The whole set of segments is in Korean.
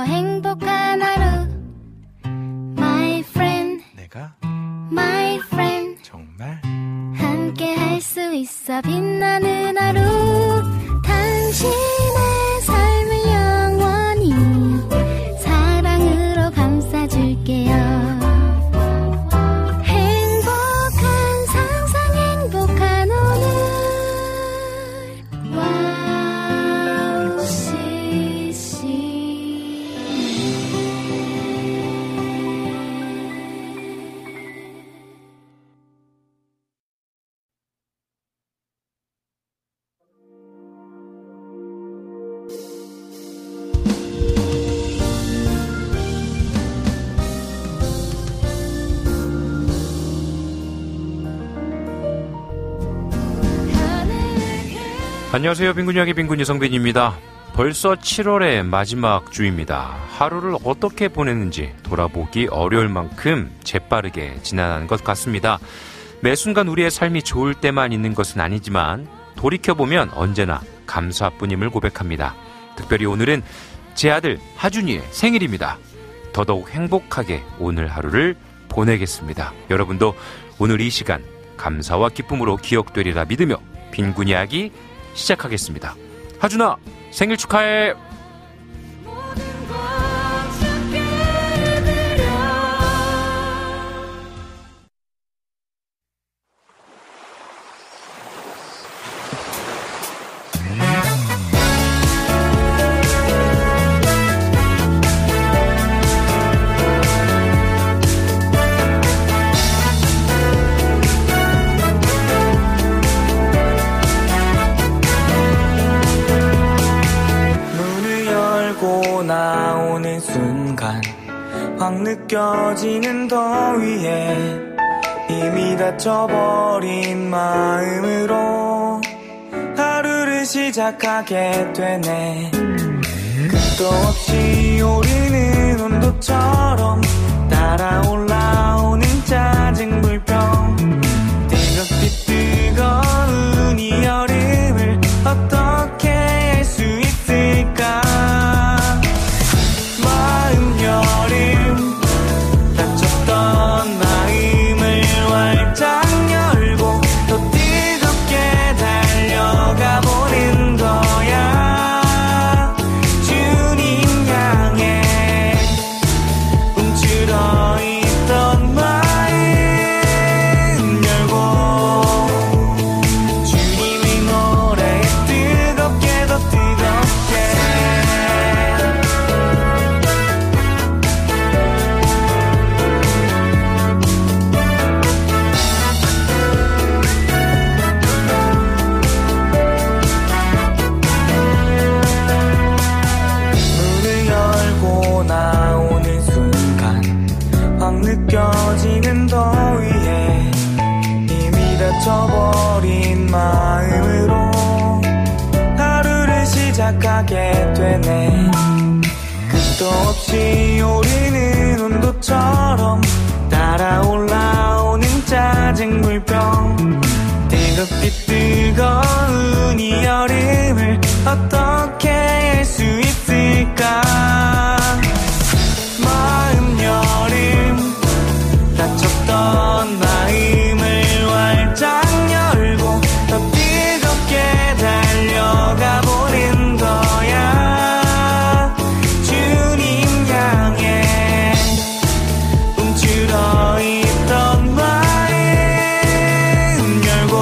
더 행복한 하루 My friend 내가 My friend 정말 함께 할 수 있어 빛나는 하루 당신의 삶을 영원히 사랑으로 감싸줄게요 안녕하세요. 빈군이야기 빈군이 성빈입니다. 벌써 7월의 마지막 주입니다. 하루를 어떻게 보냈는지 돌아보기 어려울 만큼 재빠르게 지나가는 것 같습니다. 매 순간 우리의 삶이 좋을 때만 있는 것은 아니지만 돌이켜보면 언제나 감사뿐임을 고백합니다. 특별히 오늘은 제 아들 하준이의 생일입니다. 더더욱 행복하게 오늘 하루를 보내겠습니다. 여러분도 오늘 이 시간 감사와 기쁨으로 기억되리라 믿으며 빈군 이야기 시작하겠습니다. 하준아, 생일 축하해! 나오는 순간 확 느껴지는 더위에 이미 다쳐버린 마음으로 하루를 시작하게 되네. 끝도 없이 오르는 온도처럼 따라 올라오는 짜증 불평 뜨겁게 뜨거운 이 여름을 어떻게 할 수 있을까. 여름 다쳤던 마음을 활짝 열고 더 뜨겁게 달려가 보는 거야. 주님 향해 움츠러 있던 마음 열고 주님의 노래에 뜨겁게 더 뜨겁게 나오는 순간 확 느껴지는 더위에 이미 다쳐버린 마음으로 하루를 시작하게 되네. 끝도 없이 오르는 온도처럼 따라 올라오는 짜증 불평 뜨겁게 뜨거운 이 여름을 어떻게 할 수 있을까. 마음 여름 다쳤던 마음을 활짝 열고 더 뜨겁게 달려가 보는 거야. 주님 향해 움츠러 있던 마음 열고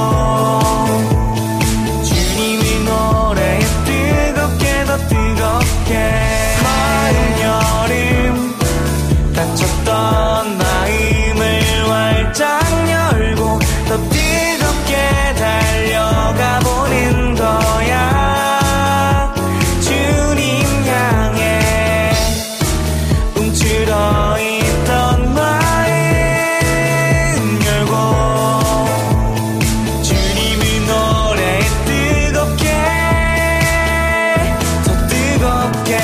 주님의 노래에 뜨겁게 더 뜨겁게 마음 여름 다쳤던 마음을 활짝 열고 더 뜨겁게 달려가 보는 거야. 주님 향해 움츠러 있던 마음 열고 주님의 노래에 뜨겁게 더 뜨겁게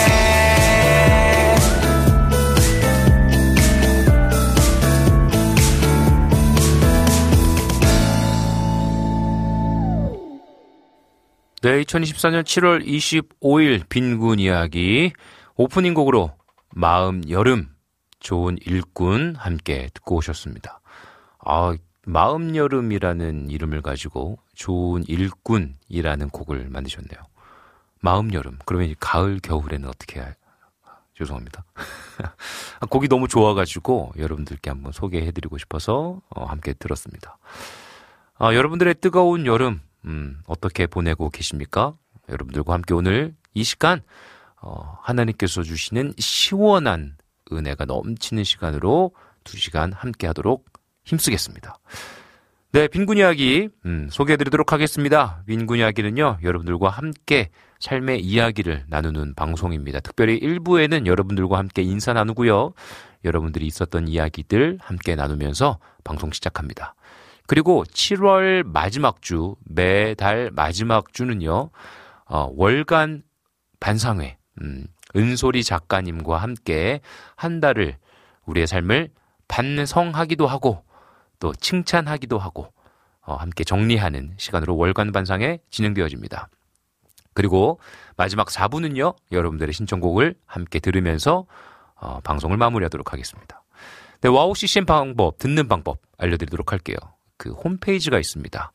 네, 2024년 7월 25일 빈군 이야기 오프닝 곡으로 마음 여름, 좋은 일꾼 함께 듣고 오셨습니다. 마음 여름이라는 이름을 가지고 좋은 일꾼이라는 곡을 만드셨네요. 마음 여름. 그러면 가을, 겨울에는 어떻게 해야? 죄송합니다. 곡이 너무 좋아가지고 여러분들께 한번 소개해드리고 싶어서 함께 들었습니다. 여러분들의 뜨거운 여름 어떻게 보내고 계십니까? 여러분들과 함께 오늘 이 시간 하나님께서 주시는 시원한 은혜가 넘치는 시간으로 2시간 함께 하도록 힘쓰겠습니다. 네, 빈군 이야기 소개해드리도록 하겠습니다. 빈군 이야기는요, 여러분들과 함께 삶의 이야기를 나누는 방송입니다. 특별히 1부에는 여러분들과 함께 인사 나누고요. 여러분들이 있었던 이야기들 함께 나누면서 방송 시작합니다. 그리고 7월 마지막 주, 매달 마지막 주는요, 월간 반상회, 은솔이 작가님과 함께 한 달을 우리의 삶을 반성하기도 하고 또 칭찬하기도 하고 함께 정리하는 시간으로 월간 반상회 진행되어집니다. 그리고 마지막 4부는요, 여러분들의 신청곡을 함께 들으면서 방송을 마무리하도록 하겠습니다. 네, 와우 CCM 방법, 듣는 방법 알려드리도록 할게요. 그 홈페이지가 있습니다.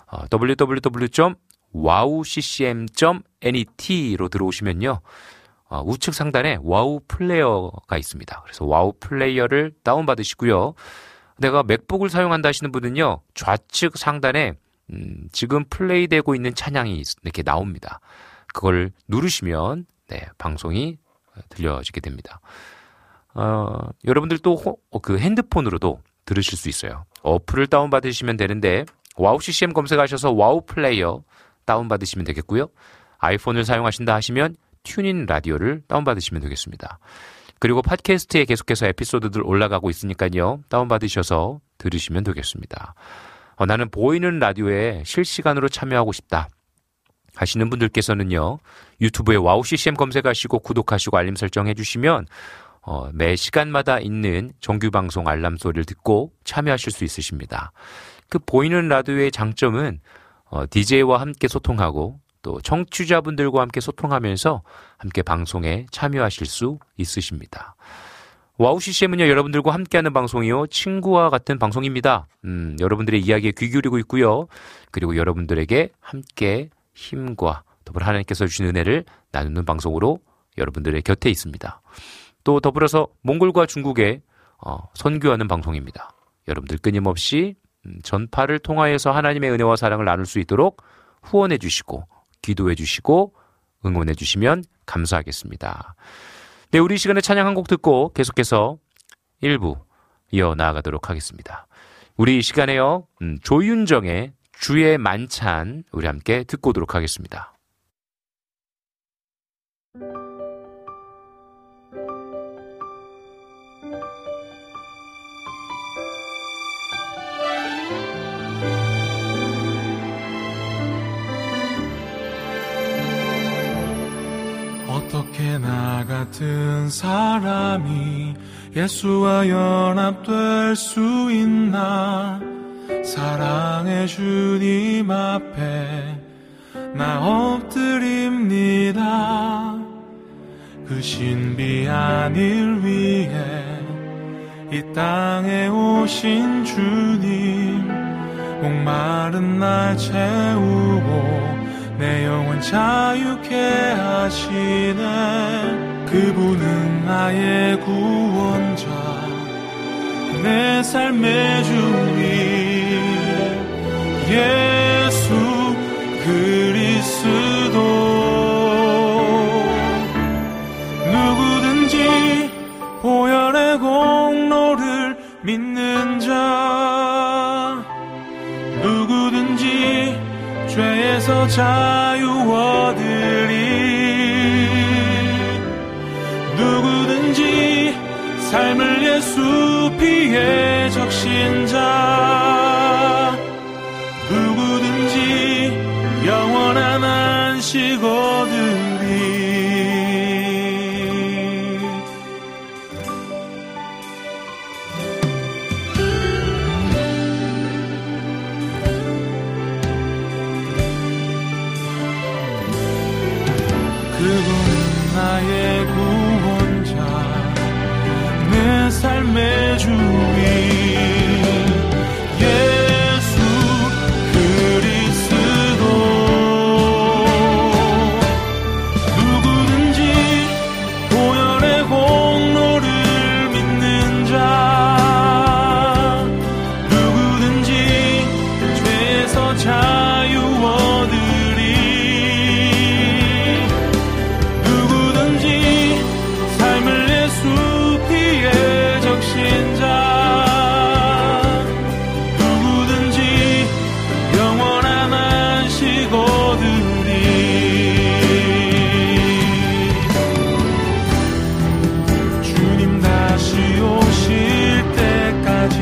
www.wowccm.net로 들어오시면요, 우측 상단에 와우 플레이어가 있습니다. 그래서 와우 플레이어를 다운받으시고요. 내가 맥북을 사용한다 하시는 분은요, 좌측 상단에 지금 플레이되고 있는 찬양이 이렇게 나옵니다. 그걸 누르시면 방송이 들려지게 됩니다. 여러분들 또 그 핸드폰으로도 들으실 수 있어요. 어플을 다운받으시면 되는데 와우 CCM 검색하셔서 와우 플레이어 다운받으시면 되겠고요. 아이폰을 사용하신다 하시면 튜닝 라디오를 다운받으시면 되겠습니다. 그리고 팟캐스트에 계속해서 에피소드들 올라가고 있으니까요, 다운받으셔서 들으시면 되겠습니다. 나는 보이는 라디오에 실시간으로 참여하고 싶다 하시는 분들께서는요, 유튜브에 와우 CCM 검색하시고 구독하시고 알림 설정해 주시면 매 시간마다 있는 정규방송 알람 소리를 듣고 참여하실 수 있으십니다. 그 보이는 라디오의 장점은 DJ와 함께 소통하고 또 청취자분들과 함께 소통하면서 함께 방송에 참여하실 수 있으십니다. 와우 CCM은요, 여러분들과 함께하는 방송이요, 친구와 같은 방송입니다. 여러분들의 이야기에 귀 기울이고 있고요. 그리고 여러분들에게 함께 힘과 더불어 하나님께서 주신 은혜를 나누는 방송으로 여러분들의 곁에 있습니다. 또 더불어서 몽골과 중국에 선교하는 방송입니다. 여러분들 끊임없이 전파를 통하여서 하나님의 은혜와 사랑을 나눌 수 있도록 후원해 주시고 기도해 주시고 응원해 주시면 감사하겠습니다. 네, 우리 이 시간에 찬양 한 곡 듣고 계속해서 1부 이어나가도록 하겠습니다. 우리 이 시간에요, 조윤정의 주의 만찬 우리 함께 듣고 오도록 하겠습니다. 어떻게 나 같은 사람이 예수와 연합될 수 있나? 사랑의 주님 앞에 나 엎드립니다. 그 신비한 일 위해 이 땅에 오신 주님, 목마른 날 채우고 내 영혼 자유케 하시네. 그분은 나의 구원자, 내 삶의 주님, 예수 그리스도. 누구든지 보혈의 공로를 믿는 자, 누구든지 죄에서 자유 얻으리. 누구든지 삶을 예수 피에 적신 자, 누구든지 영원한 안식 얻으리. 그분은 나의 구원자, 삶의 주인 예수 그리스도 누구든지 보혈의 공로를 믿는 자 누구든지 죄에서 자유 얻으리 누구든지 삶을 예수 피에 적신 자 누구든지 영원한 안식 얻으리 주님 다시 오실 때까지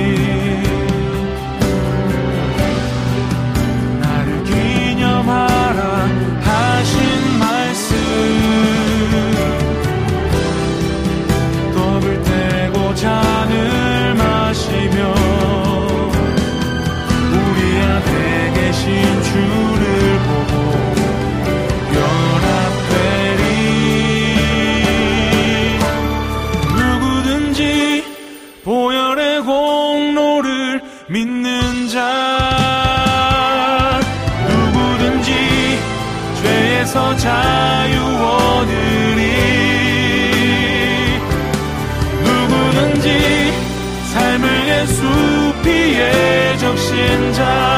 나를 기념하라 하신 말씀 떡을 떼고 잔을 마시며 우리 앞에 계신 주를 보고 연합되리 누구든지 보혈의 공로를 믿는 자 누구든지 죄에서 자유 얻으리 누구든지 삶을 예수 피에 적신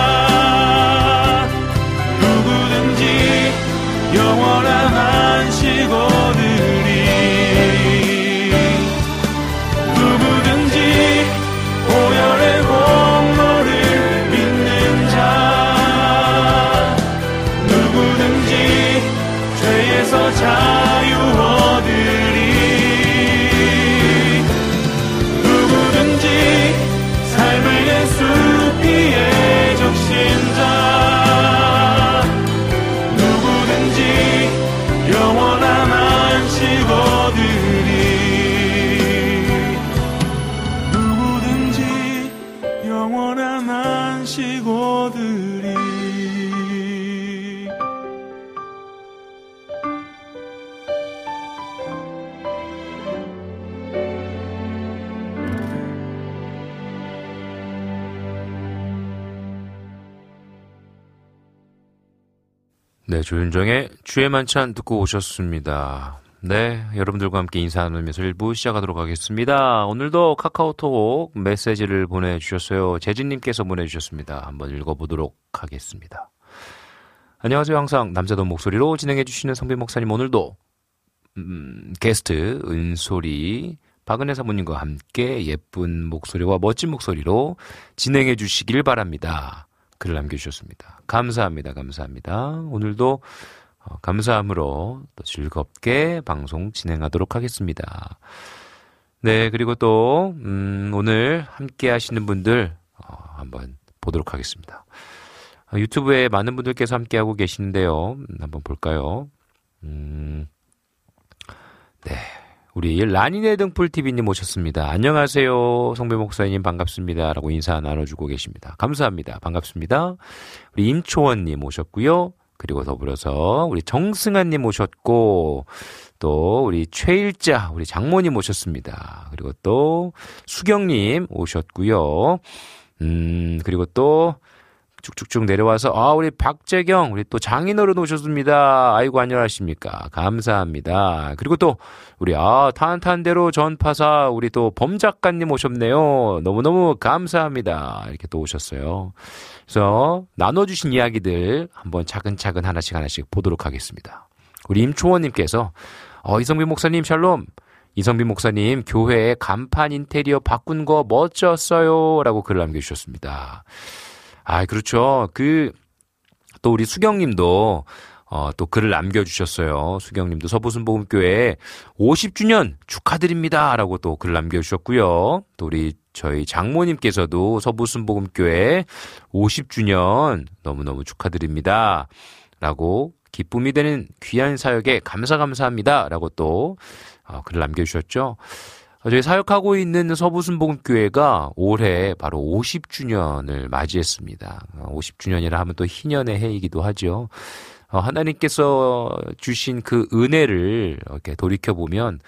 자 누구든지 영원한 안식 얻으리 누구든지 보혈의 공로를 믿는 자 누구든지 죄에서 자유 얻으리 누구든지 삶을 예수 피에 적신 자 누구든지 영원한 안식 얻으리 누구든지 영원한 안식 얻으리 네, 조윤정의 주의 만찬 듣고 오셨습니다. 네, 여러분들과 함께 인사 나누면서 1부 시작하도록 하겠습니다. 오늘도 카카오톡 메시지를 보내주셨어요. 재진님께서 보내주셨습니다. 한번 읽어보도록 하겠습니다. 안녕하세요. 항상 남자다운 목소리로 진행해주시는 성빈 목사님, 오늘도 게스트 은솔이 박은혜 사모님과 함께 예쁜 목소리와 멋진 목소리로 진행해 주시길 바랍니다. 글을 남겨주셨습니다. 감사합니다. 감사합니다. 오늘도 감사함으로 또 즐겁게 방송 진행하도록 하겠습니다. 네, 그리고 또 오늘 함께 하시는 분들 한번 보도록 하겠습니다. 유튜브에 많은 분들께서 함께하고 계시는데요. 한번 볼까요? 네, 우리 라니네 등불TV님 오셨습니다. 안녕하세요. 성배 목사님 반갑습니다. 라고 인사 나눠주고 계십니다. 감사합니다. 반갑습니다. 우리 임초원님 오셨고요. 그리고 더불어서 우리 정승환님 오셨고, 또 우리 최일자, 우리 장모님 오셨습니다. 그리고 또 수경님 오셨고요. 그리고 또 쭉쭉쭉 내려와서 우리 박재경, 우리 또 장인어른 오셨습니다. 아이고 안녕하십니까. 감사합니다. 그리고 또 우리 탄탄대로 전파사 우리 또 범작가님 오셨네요. 너무너무 감사합니다. 이렇게 또 오셨어요. 그래서 나눠주신 이야기들 한번 차근차근 하나씩 보도록 하겠습니다. 우리 임초원님께서 이성빈 목사님 샬롬. 이성빈 목사님 교회에 간판 인테리어 바꾼 거 멋졌어요. 라고 글을 남겨주셨습니다. 그렇죠. 또 우리 수경님도, 또 글을 남겨주셨어요. 수경님도 서부순복음교회 50주년 축하드립니다. 라고 또 글을 남겨주셨고요. 또 저희 장모님께서도 서부순복음교회 50주년 너무너무 축하드립니다. 라고 기쁨이 되는 귀한 사역에 감사합니다. 라고 또, 글을 남겨주셨죠. 저희 사역하고 있는 서부순복음교회가 올해 바로 50주년을 맞이했습니다. 50주년이라 하면 또 희년의 해이기도 하죠. 하나님께서 주신 그 은혜를 이렇게 돌이켜보면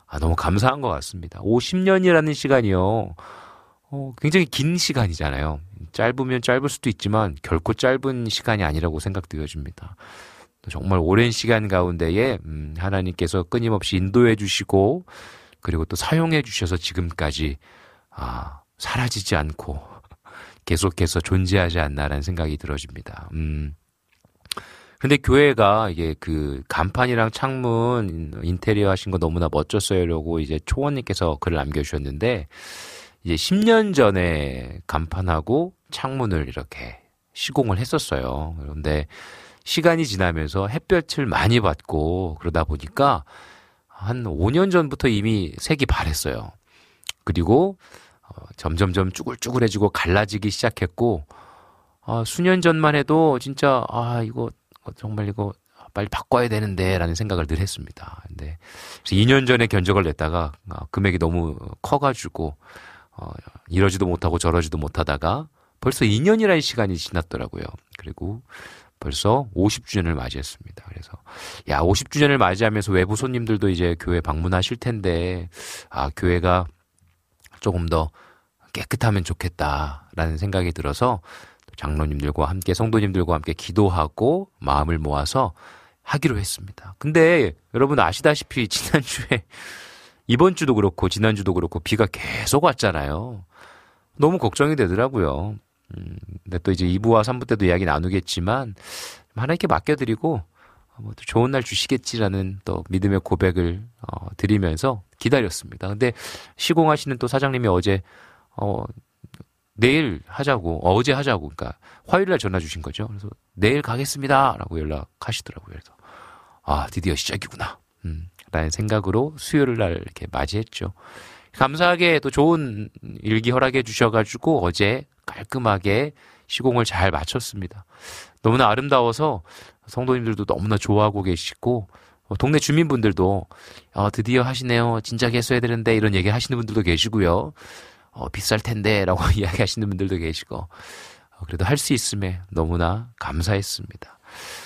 너무 감사한 것 같습니다. 50년이라는 시간이요. 굉장히 긴 시간이잖아요. 짧으면 짧을 수도 있지만 결코 짧은 시간이 아니라고 생각되어집니다. 정말 오랜 시간 가운데에 하나님께서 끊임없이 인도해 주시고 그리고 또 사용해 주셔서 지금까지 사라지지 않고 계속해서 존재하지 않나라는 생각이 들어집니다. 근데 교회가 이게 그 간판이랑 창문 인테리어 하신 거 너무나 멋졌어요라고 이제 초원님께서 글을 남겨주셨는데 이제 10년 전에 간판하고 창문을 이렇게 시공을 했었어요. 그런데 시간이 지나면서 햇볕을 많이 받고 그러다 보니까 한 5년 전부터 이미 색이 바랬어요. 그리고 점점점 쭈글쭈글해지고 갈라지기 시작했고 수년 전만 해도 진짜 이거 정말 이거 빨리 바꿔야 되는데 라는 생각을 늘 했습니다. 근데 2년 전에 견적을 냈다가 금액이 너무 커가지고 이러지도 못하고 저러지도 못하다가 벌써 2년이라는 시간이 지났더라고요. 그리고 벌써 50주년을 맞이했습니다. 그래서 50주년을 맞이하면서 외부 손님들도 이제 교회 방문하실 텐데 교회가 조금 더 깨끗하면 좋겠다라는 생각이 들어서 장로님들과 함께 성도님들과 함께 기도하고 마음을 모아서 하기로 했습니다. 근데 여러분 아시다시피 지난주에 이번 주도 그렇고 지난주도 그렇고 비가 계속 왔잖아요. 너무 걱정이 되더라고요. 근데 또 이제 2부와 3부 때도 이야기 나누겠지만 하나님께 맡겨드리고 또 좋은 날 주시겠지라는 또 믿음의 고백을 드리면서 기다렸습니다. 근데 시공하시는 또 사장님이 어제 내일 하자고 어제 하자고 그러니까 화요일날 전화 주신 거죠. 그래서 내일 가겠습니다라고 연락하시더라고요. 그래서 드디어 시작이구나 라는 생각으로 수요일날 이렇게 맞이했죠. 감사하게 또 좋은 일기 허락해 주셔가지고 어제 깔끔하게 시공을 잘 마쳤습니다. 너무나 아름다워서 성도님들도 너무나 좋아하고 계시고 동네 주민분들도 드디어 하시네요. 진작 했어야 되는데 이런 얘기 하시는 분들도 계시고요. 비쌀 텐데 라고 이야기하시는 분들도 계시고 그래도 할 수 있음에 너무나 감사했습니다.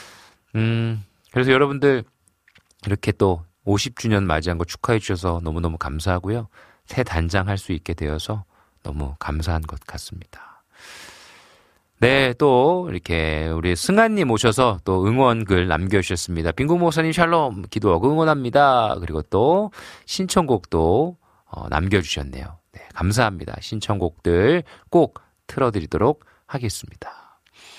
그래서 여러분들 이렇게 또 50주년 맞이한 거 축하해 주셔서 너무너무 감사하고요. 새 단장할 수 있게 되어서 너무 감사한 것 같습니다. 네, 또 이렇게 우리 승아님 오셔서 또 응원글 남겨주셨습니다. 빙구 목사님 샬롬 기도하고 응원합니다. 그리고 또 신청곡도 남겨주셨네요. 네, 감사합니다. 신청곡들 꼭 틀어드리도록 하겠습니다.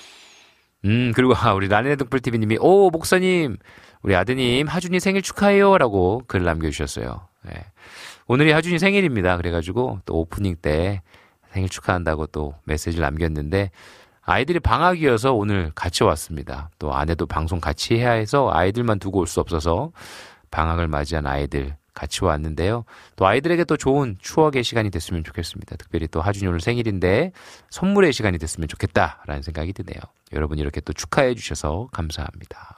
그리고 우리 라네네 등불TV님이 목사님 우리 아드님 하준이 생일 축하해요 라고 글 남겨주셨어요. 네. 오늘이 하준이 생일입니다. 그래가지고 또 오프닝 때 생일 축하한다고 또 메시지를 남겼는데 아이들이 방학이어서 오늘 같이 왔습니다. 또 아내도 방송 같이 해야 해서 아이들만 두고 올 수 없어서 방학을 맞이한 아이들 같이 왔는데요. 또 아이들에게 또 좋은 추억의 시간이 됐으면 좋겠습니다. 특별히 또 하준이 오늘 생일인데 선물의 시간이 됐으면 좋겠다라는 생각이 드네요. 여러분 이렇게 또 축하해 주셔서 감사합니다.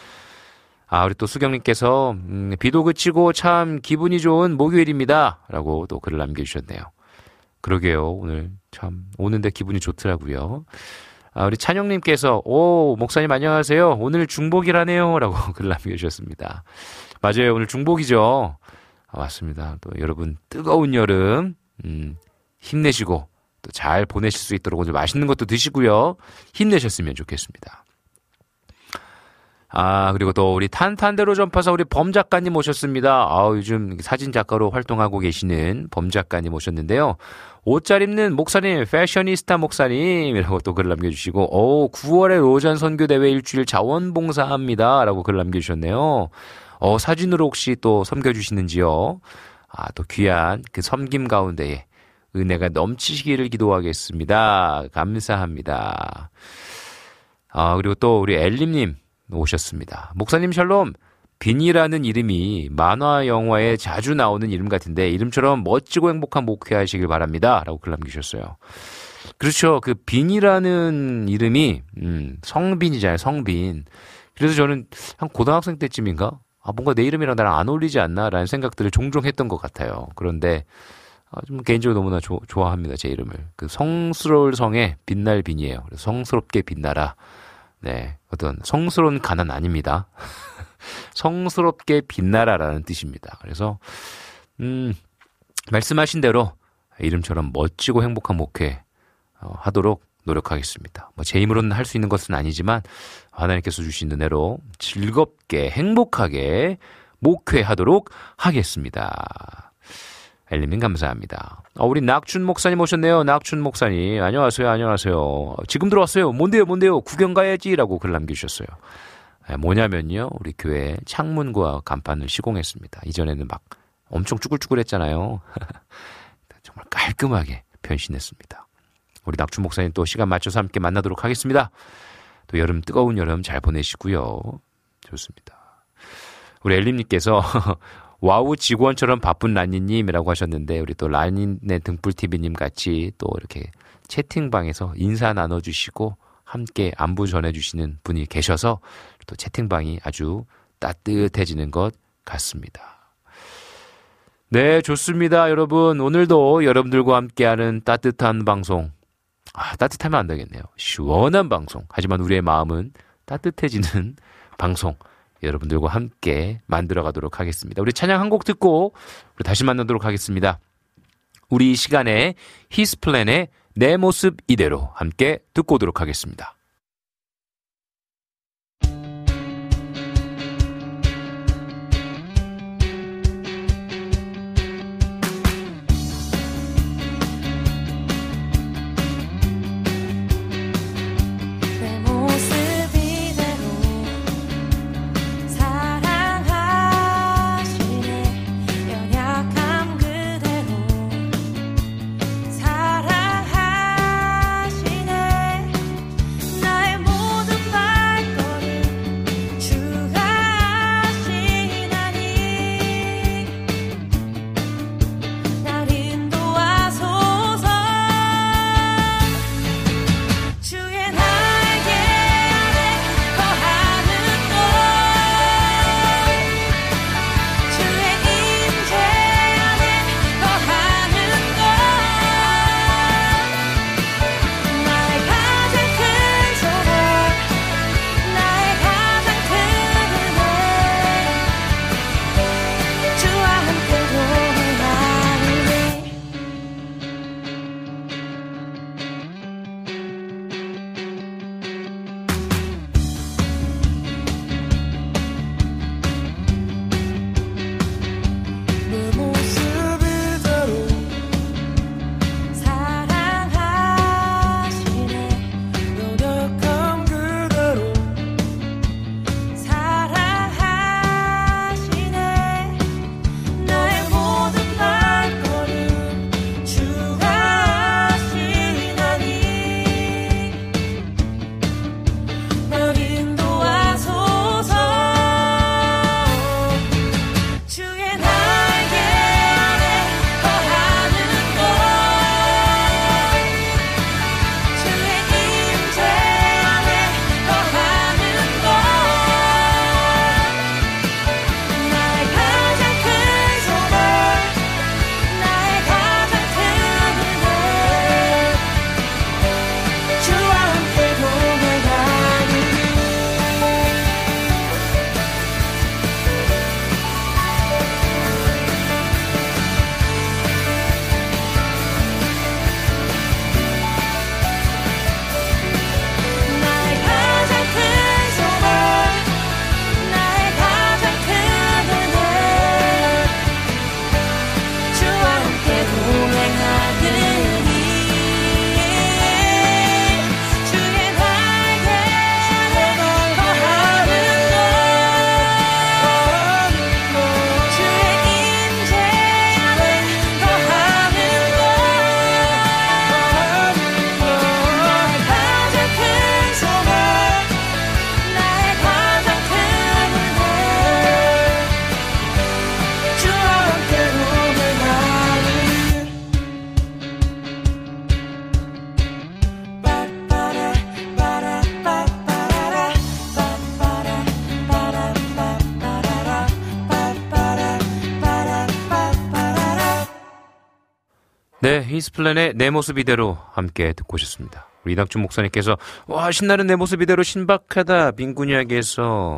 우리 또 수경님께서 비도 그치고 참 기분이 좋은 목요일입니다 라고 또 글을 남겨주셨네요. 그러게요. 오늘 참 오는데 기분이 좋더라고요. 우리 찬영님께서 목사님 안녕하세요. 오늘 중복이라네요 라고 글을 남겨주셨습니다. 맞아요. 오늘 중복이죠. 맞습니다. 또 여러분 뜨거운 여름 힘내시고 또 잘 보내실 수 있도록 오늘 맛있는 것도 드시고요. 힘내셨으면 좋겠습니다. 그리고 또 우리 탄탄대로 전파사 우리 범 작가님 오셨습니다. 요즘 사진 작가로 활동하고 계시는 범 작가님 오셨는데요. 옷 잘 입는 목사님, 패셔니스타 목사님이라고 또 글 남겨주시고, 9월에 로잔 선교대회 일주일 자원봉사합니다. 라고 글 남겨주셨네요. 사진으로 혹시 또 섬겨주시는지요? 또 귀한 그 섬김 가운데에 은혜가 넘치시기를 기도하겠습니다. 감사합니다. 그리고 또 우리 엘림님 오셨습니다. 목사님 샬롬, 빈이라는 이름이 만화 영화에 자주 나오는 이름 같은데 이름처럼 멋지고 행복한 목회하시길 바랍니다. 라고 글 남기셨어요. 그렇죠. 그 빈이라는 이름이 성빈이잖아요. 성빈. 그래서 저는 한 고등학생 때쯤인가 뭔가 내 이름이랑 나랑 안 어울리지 않나 라는 생각들을 종종 했던 것 같아요. 그런데 좀 개인적으로 너무나 좋아합니다. 제 이름을. 그 성스러울 성에 빛날 빈이에요. 그래서 성스럽게 빛나라. 네, 어떤 성스러운 가난 아닙니다. 성스럽게 빛나라라는 뜻입니다. 그래서 말씀하신 대로 이름처럼 멋지고 행복한 목회 하도록 노력하겠습니다. 뭐 제 힘으로는 할 수 있는 것은 아니지만 하나님께서 주신 은혜로 즐겁게 행복하게 목회하도록 하겠습니다. 엘리민 감사합니다. 우리 낙춘 목사님 오셨네요. 낙춘 목사님 안녕하세요. 안녕하세요. 지금 들어왔어요. 뭔데요 구경 가야지라고 글 남겨주셨어요. 뭐냐면요, 우리 교회 창문과 간판을 시공했습니다. 이전에는 막 엄청 쭈글쭈글했잖아요. 정말 깔끔하게 변신했습니다. 우리 낙춘 목사님 또 시간 맞춰서 함께 만나도록 하겠습니다. 또 여름, 뜨거운 여름 잘 보내시고요. 좋습니다. 우리 엘림님께서 와우 직원처럼 바쁜 라니님이라고 하셨는데, 우리 또 라니네 등불TV님 같이 또 이렇게 채팅방에서 인사 나눠주시고 함께 안부 전해주시는 분이 계셔서 또 채팅방이 아주 따뜻해지는 것 같습니다. 네, 좋습니다. 여러분, 오늘도 여러분들과 함께하는 따뜻한 방송, 따뜻하면 안 되겠네요. 시원한 방송, 하지만 우리의 마음은 따뜻해지는 방송, 여러분들과 함께 만들어가도록 하겠습니다. 우리 찬양 한 곡 듣고 우리 다시 만나도록 하겠습니다. 우리 이 시간에 히스플랜의 내 모습 이대로 함께 듣고 오도록 하겠습니다. 네, 히스플랜의 내 모습 이대로 함께 듣고 오셨습니다. 우리 이낙준 목사님께서 와, 신나는 내 모습 이대로 신박하다 빈군이야기에서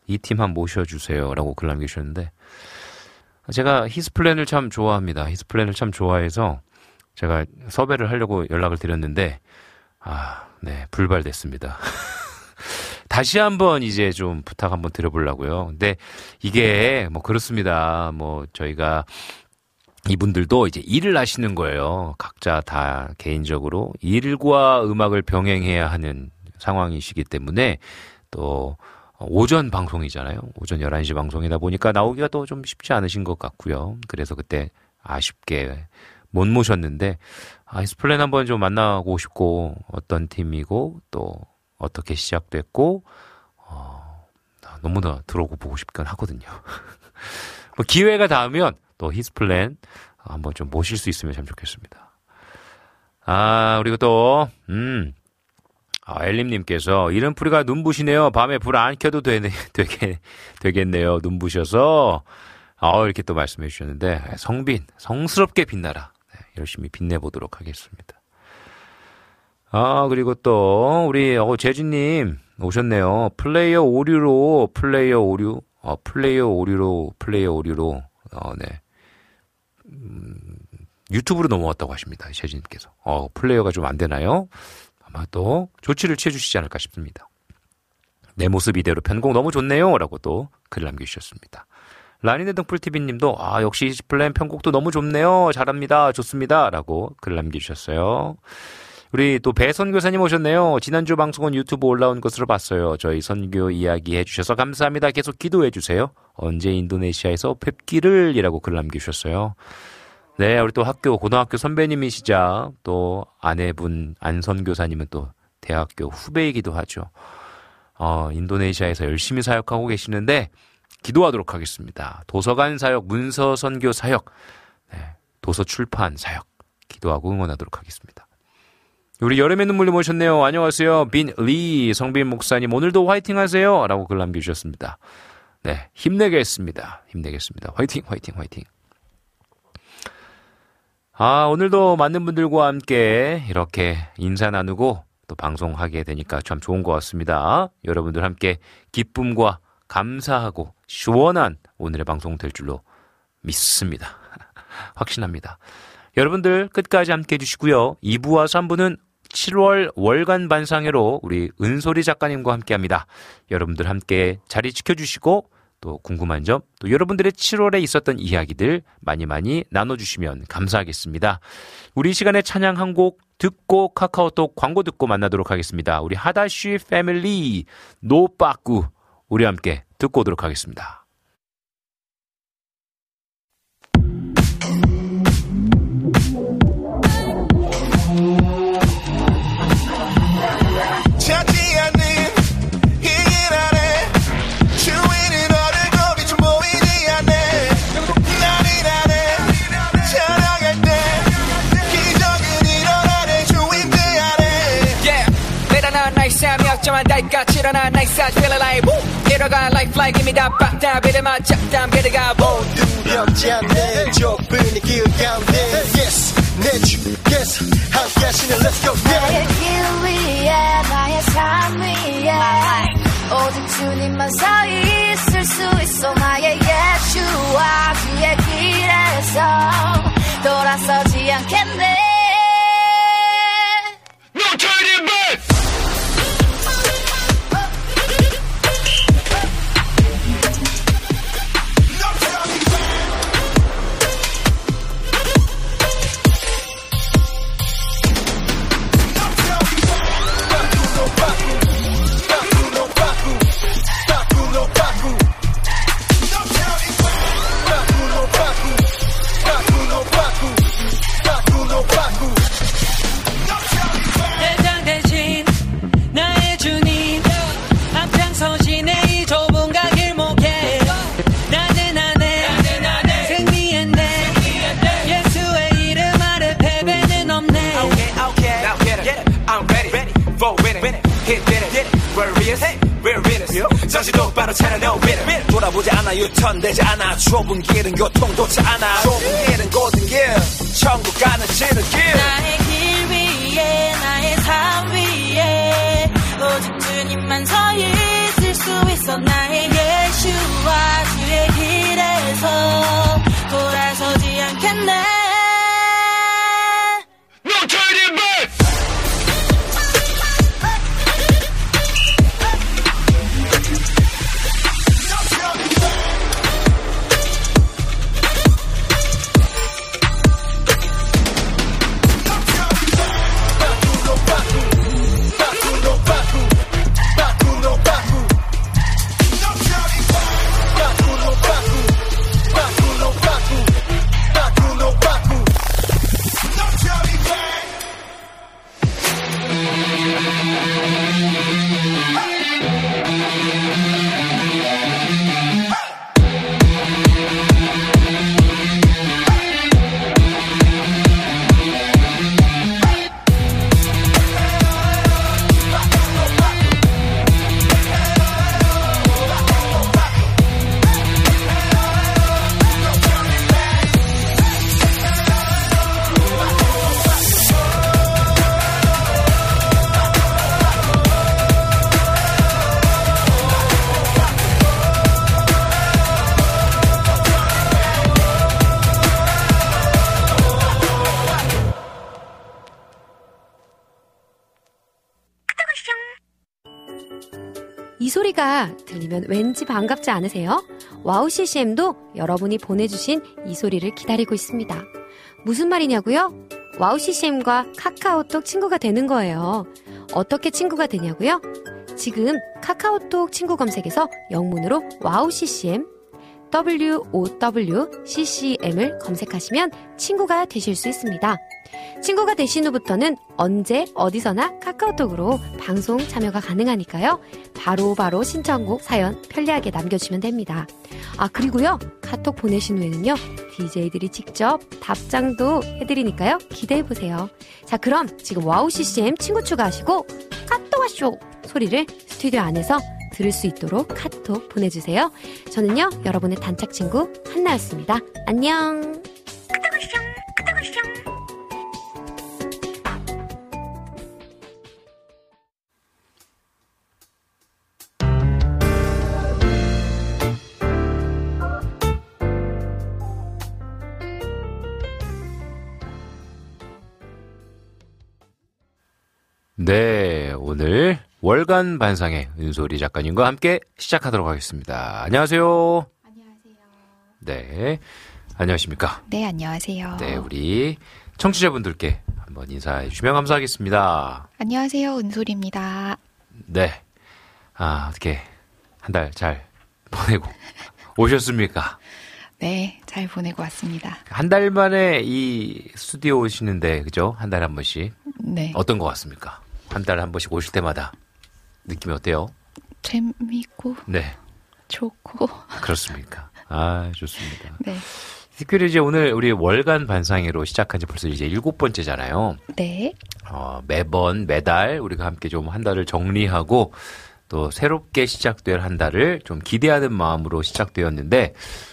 이 팀 한번 모셔주세요. 라고 글 남기셨는데, 제가 히스플랜을 참 좋아합니다. 히스플랜을 참 좋아해서 제가 섭외를 하려고 연락을 드렸는데, 네, 불발됐습니다. 다시 한번 이제 좀 부탁 한번 드려보려고요. 근데 이게 뭐 그렇습니다. 뭐 저희가 이분들도 이제 일을 하시는 거예요. 각자 다 개인적으로 일과 음악을 병행해야 하는 상황이시기 때문에 또 오전 방송이잖아요. 오전 11시 방송이다 보니까 나오기가 또 좀 쉽지 않으신 것 같고요. 그래서 그때 아쉽게 못 모셨는데 히스플랜 한번 좀 만나고 싶고 어떤 팀이고 또 어떻게 시작됐고 너무나 들어오고 보고 싶긴 하거든요. 뭐 기회가 닿으면 또 히스플랜 한번 좀 모실 수 있으면 참 좋겠습니다. 그리고 또 엘림님께서 이름풀이가 눈부시네요. 밤에 불 안 켜도 되겠네요. 눈부셔서 이렇게 또 말씀해 주셨는데 성스럽게 빛나라. 네, 열심히 빛내보도록 하겠습니다. 그리고 또 우리 재진님 오셨네요. 플레이어 오류로 네. 유튜브로 넘어왔다고 하십니다. 재진님께서. 플레이어가 좀 안 되나요? 아마 또 조치를 취해주시지 않을까 싶습니다. 내 모습 이대로 편곡 너무 좋네요. 라고 또 글 남겨주셨습니다. 라니네 등불TV님도 역시 히스플랜 편곡도 너무 좋네요. 잘합니다. 좋습니다. 라고 글 남겨주셨어요. 우리 또 배선교사님 오셨네요. 지난주 방송은 유튜브 올라온 것으로 봤어요. 저희 선교 이야기 해주셔서 감사합니다. 계속 기도해주세요. 언제 인도네시아에서 뵙기를 이라고 글 남겨주셨어요. 네, 우리 또 고등학교 선배님이시자 또 아내분 안선교사님은 또 대학교 후배이기도 하죠. 인도네시아에서 열심히 사역하고 계시는데 기도하도록 하겠습니다. 도서관 사역, 문서 선교 사역, 네, 도서 출판 사역 기도하고 응원하도록 하겠습니다. 우리 여름의 눈물님 오셨네요. 안녕하세요. 빈리 성빈 목사님 오늘도 화이팅 하세요. 라고 글 남겨주셨습니다. 네, 힘내겠습니다. 화이팅. 오늘도 많은 분들과 함께 이렇게 인사 나누고 또 방송하게 되니까 참 좋은 것 같습니다. 여러분들 함께 기쁨과 감사하고 시원한 오늘의 방송 될 줄로 믿습니다. 확신합니다. 여러분들 끝까지 함께 해주시고요. 2부와 3부는 7월 월간 반상회로 우리 은솔이 작가님과 함께합니다. 여러분들 함께 자리 지켜주시고 또 궁금한 점, 또 여러분들의 7월에 있었던 이야기들 많이 나눠주시면 감사하겠습니다. 우리 이 시간에 찬양 한 곡 듣고 카카오톡 광고 듣고 만나도록 하겠습니다. 우리 하다쉬 패밀리 노빠꾸 우리와 함께 듣고 오도록 하겠습니다. 달같이 일어나 nice as feel alive 일어가 life like give me that back down 비를 맞잡 down 비를가 두렵지 않네 좁은 이 길 가운데 yes 내 주께서 함께 하시는 let's go 나의 길 위에 나의 삶 위에 오직 주님만 서 있을 수 있어 나의 예수와 주의 길에서 돌아서지 않겠네 No turning back! 정신 똑바로 차려 no winner 돌아보지 않아 유턴되지 않아 좁은 길은 교통도치 않아 좁은 길은 고든 길 천국 가는 지름길 나의 길 위에 나의 삶 위에 오직 주님만 서 있을 수 있어 나의 소리가 들리면 왠지 반갑지 않으세요? 와우 CCM도 여러분이 보내주신 이 소리를 기다리고 있습니다. 무슨 말이냐고요? 와우 CCM과 카카오톡 친구가 되는 거예요. 어떻게 친구가 되냐고요? 지금 카카오톡 친구 검색에서 영문으로 와우 CCM WOWCCM을 검색하시면 친구가 되실 수 있습니다. 친구가 되신 후부터는 언제 어디서나 카카오톡으로 방송 참여가 가능하니까요. 바로 신청곡 사연 편리하게 남겨주시면 됩니다. 아, 그리고요, 카톡 보내신 후에는요, DJ들이 직접 답장도 해드리니까요, 기대해보세요. 자, 그럼 지금 와우 CCM 친구 추가하시고 카톡 와쇼 소리를 스튜디오 안에서 들을 수 있도록 카톡 보내주세요. 저는요, 여러분의 단짝 친구 한나였습니다. 안녕. 네, 오늘 월간 반상회 은솔이 작가님과 함께 시작하도록 하겠습니다. 안녕하세요. 안녕하세요. 네, 안녕하십니까? 네, 안녕하세요. 네, 우리 청취자분들께 한번 인사해 주시면 감사하겠습니다. 안녕하세요, 은솔입니다. 네, 어떻게 한 달 잘 보내고 오셨습니까? 네, 잘 보내고 왔습니다. 한 달 만에 이 스튜디오 오시는데, 그죠? 한 달에 한 번씩. 네. 어떤 것 같습니까? 한 달에 한 번씩 오실 때마다 느낌이 어때요? 재미있고. 네. 좋고. 그렇습니까? 아, 좋습니다. 네. 특별히 이제 오늘 우리 월간 반상회로 시작한 지 벌써 이제 7번째잖아요. 네. 매달 우리가 함께 좀 한 달을 정리하고 또 새롭게 시작될 한 달을 좀 기대하는 마음으로 시작되었는데,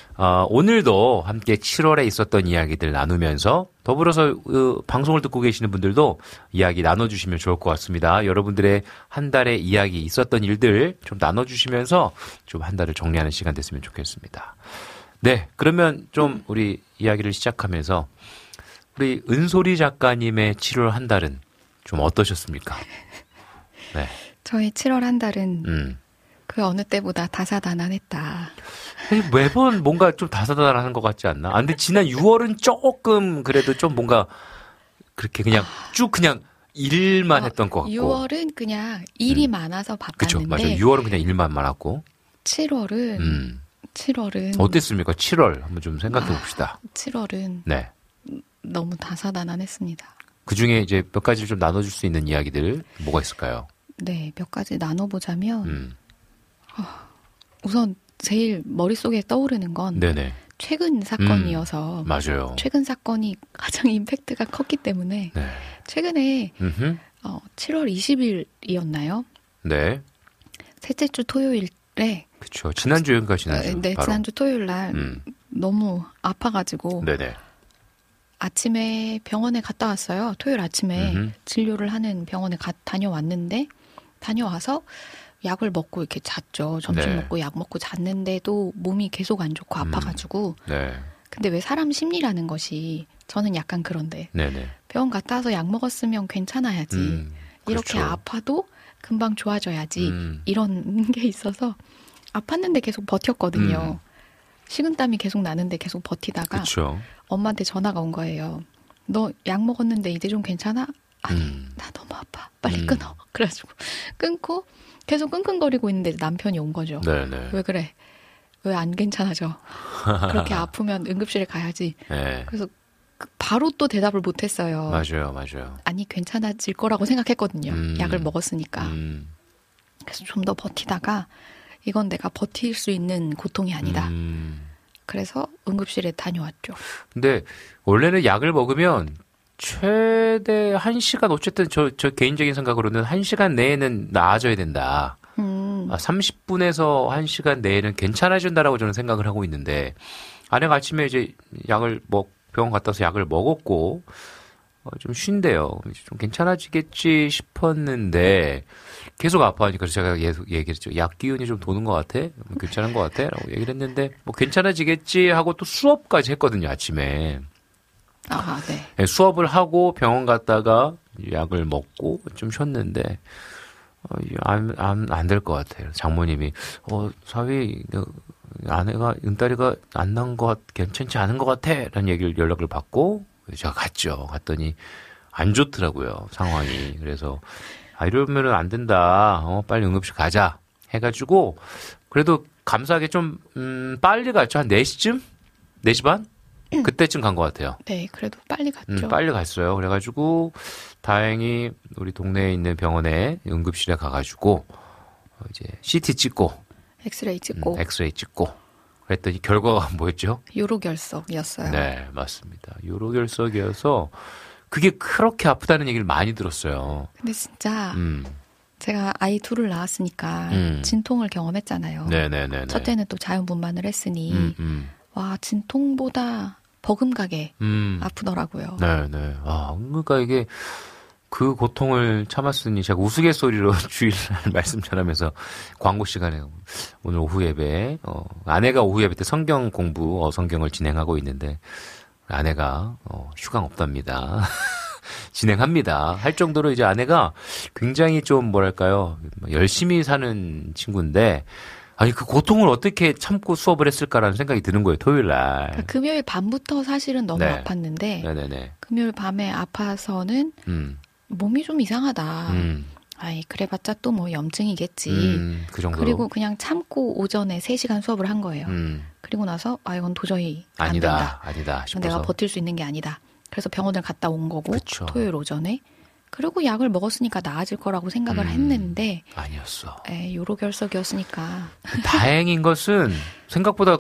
오늘도 함께 7월에 있었던 이야기들 나누면서 더불어서 방송을 듣고 계시는 분들도 이야기 나눠주시면 좋을 것 같습니다. 여러분들의 한 달의 이야기 있었던 일들 좀 나눠주시면서 좀 한 달을 정리하는 시간 됐으면 좋겠습니다. 네, 그러면 좀 우리 이야기를 시작하면서 우리 은솔이 작가님의 7월 한 달은 좀 어떠셨습니까? 네. 저의 7월 한 달은 그 어느 때보다 다사다난했다. 매번 뭔가 좀 다사다난한 것 같지 않나? 근데 지난 6월은 조금 그래도 좀 뭔가 그렇게 그냥 쭉 그냥 일만 했던 것 같고. 6월은 그냥 일이 많아서 바빴는데. 그렇죠, 맞아요. 6월은 그냥 일만 많았고. 7월은 어땠습니까? 7월 한번 좀 생각해 봅시다. 7월은 네. 너무 다사다난했습니다. 그 중에 이제 몇 가지 좀 나눠줄 수 있는 이야기들 뭐가 있을까요? 네, 몇 가지 나눠보자면 우선 제일 머릿속에 떠오르는 건 네네. 최근 사건이어서 맞아요. 최근 사건이 가장 임팩트가 컸기 때문에 네. 최근에 7월 20일이었나요? 네. 셋째 주 토요일에 그렇죠. 지난주인가 지난주. 네, 바로. 지난주 토요일 날 너무 아파가지고 네네. 아침에 병원에 갔다 왔어요. 토요일 아침에 진료를 하는 병원에 다녀왔는데 다녀와서 약을 먹고 이렇게 잤죠. 점심 네. 먹고 약 먹고 잤는데도 몸이 계속 안 좋고 아파가지고. 네. 근데 왜 사람 심리라는 것이 저는 약간 그런데 네네. 병원 갔다 와서 약 먹었으면 괜찮아야지. 이렇게 그렇죠. 아파도 금방 좋아져야지. 이런 게 있어서 아팠는데 계속 버텼거든요. 식은땀이 계속 나는데 계속 버티다가 그렇죠. 엄마한테 전화가 온 거예요. 너 약 먹었는데 이제 좀 괜찮아? 아니, 나 너무 아파. 빨리 끊어. 그래가지고 끊고 계속 끙끙거리고 있는데 남편이 온 거죠. 네네. 왜 그래? 왜 안 괜찮아져? 그렇게 아프면 응급실에 가야지. 네. 그래서 바로 또 대답을 못했어요. 맞아요. 아니, 괜찮아질 거라고 생각했거든요. 약을 먹었으니까. 그래서 좀 더 버티다가 이건 내가 버틸 수 있는 고통이 아니다. 그래서 응급실에 다녀왔죠. 근데 원래는 약을 먹으면 최대 1시간, 어쨌든 저 개인적인 생각으로는 1시간 내에는 나아져야 된다. 30분에서 1시간 내에는 괜찮아진다라고 저는 생각을 하고 있는데, 아내가 아침에 이제 병원 갔다 와서 약을 먹었고, 좀 쉰대요. 좀 괜찮아지겠지 싶었는데, 계속 아파하니까 그래서 제가 계속 얘기했죠. 약 기운이 좀 도는 것 같아? 괜찮은 것 같아? 라고 얘기를 했는데, 뭐 괜찮아지겠지 하고 또 수업까지 했거든요, 아침에. 네. 수업을 하고 병원 갔다가 약을 먹고 좀 쉬었는데, 안 될 것 같아요. 장모님이 사위 아내가 은따리가 안 난 것 괜찮지 않은 것 같아 라는 얘기를 연락을 받고 제가 갔죠. 갔더니 안 좋더라고요, 상황이. 그래서 이러면은 안 된다. 빨리 응급실 가자 해가지고 그래도 감사하게 좀 빨리 갔죠. 한 4시쯤? 4시 반? 그때쯤 간 것 같아요. 네, 그래도 빨리 갔죠. 빨리 갔어요. 그래가지고 다행히 우리 동네에 있는 병원에 응급실에 가가지고 이제 CT 찍고 엑스레이 찍고 그랬더니 결과가 뭐였죠? 요로결석이었어요. 네, 맞습니다. 요로결석이어서 그게 그렇게 아프다는 얘기를 많이 들었어요. 근데 진짜 제가 아이 둘을 낳았으니까 진통을 경험했잖아요. 네네네. 첫째는 또 자연분만을 했으니 와, 진통보다 버금가게 아프더라고요. 네네. 그러니까 이게 그 고통을 참았으니 제가 우스갯소리로 주일날 말씀 전하면서 광고 시간에 오늘 오후 예배 아내가 오후 예배 때 성경 공부 성경을 진행하고 있는데 아내가 휴강 없답니다. 진행합니다. 할 정도로 이제 아내가 굉장히 좀 뭐랄까요 열심히 사는 친구인데 아니 그 고통을 어떻게 참고 수업을 했을까라는 생각이 드는 거예요. 토요일날. 그러니까 금요일 밤부터 사실은 너무 아팠는데 네네네. 금요일 밤에 아파서는 몸이 좀 이상하다. 아이 그래봤자 또 뭐 염증이겠지. 그 정도로. 그리고 그냥 참고 오전에 3시간 수업을 한 거예요. 그리고 나서 이건 도저히 안 된다. 아니다 싶어서. 내가 버틸 수 있는 게 아니다. 그래서 병원을 갔다 온 거고 그쵸. 토요일 오전에. 그리고 약을 먹었으니까 나아질 거라고 생각을 했는데 아니었어. 요로결석이었으니까. 다행인 것은 생각보다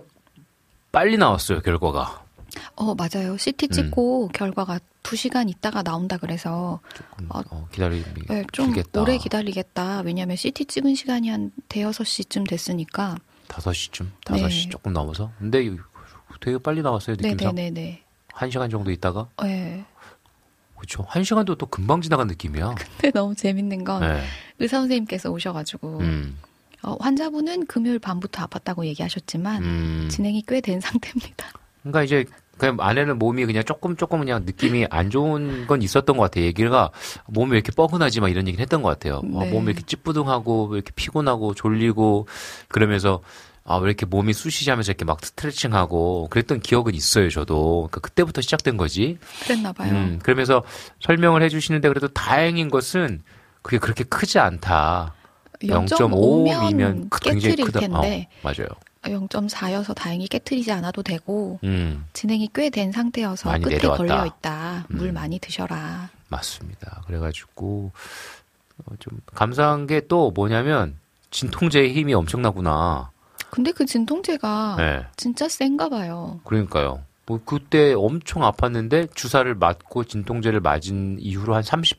빨리 나왔어요, 결과가. 맞아요. CT 찍고 결과가 2시간 있다가 나온다 그래서 조금 기다림이 좀 길겠다. 오래 기다리겠다. 왜냐하면 CT 찍은 시간이 한 대여섯 시쯤 됐으니까. 5시쯤? 5시 조금 넘어서? 근데 되게 빨리 나왔어요, 느낌상. 네네네. 1시간 정도 있다가? 네. 그렇죠. 1시간도 또 금방 지나간 느낌이야. 근데 너무 재밌는 건 의사 선생님께서 오셔가지고 환자분은 금요일 밤부터 아팠다고 얘기하셨지만 진행이 꽤 된 상태입니다. 그러니까 이제 그냥 아내는 몸이 그냥 조금 그냥 느낌이 안 좋은 건 있었던 것 같아요. 얘기가 몸이 왜 이렇게 뻐근하지 막 이런 얘기는 했던 것 같아요. 네. 몸이 이렇게 찌뿌둥하고 왜 이렇게 피곤하고 졸리고 그러면서 왜 이렇게 몸이 쑤시지 하면서 이렇게 막 스트레칭하고 그랬던 기억은 있어요, 저도. 그러니까 그때부터 시작된 거지. 그랬나 봐요. 그러면서 설명을 해주시는데 그래도 다행인 것은 그게 그렇게 크지 않다. 0.5이면 굉장히 깨트릴 크다. 텐데. 맞아요. 0.4여서 다행히 깨트리지 않아도 되고 진행이 꽤 된 상태여서 끝에 내려왔다. 걸려있다. 물 많이 드셔라. 맞습니다. 그래가지고 좀 감사한 게 또 뭐냐면 진통제의 힘이 엄청나구나. 근데 그 진통제가 진짜 센가 봐요. 그러니까요. 그때 엄청 아팠는데 주사를 맞고 진통제를 맞은 이후로 한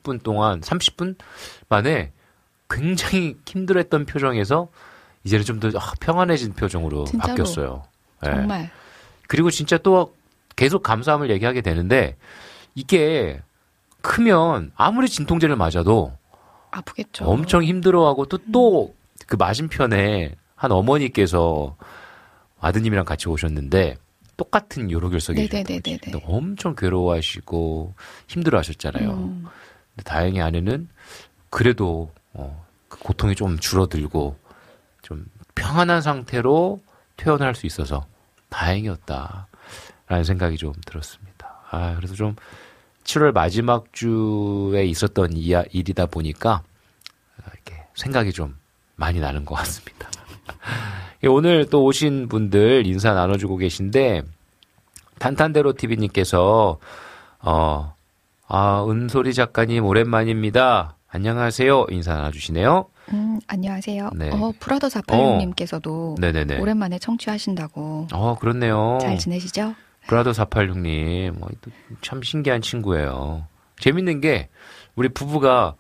30분 만에 굉장히 힘들었던 표정에서 이제는 좀 더 평안해진 표정으로 진짜로. 바뀌었어요. 정말. 그리고 진짜 또 계속 감사함을 얘기하게 되는데 이게 크면 아무리 진통제를 맞아도 아프겠죠. 엄청 힘들어하고 또 그 맞은편에 한 어머니께서 아드님이랑 같이 오셨는데 똑같은 요로결석이셨는데 엄청 괴로워하시고 힘들어하셨잖아요. 근데 다행히 아내는 그래도 그 고통이 좀 줄어들고 좀 평안한 상태로 퇴원을 할 수 있어서 다행이었다라는 생각이 좀 들었습니다. 그래서 좀 7월 마지막 주에 있었던 일이다 보니까 이렇게 생각이 좀 많이 나는 것 같습니다. 오늘 또 오신 분들 인사 나눠주고 계신데 탄탄대로 TV님께서 은소리 작가님 오랜만입니다. 안녕하세요. 인사 나눠주시네요. 안녕하세요. 네. 브라더 486님께서도 네네네. 오랜만에 청취하신다고. 그렇네요. 잘 지내시죠? 브라더 486님 참 신기한 친구예요. 재밌는 게 우리 부부가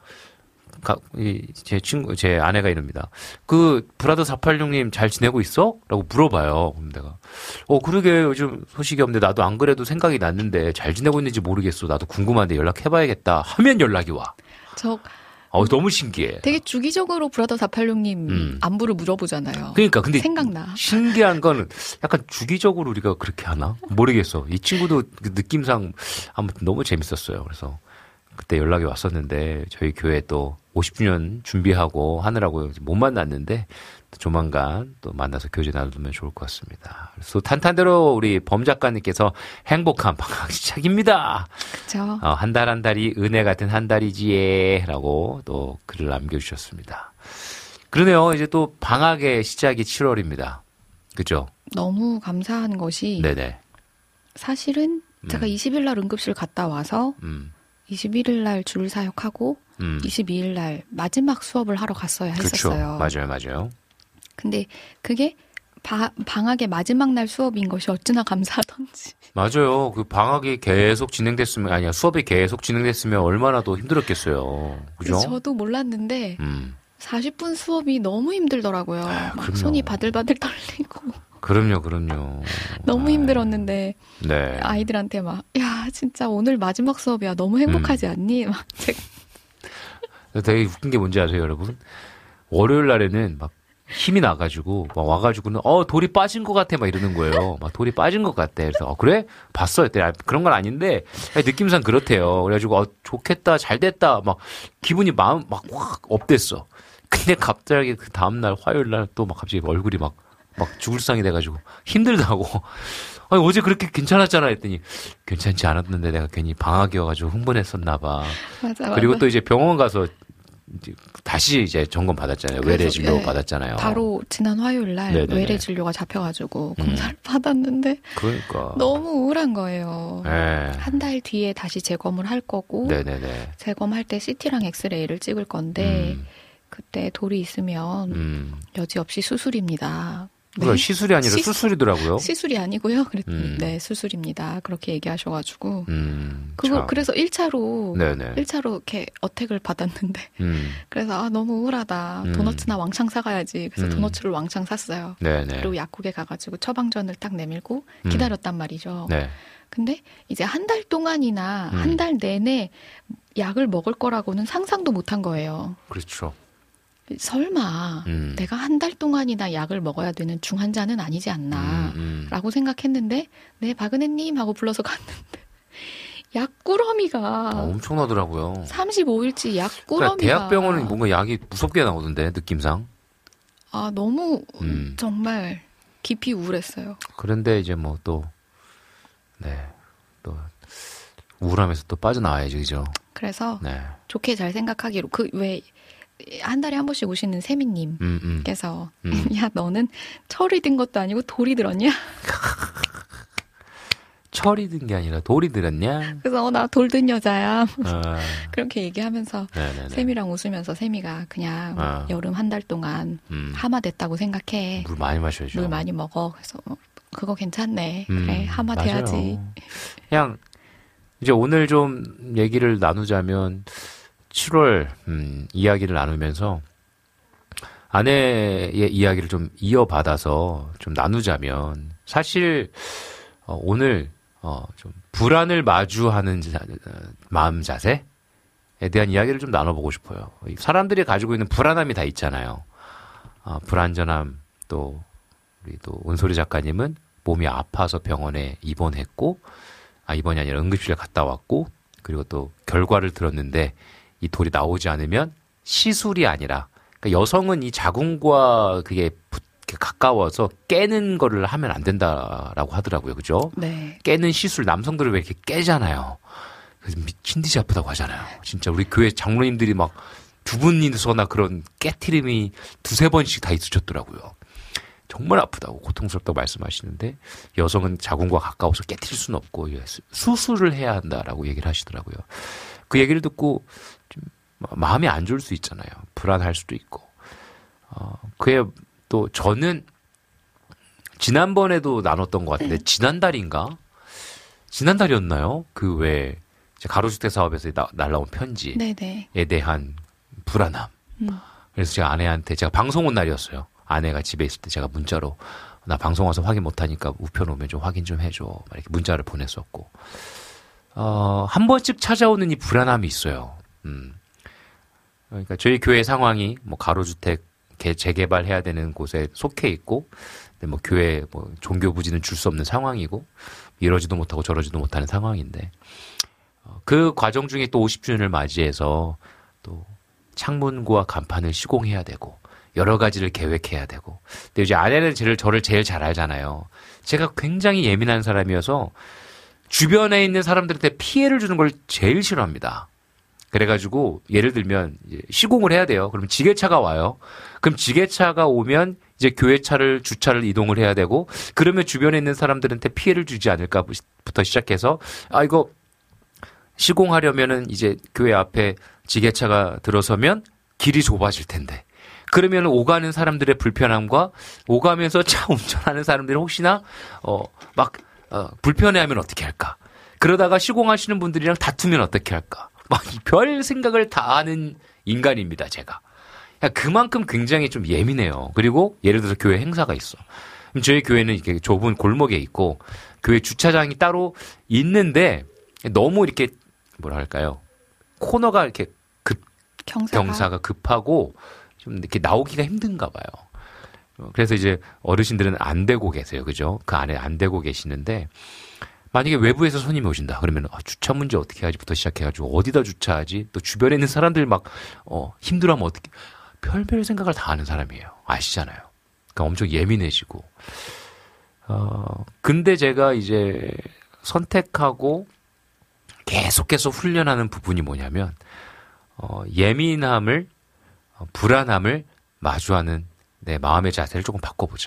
제 아내가 이럽니다. 그 브라더 486님 잘 지내고 있어? 라고 물어봐요. 그럼 내가 그러게 요즘 소식이 없는데 나도 안 그래도 생각이 났는데 잘 지내고 있는지 모르겠어. 나도 궁금한데 연락해봐야겠다 하면 연락이 와. 너무 신기해. 되게 주기적으로 브라더 486님 안부를 물어보잖아요. 그러니까 근데 생각나. 신기한 거는 약간 주기적으로 우리가 그렇게 하나? 모르겠어. 이 친구도 그 느낌상 아무튼 너무 재밌었어요. 그래서 그때 연락이 왔었는데 저희 교회 또 50주년 준비하고 하느라고 못 만났는데 조만간 또 만나서 교제 나누면 좋을 것 같습니다. 그래서 탄탄대로 우리 범 작가님께서 행복한 방학 시작입니다. 그렇죠. 한 달 한 달이 은혜 같은 한 달이지라고 또 글을 남겨주셨습니다. 그러네요. 이제 또 방학의 시작이 7월입니다. 그죠? 너무 감사한 것이 네네. 사실은 제가 20일 날 응급실 갔다 와서 21일 날 줄 사역하고 22일 날 마지막 수업을 하러 갔어야 했었어요. 그렇죠. 맞아요. 근데 그게 방학의 마지막 날 수업인 것이 어찌나 감사하던지. 맞아요. 그 방학이 계속 진행됐으면, 아니야, 수업이 계속 진행됐으면 얼마나 더 힘들었겠어요. 그죠? 저도 몰랐는데 40분 수업이 너무 힘들더라고요. 막 손이 바들바들 떨리고. 그럼요. 너무 힘들었는데 네. 아이들한테 막, 야, 진짜 오늘 마지막 수업이야. 너무 행복하지 않니? 막 되게 웃긴 게 뭔지 아세요, 여러분? 월요일 날에는 막 힘이 나가지고 막 와가지고는 돌이 빠진 것 같아 막 이러는 거예요. 막 돌이 빠진 것 같대. 그래서 그래? 봤어요. 그런 건 아닌데 느낌상 그렇대요. 그래가지고 좋겠다, 잘 됐다, 막 기분이 마음 막 확 업됐어. 근데 갑자기 그 다음 날 화요일 날 또 막 갑자기 얼굴이 막 죽을 상이 돼가지고 힘들다고. 아니, 어제 그렇게 괜찮았잖아 했더니 괜찮지 않았는데 내가 괜히 방학이어가지고 흥분했었나 봐. 맞아. 그리고 또 이제 병원 가서 다시 이제 점검 받았잖아요. 외래 진료 받았잖아요. 바로 지난 화요일 날 네네네. 외래 진료가 잡혀가지고 검사를 받았는데 그러니까 너무 우울한 거예요. 네. 한 달 뒤에 다시 재검을 할 거고 네네네. 재검할 때 CT랑 엑스레이를 찍을 건데 그때 돌이 있으면 여지없이 수술입니다. 네. 시술이 아니라 수술이더라고요. 시술이 아니고요. 그랬더니 네, 수술입니다. 그렇게 얘기하셔가지고 그래서 1차로 네네. 1차로 이렇게 어택을 받았는데 그래서 너무 우울하다. 도너츠나 왕창 사가야지. 그래서 도너츠를 왕창 샀어요. 네네. 그리고 약국에 가가지고 처방전을 딱 내밀고 기다렸단 말이죠. 네. 근데 이제 한 달 동안이나 한 달 내내 약을 먹을 거라고는 상상도 못한 거예요. 그렇죠. 설마 내가 한 달 동안이나 약을 먹어야 되는 중환자는 아니지 않나 라고 생각했는데 네, 박은혜님 하고 불러서 갔는데 약꾸러미가 엄청나더라고요. 35일치 약꾸러미가 대학병원은 뭔가 약이 무섭게 나오던데 느낌상. 너무 정말 깊이 우울했어요. 그런데 이제 뭐 또 또 우울하면서 또 빠져나와야지, 그죠? 그래서 네. 좋게 잘 생각하기로 왜 한 달에 한 번씩 오시는 세미님께서 야, 너는 철이 든 것도 아니고 돌이 들었냐? 철이 든 게 아니라 돌이 들었냐? 그래서 나 돌 든 여자야. 그렇게 얘기하면서 네네네. 세미랑 웃으면서 세미가 그냥 여름 한 달 동안 하마 됐다고 생각해. 물 많이 마셔야죠. 물 많이 먹어. 그래서 그거 괜찮네. 그래, 하마 맞아요. 돼야지. 그냥 이제 오늘 좀 얘기를 나누자면 7월 이야기를 나누면서 아내의 이야기를 좀 이어받아서 좀 나누자면 사실 오늘 좀 불안을 마주하는 마음 자세에 대한 이야기를 좀 나눠보고 싶어요. 사람들이 가지고 있는 불안함이 다 있잖아요. 불안전함, 또 우리 또 은솔이 작가님은 몸이 아파서 병원에 입원했고, 입원이 아니라 응급실에 갔다 왔고, 그리고 또 결과를 들었는데 이 돌이 나오지 않으면 시술이 아니라, 그러니까 여성은 이 자궁과 그게 가까워서 깨는 거를 하면 안 된다라고 하더라고요. 그죠? 네. 깨는 시술, 남성들은 왜 이렇게 깨잖아요. 그래서 미친 듯이 아프다고 하잖아요. 진짜 우리 교회 장로님들이 막 두 분이서나 그런 깨트림이 두세 번씩 다 있으셨더라고요. 정말 아프다고, 고통스럽다고 말씀하시는데 여성은 자궁과 가까워서 깨트릴 수는 없고 수술을 해야 한다라고 얘기를 하시더라고요. 그 얘기를 듣고 좀 마음이 안 좋을 수 있잖아요. 불안할 수도 있고. 그에 또 저는 지난번에도 나눴던 것 같은데 지난달이었나요? 그 왜 가로주택 사업에서 날라온 편지에 네네. 대한 불안함. 그래서 제가 아내한테, 제가 방송 온 날이었어요. 아내가 집에 있을 때 제가 문자로 나 방송 와서 확인 못하니까 우편오면 좀 확인 좀 해줘. 이렇게 문자를 보냈었고, 한 번씩 찾아오는 이 불안함이 있어요. 그러니까 저희 교회 상황이 뭐 가로주택 재개발해야 되는 곳에 속해 있고, 근데 뭐 교회 뭐 종교 부지는 줄 수 없는 상황이고, 이러지도 못하고 저러지도 못하는 상황인데, 그 과정 중에 또 50주년을 맞이해서 또 창문과 간판을 시공해야 되고 여러 가지를 계획해야 되고. 근데 이제 아내는 저를 제일 잘 알잖아요. 제가 굉장히 예민한 사람이어서 주변에 있는 사람들한테 피해를 주는 걸 제일 싫어합니다. 그래가지고 예를 들면 이제 시공을 해야 돼요. 그럼 지게차가 와요. 그럼 지게차가 오면 이제 교회차를 주차를 이동을 해야 되고 그러면 주변에 있는 사람들한테 피해를 주지 않을까부터 시작해서 이거 시공하려면은 이제 교회 앞에 지게차가 들어서면 길이 좁아질 텐데 그러면 오가는 사람들의 불편함과 오가면서 차 운전하는 사람들이 혹시나 불편해하면 어떻게 할까? 그러다가 시공하시는 분들이랑 다투면 어떻게 할까? 막 별 생각을 다 하는 인간입니다, 제가. 그만큼 굉장히 좀 예민해요. 그리고 예를 들어서 교회 행사가 있어. 그럼 저희 교회는 이렇게 좁은 골목에 있고 교회 주차장이 따로 있는데 너무 이렇게 뭐랄까요? 코너가 이렇게 경사가 급하고 좀 이렇게 나오기가 힘든가 봐요. 그래서 이제 어르신들은 안 대고 계세요. 그죠? 그 안에 안 대고 계시는데 만약에 외부에서 손님이 오신다. 그러면 주차 문제 어떻게 하지부터 시작해가지고 어디다 주차하지? 또 주변에 있는 사람들 막 힘들어하면 어떻게 별별 생각을 다 하는 사람이에요. 아시잖아요. 그러니까 엄청 예민해지고. 근데 제가 이제 선택하고 계속해서 훈련하는 부분이 뭐냐면 예민함을 불안함을 마주하는 내 마음의 자세를 조금 바꿔보자.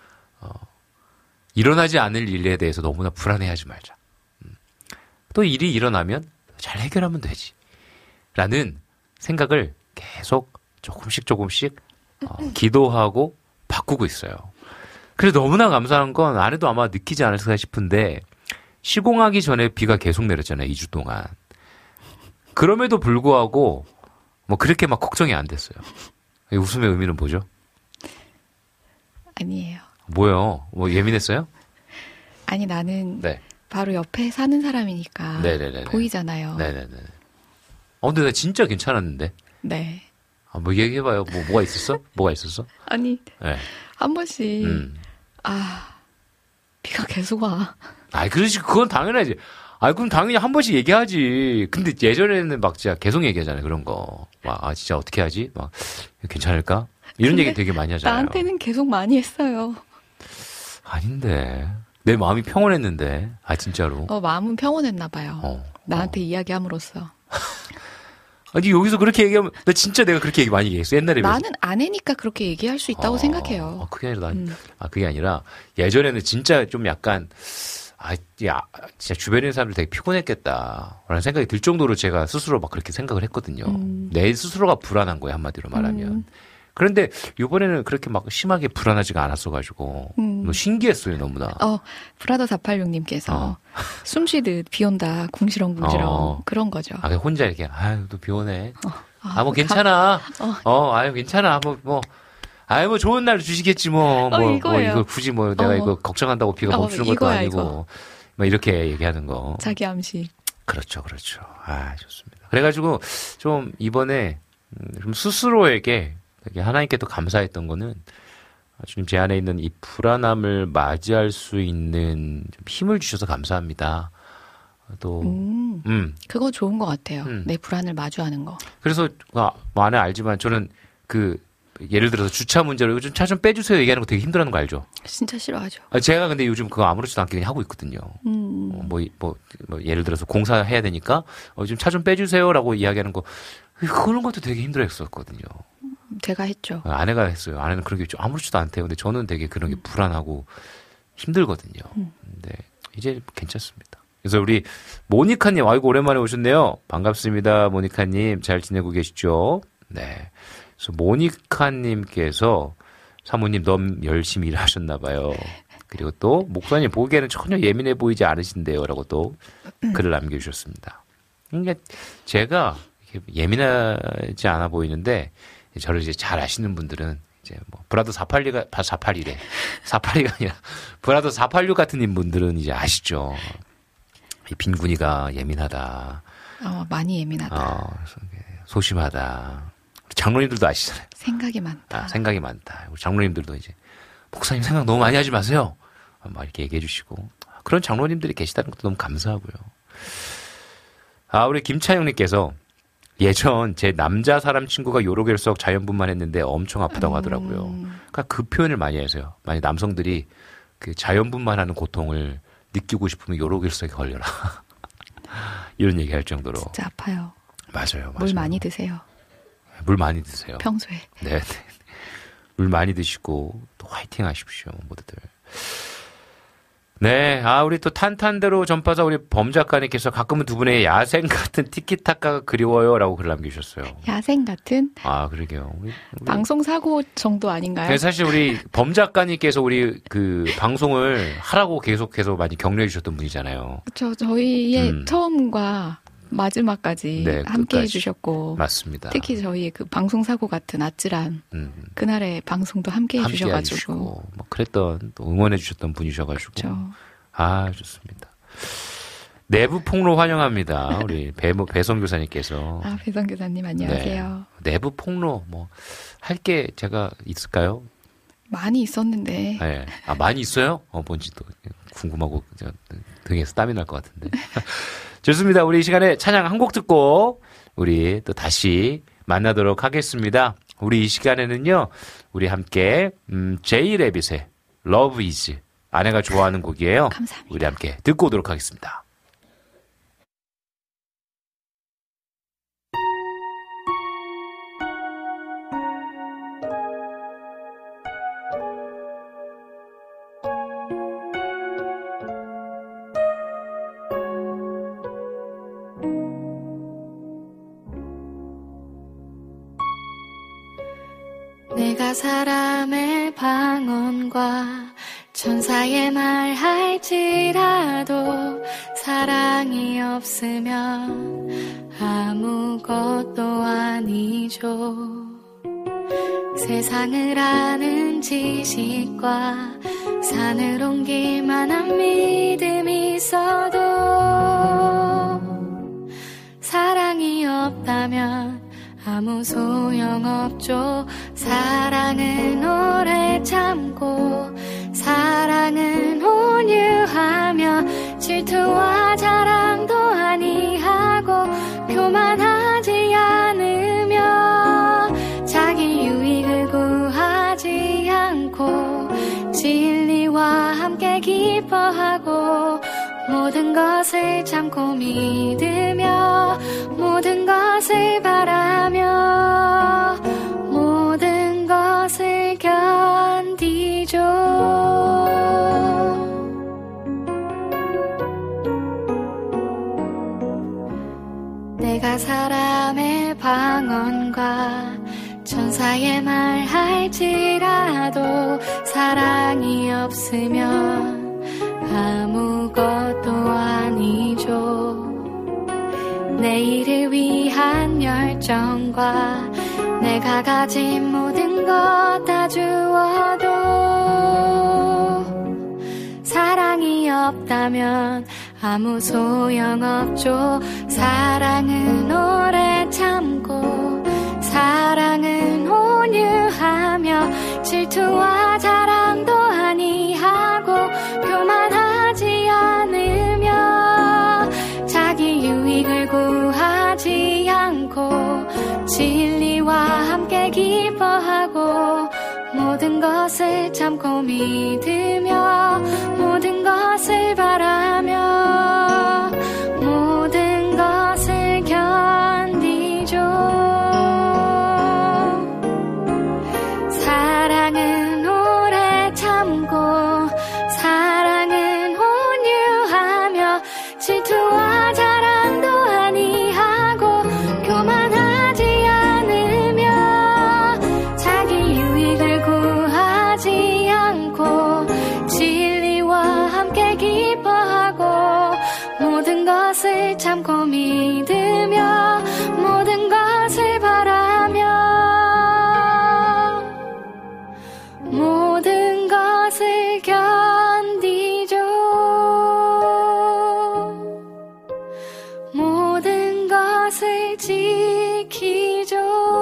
일어나지 않을 일에 대해서 너무나 불안해하지 말자. 또 일이 일어나면 잘 해결하면 되지. 라는 생각을 계속 조금씩 기도하고 바꾸고 있어요. 그래서 너무나 감사한 건 아내도 아마 느끼지 않을까 싶은데 시공하기 전에 비가 계속 내렸잖아요. 2주 동안. 그럼에도 불구하고 뭐 그렇게 막 걱정이 안 됐어요. 웃음의 의미는 뭐죠? 아니에요. 뭐요? 뭐 예민했어요? 아니 나는 바로 옆에 사는 사람이니까 네네네네. 보이잖아요. 네네네. 근데 나 진짜 괜찮았는데. 네. 뭐 얘기해봐요. 뭐가 있었어? 뭐가 있었어? 아니 한 번씩 비가 계속 와. 그렇지. 그건 당연하지. 그럼 당연히 한 번씩 얘기하지. 근데 예전에는 막 진짜 계속 얘기하잖아요. 그런 거. 진짜 어떻게 하지? 막 괜찮을까? 이런 얘기 되게 많이 하잖아요. 나한테는 계속 많이 했어요. 아닌데. 내 마음이 평온했는데. 진짜로. 마음은 평온했나 봐요. 나한테 이야기함으로써. 아니 여기서 그렇게 얘기하면 나 진짜 내가 그렇게 얘기 많이 얘기했어. 옛날에 나는 아내니까 그렇게 얘기할 수 있다고 생각해요. 그게 아니라 그게 아니라 예전에는 진짜 좀 약간 진짜 주변에 있는 사람들 되게 피곤했겠다 라는 생각이 들 정도로 제가 스스로 막 그렇게 생각을 했거든요. 내 스스로가 불안한 거예요, 한마디로 말하면. 그런데 이번에는 그렇게 막 심하게 불안하지가 않았어가지고 너무 신기했어요, 너무나. 브라더 486님께서 숨 쉬듯 비 온다, 궁시렁궁시렁 그런 거죠. 혼자 이렇게 또 비 오네. 뭐 괜찮아. 괜찮아. 뭐 좋은 날 주시겠지 뭐 이거 굳이 내가 이거 걱정한다고 비가 멈추는 것도 이거야, 아니고 이거. 뭐 이렇게 얘기하는 거. 자기 암시. 그렇죠. 좋습니다. 그래가지고 좀 이번에 좀 스스로에게 되게 하나님께 또 감사했던 거는 주님 제 안에 있는 이 불안함을 맞이할 수 있는 좀 힘을 주셔서 감사합니다. 또 그거 좋은 것 같아요. 내 불안을 마주하는 거. 그래서 뭐 안에 알지만 저는 예를 들어서 주차 문제로 요즘 차 좀 빼주세요 얘기하는 거 되게 힘들어하는 거 알죠? 진짜 싫어하죠. 제가 근데 요즘 그거 아무렇지도 않게 그냥 하고 있거든요. 예를 들어서 공사해야 되니까 요즘 차 좀 빼주세요라고 이야기하는 거 그런 것도 되게 힘들어했었거든요. 제가 했죠. 아내가 했어요. 아내는 그런 게 좀 아무렇지도 않대요. 근데 저는 되게 그런 게 불안하고 힘들거든요. 근데 이제 괜찮습니다. 그래서 우리 모니카님, 아이고 오랜만에 오셨네요. 반갑습니다. 모니카님 잘 지내고 계시죠? 네. 그래서 모니카님께서 사모님 너무 열심히 일하셨나봐요. 그리고 또 목사님 보기에는 전혀 예민해 보이지 않으신데요라고 또 글을 남겨주셨습니다. 그러니까 제가 예민하지 않아 보이는데 저를 이제 잘 아시는 분들은 이제 뭐 브라더 481가 아니라 브라더 486 같은 분들은 이제 아시죠. 이 빈군이가 예민하다. 많이 예민하다. 소심하다. 장로님들도 아시잖아요. 생각이 많다. 생각이 많다. 우리 장로님들도 이제 목사님 생각 너무 많이 하지 마세요. 막 이렇게 얘기해 주시고 그런 장로님들이 계시다는 것도 너무 감사하고요. 우리 김차영님께서 예전 제 남자 사람 친구가 요로결석 자연분만 했는데 엄청 아프다고 하더라고요. 그러니까 그 표현을 많이 하세요. 만약 남성들이 그 자연분만하는 고통을 느끼고 싶으면 요로결석에 걸려라. 이런 얘기 할 정도로. 진짜 아파요. 맞아요. 물 많이 드세요. 물 많이 드세요. 평소에. 네. 물 많이 드시고 또 화이팅 하십시오. 모두들. 네, 우리 또 탄탄대로 전파사 우리 범 작가님께서 가끔은 두 분의 야생 같은 티키타카가 그리워요라고 글 남기셨어요. 야생 같은? 그러게요. 우리 방송 사고 정도 아닌가요? 사실 우리 범 작가님께서 우리 그 방송을 하라고 계속해서 많이 격려해 주셨던 분이잖아요. 그렇죠. 저희의 처음과 마지막까지 네, 함께 해주셨고, 맞습니다. 특히 저희 그 방송 사고 같은 아찔한 그날의 방송도 함께 해주셔가지고, 뭐 그랬던 또 응원해 주셨던 분이셔가지고, 그렇죠. 좋습니다. 내부 폭로 환영합니다. 우리 배성 교사님께서. 배성 교사님 안녕하세요. 네. 내부 폭로 뭐 할 게 제가 있을까요? 많이 있었는데. 네. 많이 있어요? 뭔지 또 궁금하고 등에서 땀이 날 것 같은데. 좋습니다. 우리 이 시간에 찬양 한 곡 듣고 우리 또 다시 만나도록 하겠습니다. 우리 이 시간에는요, 우리 함께 제이 레빗의 Love Is 아내가 좋아하는 곡이에요. 감사합니다. 우리 함께 듣고 오도록 하겠습니다. 내가 사람의 방언과 천사의 말 할지라도 사랑이 없으면 아무것도 아니죠. 세상을 아는 지식과 산을 옮길 만한 믿음이 있어도 사랑이 없다면 아무 소용없죠. 사랑은 오래 참고 사랑은 온유하며 질투와 자랑도 아니하고 교만하지 않으며 자기 유익을 구하지 않고 진리와 함께 기뻐하고 모든 것을 참고 믿으며 모든 것을 바라며 모든 것을 견디죠. 내가 사람의 방언과 천사의 말 할지라도 사랑이 없으면 아무것도 아니죠. 내일을 위한 열정과 내가 가진 모든 것 다 주어도 사랑이 없다면 아무 소용없죠. 사랑은 오래 참고 사랑은 온유하며 질투와 자랑도 아니하고 교만하지 않으며 자기 유익을 구하지 않고 진리와 함께 기뻐하고 모든 것을 참고 믿으며 모든 것을 바라며 모든 것을 견디죠. 사랑은 오래 참고 사랑은 온유하며 질투와 자랑도 아니하고 교만하지 않으며 자기 유익을 구하지 않고 진리와 함께 기뻐하고 모든 것을 참고 믿으며 모든 것을 바라며 모든 것을 견디죠. 모든 것을 지키죠.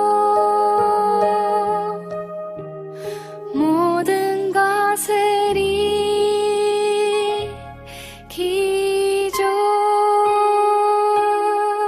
모든 것을 이기죠.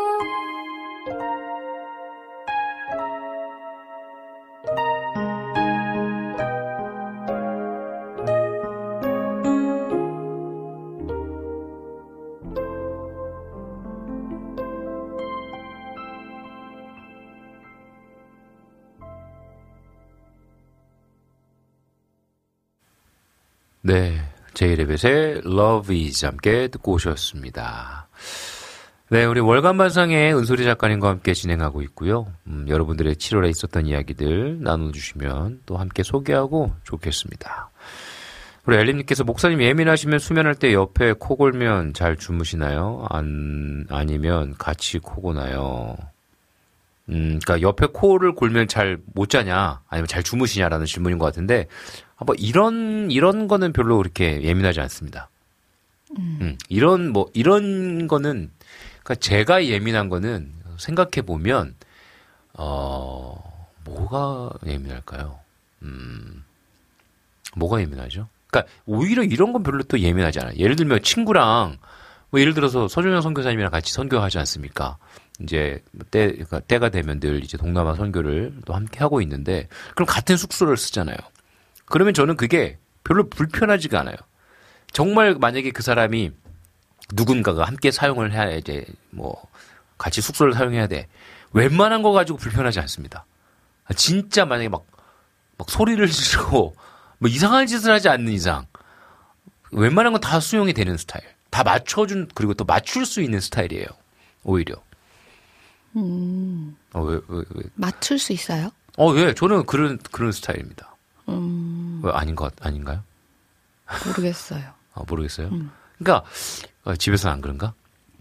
네, 제이레벳의 Love is 함께 듣고 오셨습니다. 네, 우리 월간반상의 은솔이 작가님과 함께 진행하고 있고요. 여러분들의 7월에 있었던 이야기들 나눠주시면 또 함께 소개하고 좋겠습니다. 우리 엘림님께서 목사님 예민하시면 수면할 때 옆에 코 골면 잘 주무시나요? 아니면 같이 코 고나요? 그러니까 옆에 코를 골면 잘 못 자냐, 아니면 잘 주무시냐라는 질문인 것 같은데, 뭐 이런 거는 별로 그렇게 예민하지 않습니다. 이런 거는, 그러니까 제가 예민한 거는 생각해 보면 뭐가 예민할까요? 뭐가 예민하죠? 그러니까 오히려 이런 건 별로 또 예민하지 않아요. 예를 들면 친구랑 뭐 예를 들어서 서준영 선교사님이랑 같이 선교하지 않습니까? 이제 때가 되면 늘 이제 동남아 선교를 또 함께 하고 있는데, 그럼 같은 숙소를 쓰잖아요. 그러면 저는 그게 별로 불편하지가 않아요. 정말 만약에 그 사람이 누군가가 함께 사용을 해야, 이제 뭐 같이 숙소를 사용해야 돼. 웬만한 거 가지고 불편하지 않습니다. 진짜 만약에 막 소리를 지르고 뭐 이상한 짓을 하지 않는 이상 웬만한 건 다 수용이 되는 스타일. 다 맞춰준, 그리고 또 맞출 수 있는 스타일이에요. 오히려. 왜? 맞출 수 있어요? 예, 저는 그런 스타일입니다. 아닌가요? 모르겠어요. 모르겠어요? 그러니까, 집에서는 안 그런가?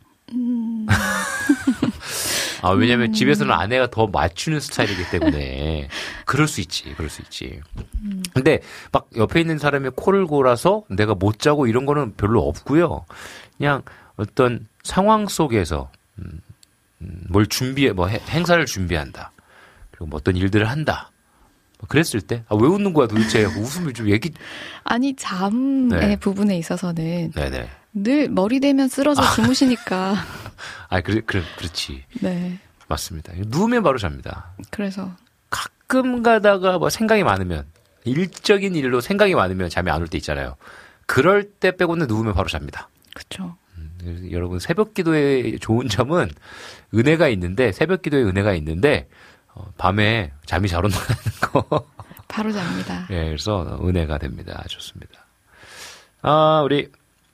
왜냐면 집에서는 아내가 더 맞추는 스타일이기 때문에, 그럴 수 있지. 근데, 막 옆에 있는 사람이 코를 골아서 내가 못 자고 이런 거는 별로 없고요. 그냥 어떤 상황 속에서, 뭘 행사를 준비한다. 그리고 뭐 어떤 일들을 한다. 그랬을 때, 왜 웃는 거야 도대체? 웃음을 좀 아니, 잠의 네. 부분에 있어서는. 네네. 늘 머리 대면 쓰러져 주무시니까. 그렇지. 네. 맞습니다. 누우면 바로 잡니다. 그래서. 가끔 가다가 뭐 생각이 많으면, 일적인 일로 생각이 많으면 잠이 안 올 때 있잖아요. 그럴 때 빼고는 누우면 바로 잡니다. 그렇죠. 여러분, 새벽 기도의 좋은 점은 새벽 기도의 은혜가 있는데, 밤에 잠이 잘 온다는 거. 바로 잡니다. 예, 그래서 은혜가 됩니다. 좋습니다. 우리,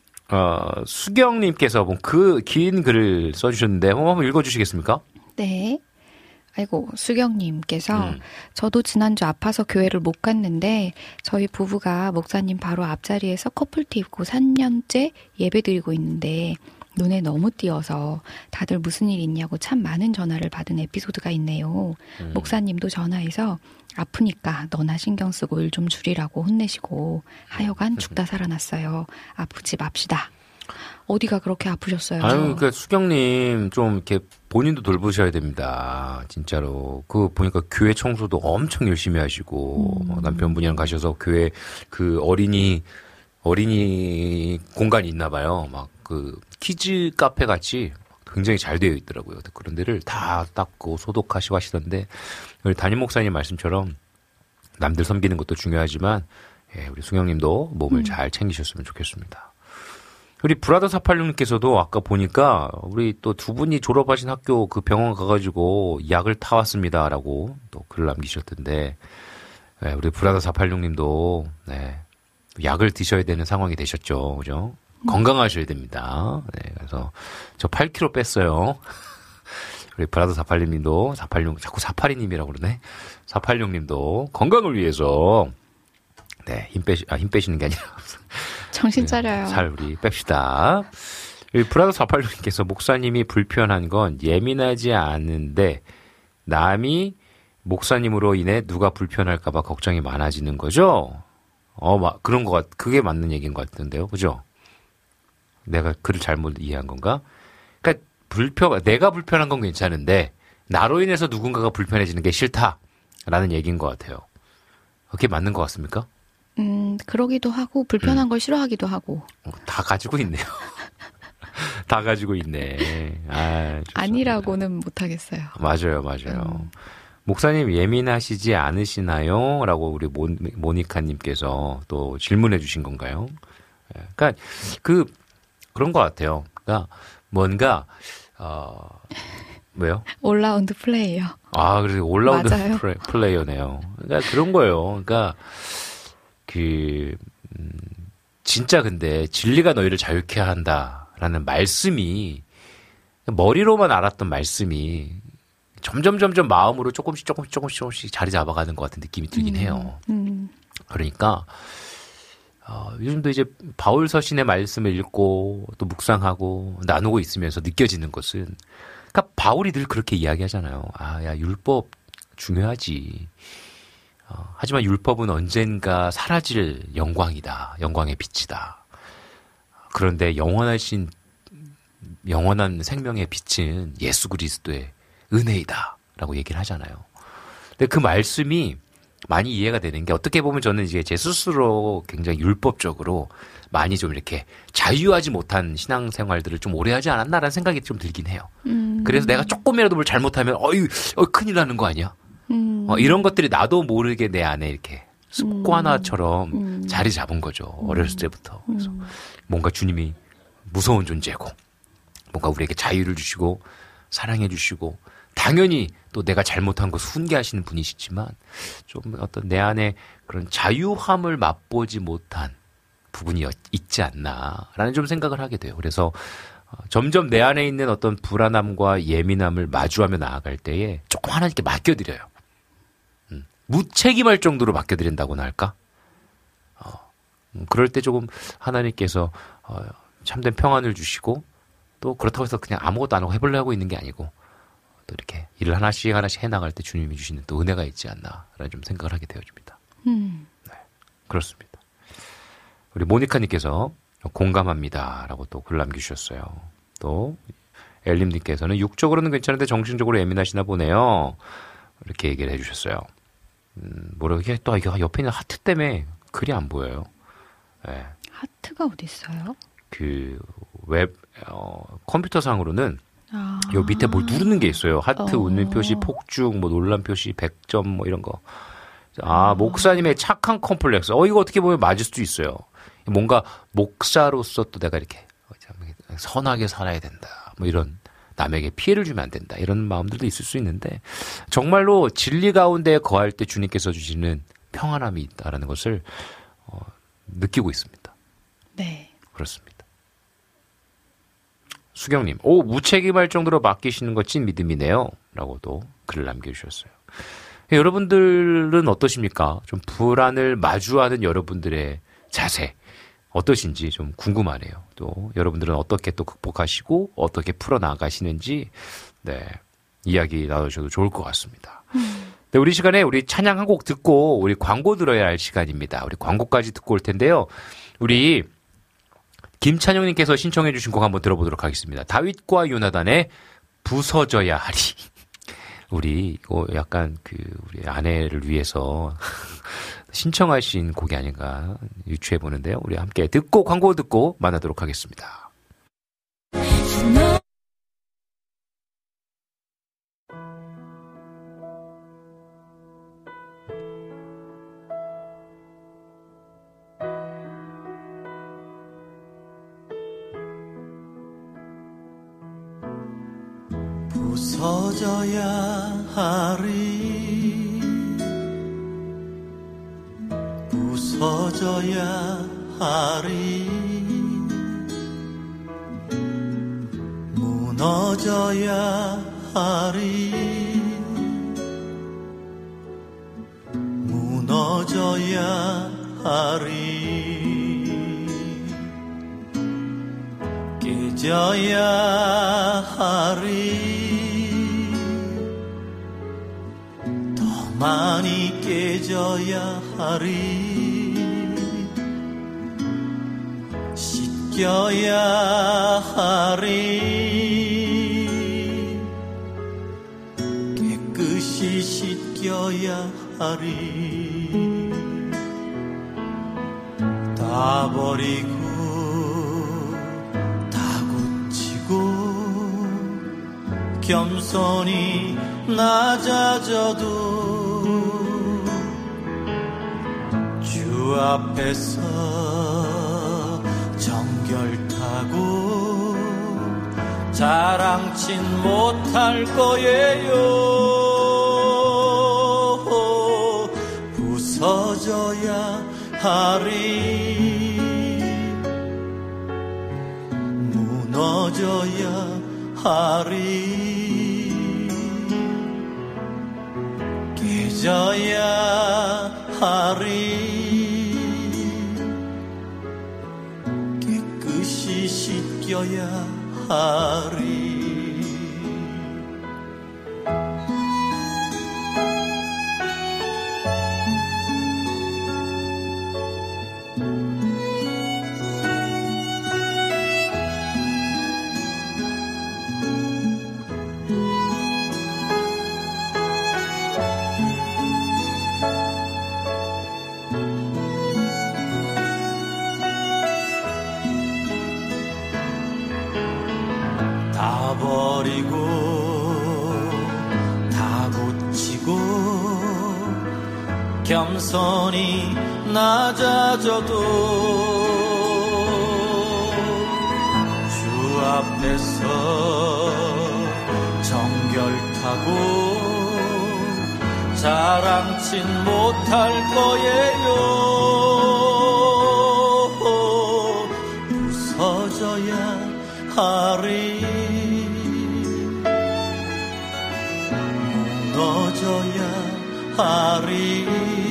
수경님께서 그 긴 글을 써주셨는데, 한번 읽어주시겠습니까? 네. 아이고, 수경님께서 저도 지난주 아파서 교회를 못 갔는데 저희 부부가 목사님 바로 앞자리에서 커플티 입고 3년째 예배드리고 있는데 눈에 너무 띄어서 다들 무슨 일 있냐고 참 많은 전화를 받은 에피소드가 있네요. 목사님도 전화해서 아프니까 너나 신경 쓰고 일 좀 줄이라고 혼내시고 하여간 죽다 살아났어요. 아프지 맙시다. 어디가 그렇게 아프셨어요? 그러니까 수경님 좀 이렇게 본인도 돌보셔야 됩니다. 진짜로. 보니까 교회 청소도 엄청 열심히 하시고 남편분이랑 가셔서 교회 그 어린이 공간이 있나 봐요. 막 키즈 카페 같이 굉장히 잘 되어 있더라고요. 그런 데를 다 닦고 소독하시고 하시던데, 우리 담임 목사님 말씀처럼 남들 섬기는 것도 중요하지만, 우리 수경님도 몸을 잘 챙기셨으면 좋겠습니다. 우리 브라더 486님께서도 아까 보니까 우리 또 두 분이 졸업하신 학교 그 병원 가가지고 약을 타왔습니다라고 또 글을 남기셨던데, 우리 브라더 486님도 약을 드셔야 되는 상황이 되셨죠, 그죠? 건강하셔야 됩니다. 그래서 저 8kg 뺐어요. 우리 브라더 486님도 486 자꾸 482님이라고 그러네. 486님도 건강을 위해서 힘 빼시는 게 아니라 정신 차려요. 살 우리 뺍시다. 브라더 486님께서 목사님이 불편한 건 예민하지 않은데 남이 목사님으로 인해 누가 불편할까봐 걱정이 많아지는 거죠. 그런 그게 맞는 얘기인 것 같은데요, 그죠? 내가 글을 잘못 이해한 건가? 그러니까 내가 불편한 건 괜찮은데 나로 인해서 누군가가 불편해지는 게 싫다라는 얘기인 것 같아요. 그게 맞는 것 같습니까? 그러기도 하고 불편한 걸 싫어하기도 하고. 다 가지고 있네요. 다 가지고 있네. 아니라고는 못하겠어요. 맞아요. 목사님 예민하시지 않으시나요? 라고 우리 모니카님께서 또 질문해 주신 건가요? 그러니까 그런 것 같아요. 그러니까 뭔가 왜요? 올라운드 플레이어. 그래서 올라운드 플레이어네요. 그러니까 그런 거예요. 그러니까 진짜 근데 진리가 너희를 자유케 한다라는 말씀이 머리로만 알았던 말씀이 점점 마음으로 조금씩 자리 잡아가는 것 같은 느낌이 들긴 해요. 그러니까 요즘도 이제 바울 서신의 말씀을 읽고 또 묵상하고 나누고 있으면서 느껴지는 것은, 그러니까 바울이 늘 그렇게 이야기하잖아요. 야, 율법 중요하지. 하지만 율법은 언젠가 사라질 영광이다. 영광의 빛이다. 그런데 영원한 생명의 빛은 예수 그리스도의 은혜이다. 라고 얘기를 하잖아요. 근데 그 말씀이 많이 이해가 되는 게, 어떻게 보면 저는 이제 제 스스로 굉장히 율법적으로 많이 좀 이렇게 자유하지 못한 신앙생활들을 좀 오래 하지 않았나라는 생각이 좀 들긴 해요. 그래서 내가 조금이라도 뭘 잘못하면 큰일 나는 거 아니야? 이런 것들이 나도 모르게 내 안에 이렇게 습관화처럼 자리 잡은 거죠. 어렸을 때부터. 그래서 뭔가 주님이 무서운 존재고, 뭔가 우리에게 자유를 주시고 사랑해 주시고, 당연히 또 내가 잘못한 것을 훈계하시는 분이시지만 좀 어떤 내 안에 그런 자유함을 맛보지 못한 부분이 있지 않나라는 좀 생각을 하게 돼요. 그래서 점점 내 안에 있는 어떤 불안함과 예민함을 마주하며 나아갈 때에 조금 하나님께 맡겨드려요. 무책임할 정도로 맡겨드린다고나 할까? 그럴 때 조금 하나님께서 참된 평안을 주시고, 또 그렇다고 해서 그냥 아무것도 안 하고 해보려고 있는 게 아니고, 또 이렇게 일을 하나씩 해나갈 때 주님이 주시는 또 은혜가 있지 않나라는 좀 생각을 하게 되어집니다. 네, 그렇습니다. 우리 모니카님께서 공감합니다라고 또 글 남겨주셨어요. 또 엘림님께서는 육적으로는 괜찮은데 정신적으로 예민하시나 보네요. 이렇게 얘기를 해주셨어요. 이게 또 옆에 있는 하트 때문에 글이 안 보여요. 네. 하트가 어디 있어요? 그 컴퓨터상으로는 요 밑에 뭘 누르는 게 있어요. 하트, 웃는 표시, 폭죽, 논란 표시, 100점 이런 거. 목사님의 착한 컴플렉스. 이거 어떻게 보면 맞을 수도 있어요. 뭔가 목사로서 또 내가 이렇게 선하게 살아야 된다. 이런, 남에게 피해를 주면 안 된다. 이런 마음들도 있을 수 있는데, 정말로 진리 가운데 거할 때 주님께서 주시는 평안함이 있다라는 것을 느끼고 있습니다. 네. 그렇습니다. 수경님, 무책임할 정도로 맡기시는 것 찐 믿음이네요. 라고도 글을 남겨주셨어요. 여러분들은 어떠십니까? 좀 불안을 마주하는 여러분들의 자세 어떠신지 좀 궁금하네요. 또 여러분들은 어떻게 또 극복하시고 어떻게 풀어나가시는지, 네, 이야기 나눠주셔도 좋을 것 같습니다. 네, 우리 시간에 우리 찬양 한 곡 듣고 우리 광고 들어야 할 시간입니다. 우리 광고까지 듣고 올 텐데요. 우리 김찬영님께서 신청해 주신 곡 한번 들어보도록 하겠습니다. 다윗과 요나단의 부서져야 하리. 우리 이거 약간 우리 아내를 위해서 신청하신 곡이 아닌가 유추해 보는데요. 우리 함께 듣고 광고 듣고 만나도록 하겠습니다. 부서져야 하리, 부서져야 하리, 무너져야 하리, 무너져야 하리, 깨져야 하리, 많이 깨져야 하리, 씻겨야 하리, 깨끗이 씻겨야 하리, 다 버리고 다 고치고 겸손히 낮아져도 주 앞에서 정결타고 자랑치 못할 거예요. 부서져야 하리, 무너져야 하리 깨져야 하리 깨끗이 씻겨야 하리 다 버리고 다 고치고 겸손히 낮아져도 주 앞에서 정결타고 자랑친 못할 거예요 부서져야 하리 무너져야 하리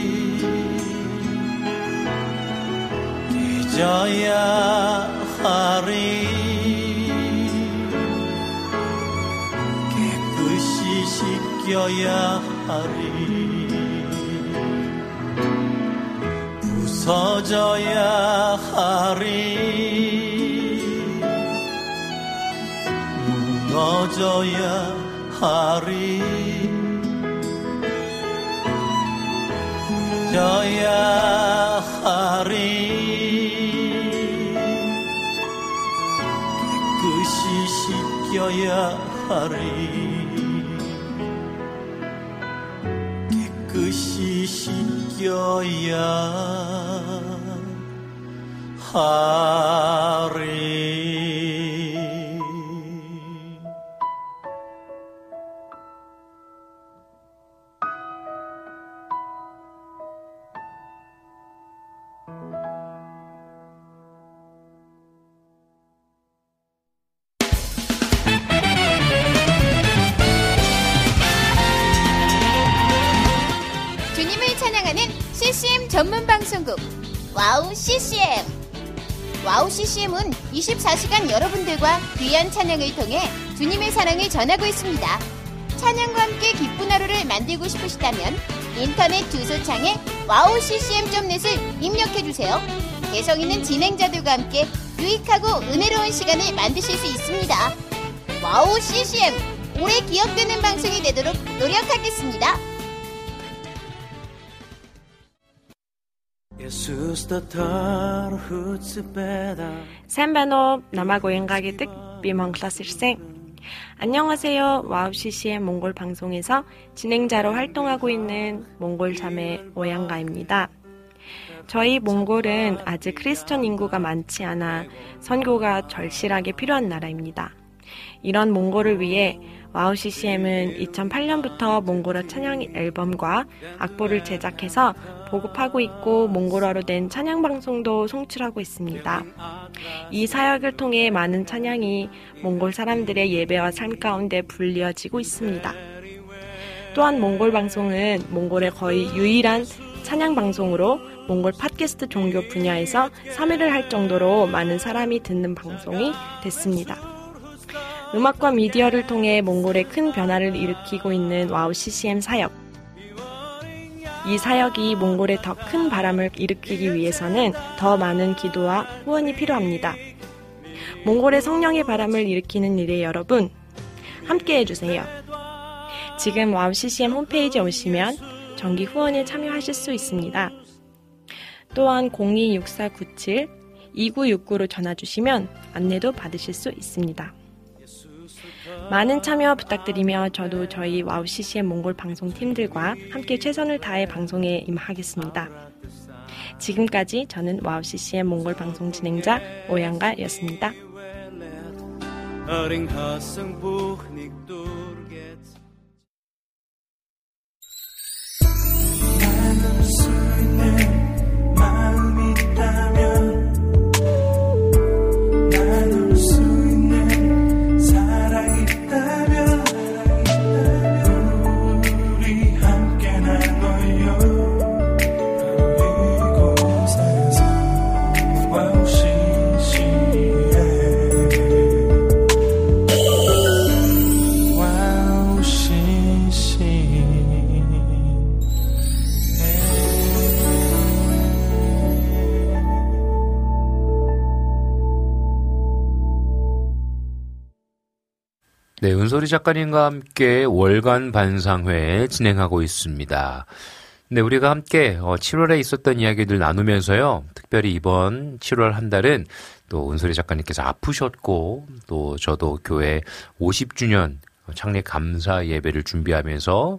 깨져야 하리 깨끗이 씻겨야 하리 부서져야 하리 무너져야 하리 깨져야 하리 깨끗이 씻겨야 하리 깨끗이 씻겨야 하리 CCM 전문 방송국 와우 CCM. 와우 CCM은 24시간 여러분들과 귀한 찬양을 통해 주님의 사랑을 전하고 있습니다. 찬양과 함께 기쁜 하루를 만들고 싶으시다면 인터넷 주소창에 wowccm.net을 입력해주세요. 개성 있는 진행자들과 함께 유익하고 은혜로운 시간을 만드실 수 있습니다. 와우 CCM, 오래 기억되는 방송이 되도록 노력하겠습니다. Сайн байна уу? Намайг уянгаа гэдэг би Монголоос ирсэн. 안녕하세요. 와우 CCM 몽골 방송에서 진행자로 활동하고 있는 몽골 자매 오양가입니다. 저희 몽골은 아직 크리스천 인구가 많지 않아 선교가 절실하게 필요한 나라입니다. 이런 몽골을 위해 와우 CCM은 2008년부터 몽골어 찬양 앨범과 악보를 제작해서 보급하고 있고 몽골어로 된 찬양 방송도 송출하고 있습니다. 이 사역을 통해 많은 찬양이 몽골 사람들의 예배와 삶 가운데 불리어지고 있습니다. 또한 몽골 방송은 몽골의 거의 유일한 찬양 방송으로 몽골 팟캐스트 종교 분야에서 3위를 할 정도로 많은 사람이 듣는 방송이 됐습니다. 음악과 미디어를 통해 몽골에 큰 변화를 일으키고 있는 와우 CCM 사역. 이 사역이 몽골에 더 큰 바람을 일으키기 위해서는 더 많은 기도와 후원이 필요합니다. 몽골의 성령의 바람을 일으키는 일에 여러분, 함께 해주세요. 지금 와우 CCM 홈페이지에 오시면 정기 후원에 참여하실 수 있습니다. 또한 026497-2969로 전화주시면 안내도 받으실 수 있습니다. 많은 참여 부탁드리며 저도 저희 와우 CCM 몽골 방송팀들과 함께 최선을 다해 방송에 임하겠습니다. 지금까지 저는 와우 CCM 몽골 방송 진행자 오양가였습니다. 나눌 수 있는 은솔이 작가님과 함께 월간 반상회 진행하고 있습니다. 네, 우리가 함께 7월에 있었던 이야기들 나누면서요. 특별히 이번 7월 한 달은 또 은솔이 작가님께서 아프셨고 또 저도 교회 50주년 창립 감사 예배를 준비하면서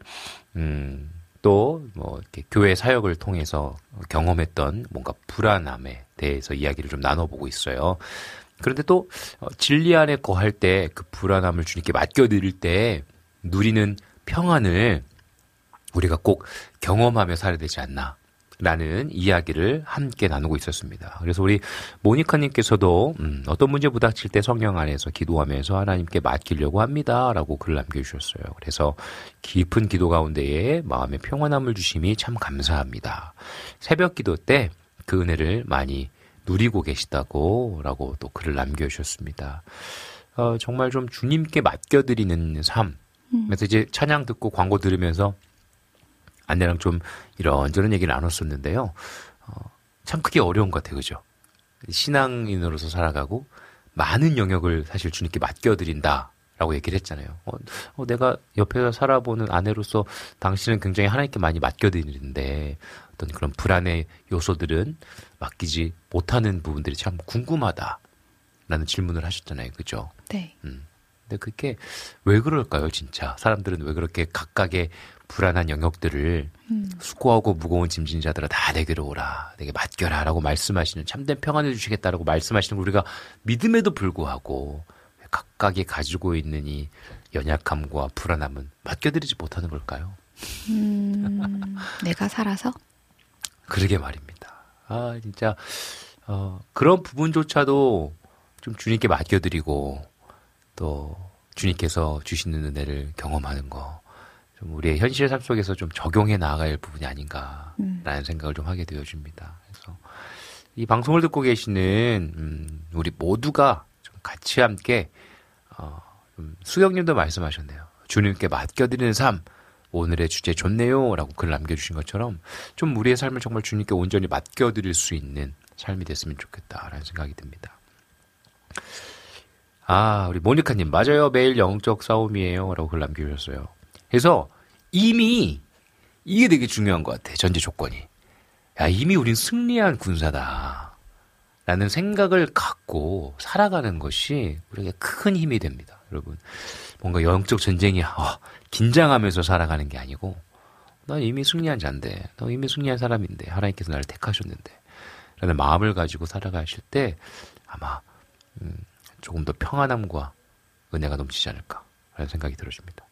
또 뭐 이렇게 교회 사역을 통해서 경험했던 뭔가 불안함에 대해서 이야기를 좀 나눠보고 있어요. 그런데 또 진리 안에 거할 때 그 불안함을 주님께 맡겨드릴 때 누리는 평안을 우리가 꼭 경험하며 살아야 되지 않나 라는 이야기를 함께 나누고 있었습니다. 그래서 우리 모니카님께서도 어떤 문제 부닥칠 때 성령 안에서 기도하면서 하나님께 맡기려고 합니다 라고 글을 남겨주셨어요. 그래서 깊은 기도 가운데에 마음의 평안함을 주심이 참 감사합니다. 새벽 기도 때 그 은혜를 많이 누리고 계시다고 라고 또 글을 남겨주셨습니다. 정말 좀 주님께 맡겨드리는 삶. 그래서 이제 찬양 듣고 광고 들으면서 아내랑 좀 이런저런 얘기를 나눴었는데요. 참 크게 어려운 것 같아요. 그죠? 신앙인으로서 살아가고 많은 영역을 사실 주님께 맡겨드린다라고 얘기를 했잖아요. 내가 옆에서 살아보는 아내로서 당신은 굉장히 하나님께 많이 맡겨드리는데 어떤 그런 불안의 요소들은 맡기지 못하는 부분들이 참 궁금하다라는 질문을 하셨잖아요. 그죠? 네. 근데 그게 왜 그럴까요, 진짜? 사람들은 왜 그렇게 각각의 불안한 영역들을 수고하고 무거운 짐진 자들아 다 내게로 오라, 내게 맡겨라 라고 말씀하시는, 참된 평안을 주시겠다라고 말씀하시는 걸 우리가 믿음에도 불구하고 각각이 가지고 있는 이 연약함과 불안함은 맡겨드리지 못하는 걸까요? 내가 살아서? 그러게 말입니다. 진짜 그런 부분조차도 좀 주님께 맡겨드리고 또 주님께서 주시는 은혜를 경험하는 거, 좀 우리의 현실 삶 속에서 좀 적용해 나아가야 할 부분이 아닌가라는 생각을 좀 하게 되어집니다. 그래서 이 방송을 듣고 계시는 우리 모두가 좀 같이 함께 수영님도 말씀하셨네요. 주님께 맡겨드리는 삶, 오늘의 주제 좋네요 라고 글을 남겨주신 것처럼 좀 우리의 삶을 정말 주님께 온전히 맡겨드릴 수 있는 삶이 됐으면 좋겠다라는 생각이 듭니다. 우리 모니카님, 맞아요. 매일 영적 싸움이에요 라고 글 남겨주셨어요. 그래서 이미 이게 되게 중요한 것 같아. 전제 조건이. 이미 우린 승리한 군사다 라는 생각을 갖고 살아가는 것이 우리에게 큰 힘이 됩니다. 여러분, 뭔가 영적 전쟁이 긴장하면서 살아가는 게 아니고, 나 이미 승리한 자인데, 나 이미 승리한 사람인데, 하나님께서 나를 택하셨는데 라는 마음을 가지고 살아가실 때 아마 조금 더 평안함과 은혜가 넘치지 않을까라는 생각이 들어집니다.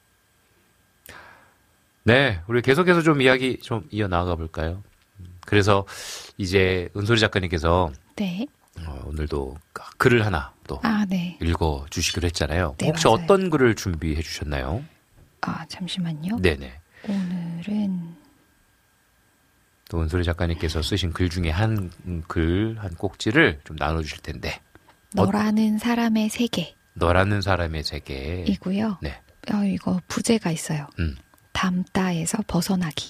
네, 우리 계속해서 좀 이야기 좀 이어나가 볼까요? 그래서 이제 은솔이 작가님께서 네. 오늘도 글을 하나 또 네. 읽어주시기로 했잖아요. 네, 혹시 맞아요. 어떤 글을 준비해 주셨나요? 잠시만요. 네네. 오늘은 또 은솔이 작가님께서 쓰신 글 중에 한 꼭지를 좀 나눠주실 텐데. 너라는 사람의 세계. 너라는 사람의 세계. 이고요. 네. 이거 부제가 있어요. 담다에서 벗어나기.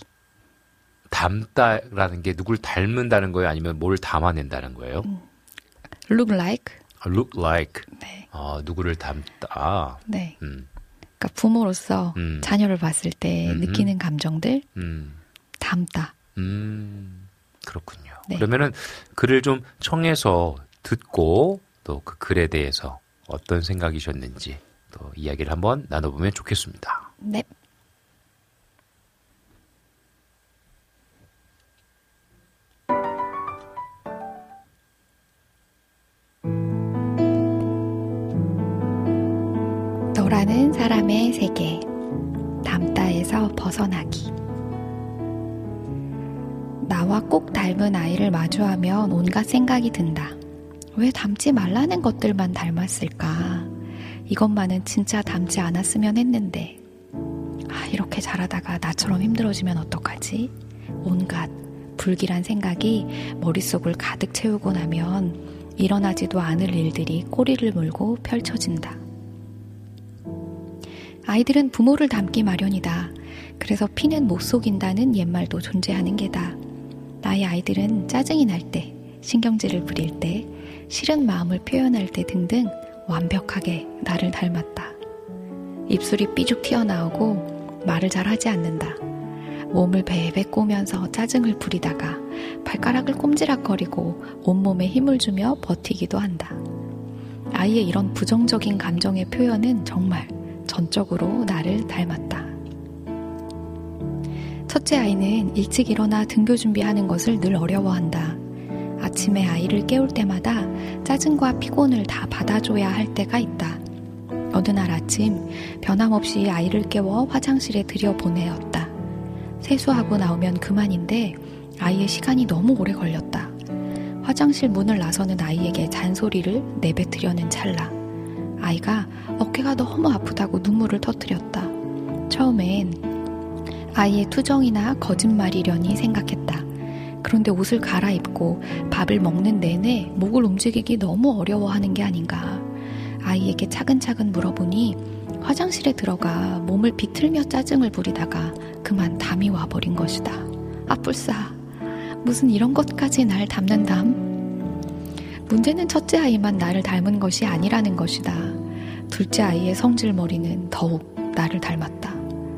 담다라는 게 누굴 닮는다는 거예요? 아니면 뭘 담아낸다는 거예요? Look like. Look like. 네. 누구를 닮다. 네. 그러니까 부모로서 자녀를 봤을 때 느끼는 감정들 담다. 그렇군요. 네. 그러면은 글을 좀 청해서 듣고 또 그 글에 대해서 어떤 생각이셨는지 또 이야기를 한번 나눠보면 좋겠습니다. 네. 너라는 사람의 세계, 담다에서 벗어나기. 나와 꼭 닮은 아이를 마주하면 온갖 생각이 든다. 왜 닮지 말라는 것들만 닮았을까? 이것만은 진짜 닮지 않았으면 했는데. 이렇게 잘하다가 나처럼 힘들어지면 어떡하지? 온갖 불길한 생각이 머릿속을 가득 채우고 나면 일어나지도 않을 일들이 꼬리를 물고 펼쳐진다. 아이들은 부모를 닮기 마련이다. 그래서 피는 못 속인다는 옛말도 존재하는 게다. 나의 아이들은 짜증이 날 때, 신경질을 부릴 때, 싫은 마음을 표현할 때 등등 완벽하게 나를 닮았다. 입술이 삐죽 튀어나오고 말을 잘 하지 않는다. 몸을 베베 꼬면서 짜증을 부리다가 발가락을 꼼지락거리고 온몸에 힘을 주며 버티기도 한다. 아이의 이런 부정적인 감정의 표현은 정말 전적으로 나를 닮았다. 첫째 아이는 일찍 일어나 등교 준비하는 것을 늘 어려워한다. 아침에 아이를 깨울 때마다 짜증과 피곤을 다 받아줘야 할 때가 있다. 어느 날 아침 변함없이 아이를 깨워 화장실에 들여보내었다. 세수하고 나오면 그만인데 아이의 시간이 너무 오래 걸렸다. 화장실 문을 나서는 아이에게 잔소리를 내뱉으려는 찰나 아이가 어깨가 너무 아프다고 눈물을 터뜨렸다. 처음엔 아이의 투정이나 거짓말이려니 생각했다. 그런데 옷을 갈아입고 밥을 먹는 내내 목을 움직이기 너무 어려워하는 게 아닌가. 아이에게 차근차근 물어보니 화장실에 들어가 몸을 비틀며 짜증을 부리다가 그만 담이 와버린 것이다. 아뿔싸. 무슨 이런 것까지 날 닮는담? 문제는 첫째 아이만 나를 닮은 것이 아니라는 것이다. 둘째 아이의 성질머리는 더욱 나를 닮았다.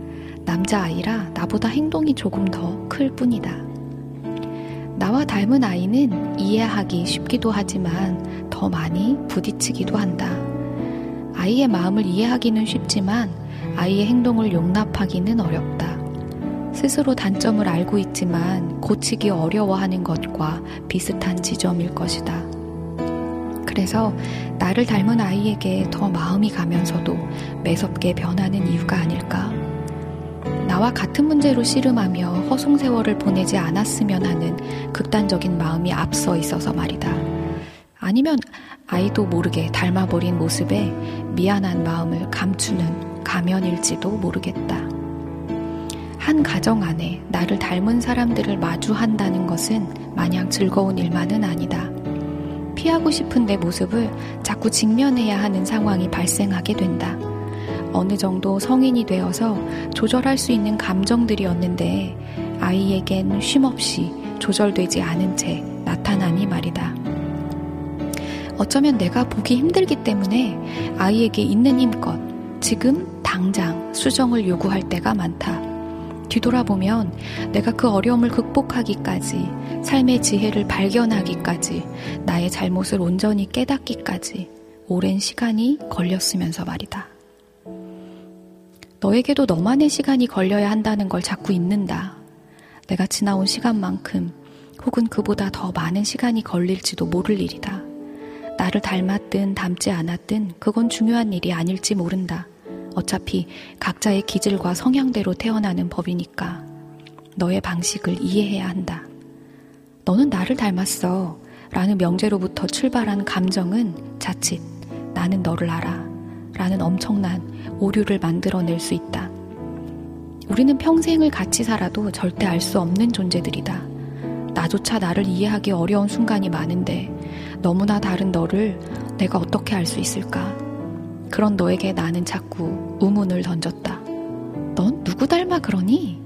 남자아이라 나보다 행동이 조금 더 클 뿐이다. 나와 닮은 아이는 이해하기 쉽기도 하지만 더 많이 부딪히기도 한다. 아이의 마음을 이해하기는 쉽지만 아이의 행동을 용납하기는 어렵다. 스스로 단점을 알고 있지만 고치기 어려워하는 것과 비슷한 지점일 것이다. 그래서 나를 닮은 아이에게 더 마음이 가면서도 매섭게 변하는 이유가 아닐까? 나와 같은 문제로 씨름하며 허송세월을 보내지 않았으면 하는 극단적인 마음이 앞서 있어서 말이다. 아니면 아이도 모르게 닮아버린 모습에 미안한 마음을 감추는 가면일지도 모르겠다. 한 가정 안에 나를 닮은 사람들을 마주한다는 것은 마냥 즐거운 일만은 아니다. 피하고 싶은 내 모습을 자꾸 직면해야 하는 상황이 발생하게 된다. 어느 정도 성인이 되어서 조절할 수 있는 감정들이었는데 아이에겐 쉼없이 조절되지 않은 채 나타나니 말이다. 어쩌면 내가 보기 힘들기 때문에 아이에게 있는 힘껏 지금 당장 수정을 요구할 때가 많다. 뒤돌아보면 내가 그 어려움을 극복하기까지, 삶의 지혜를 발견하기까지, 나의 잘못을 온전히 깨닫기까지 오랜 시간이 걸렸으면서 말이다. 너에게도 너만의 시간이 걸려야 한다는 걸 자꾸 잊는다. 내가 지나온 시간만큼 혹은 그보다 더 많은 시간이 걸릴지도 모를 일이다. 나를 닮았든 닮지 않았든 그건 중요한 일이 아닐지 모른다. 어차피 각자의 기질과 성향대로 태어나는 법이니까 너의 방식을 이해해야 한다. 너는 나를 닮았어 라는 명제로부터 출발한 감정은 자칫 나는 너를 알아 라는 엄청난 오류를 만들어낼 수 있다. 우리는 평생을 같이 살아도 절대 알 수 없는 존재들이다. 나조차 나를 이해하기 어려운 순간이 많은데 너무나 다른 너를 내가 어떻게 알 수 있을까? 그런 너에게 나는 자꾸 의문을 던졌다. 넌 누구 닮아 그러니?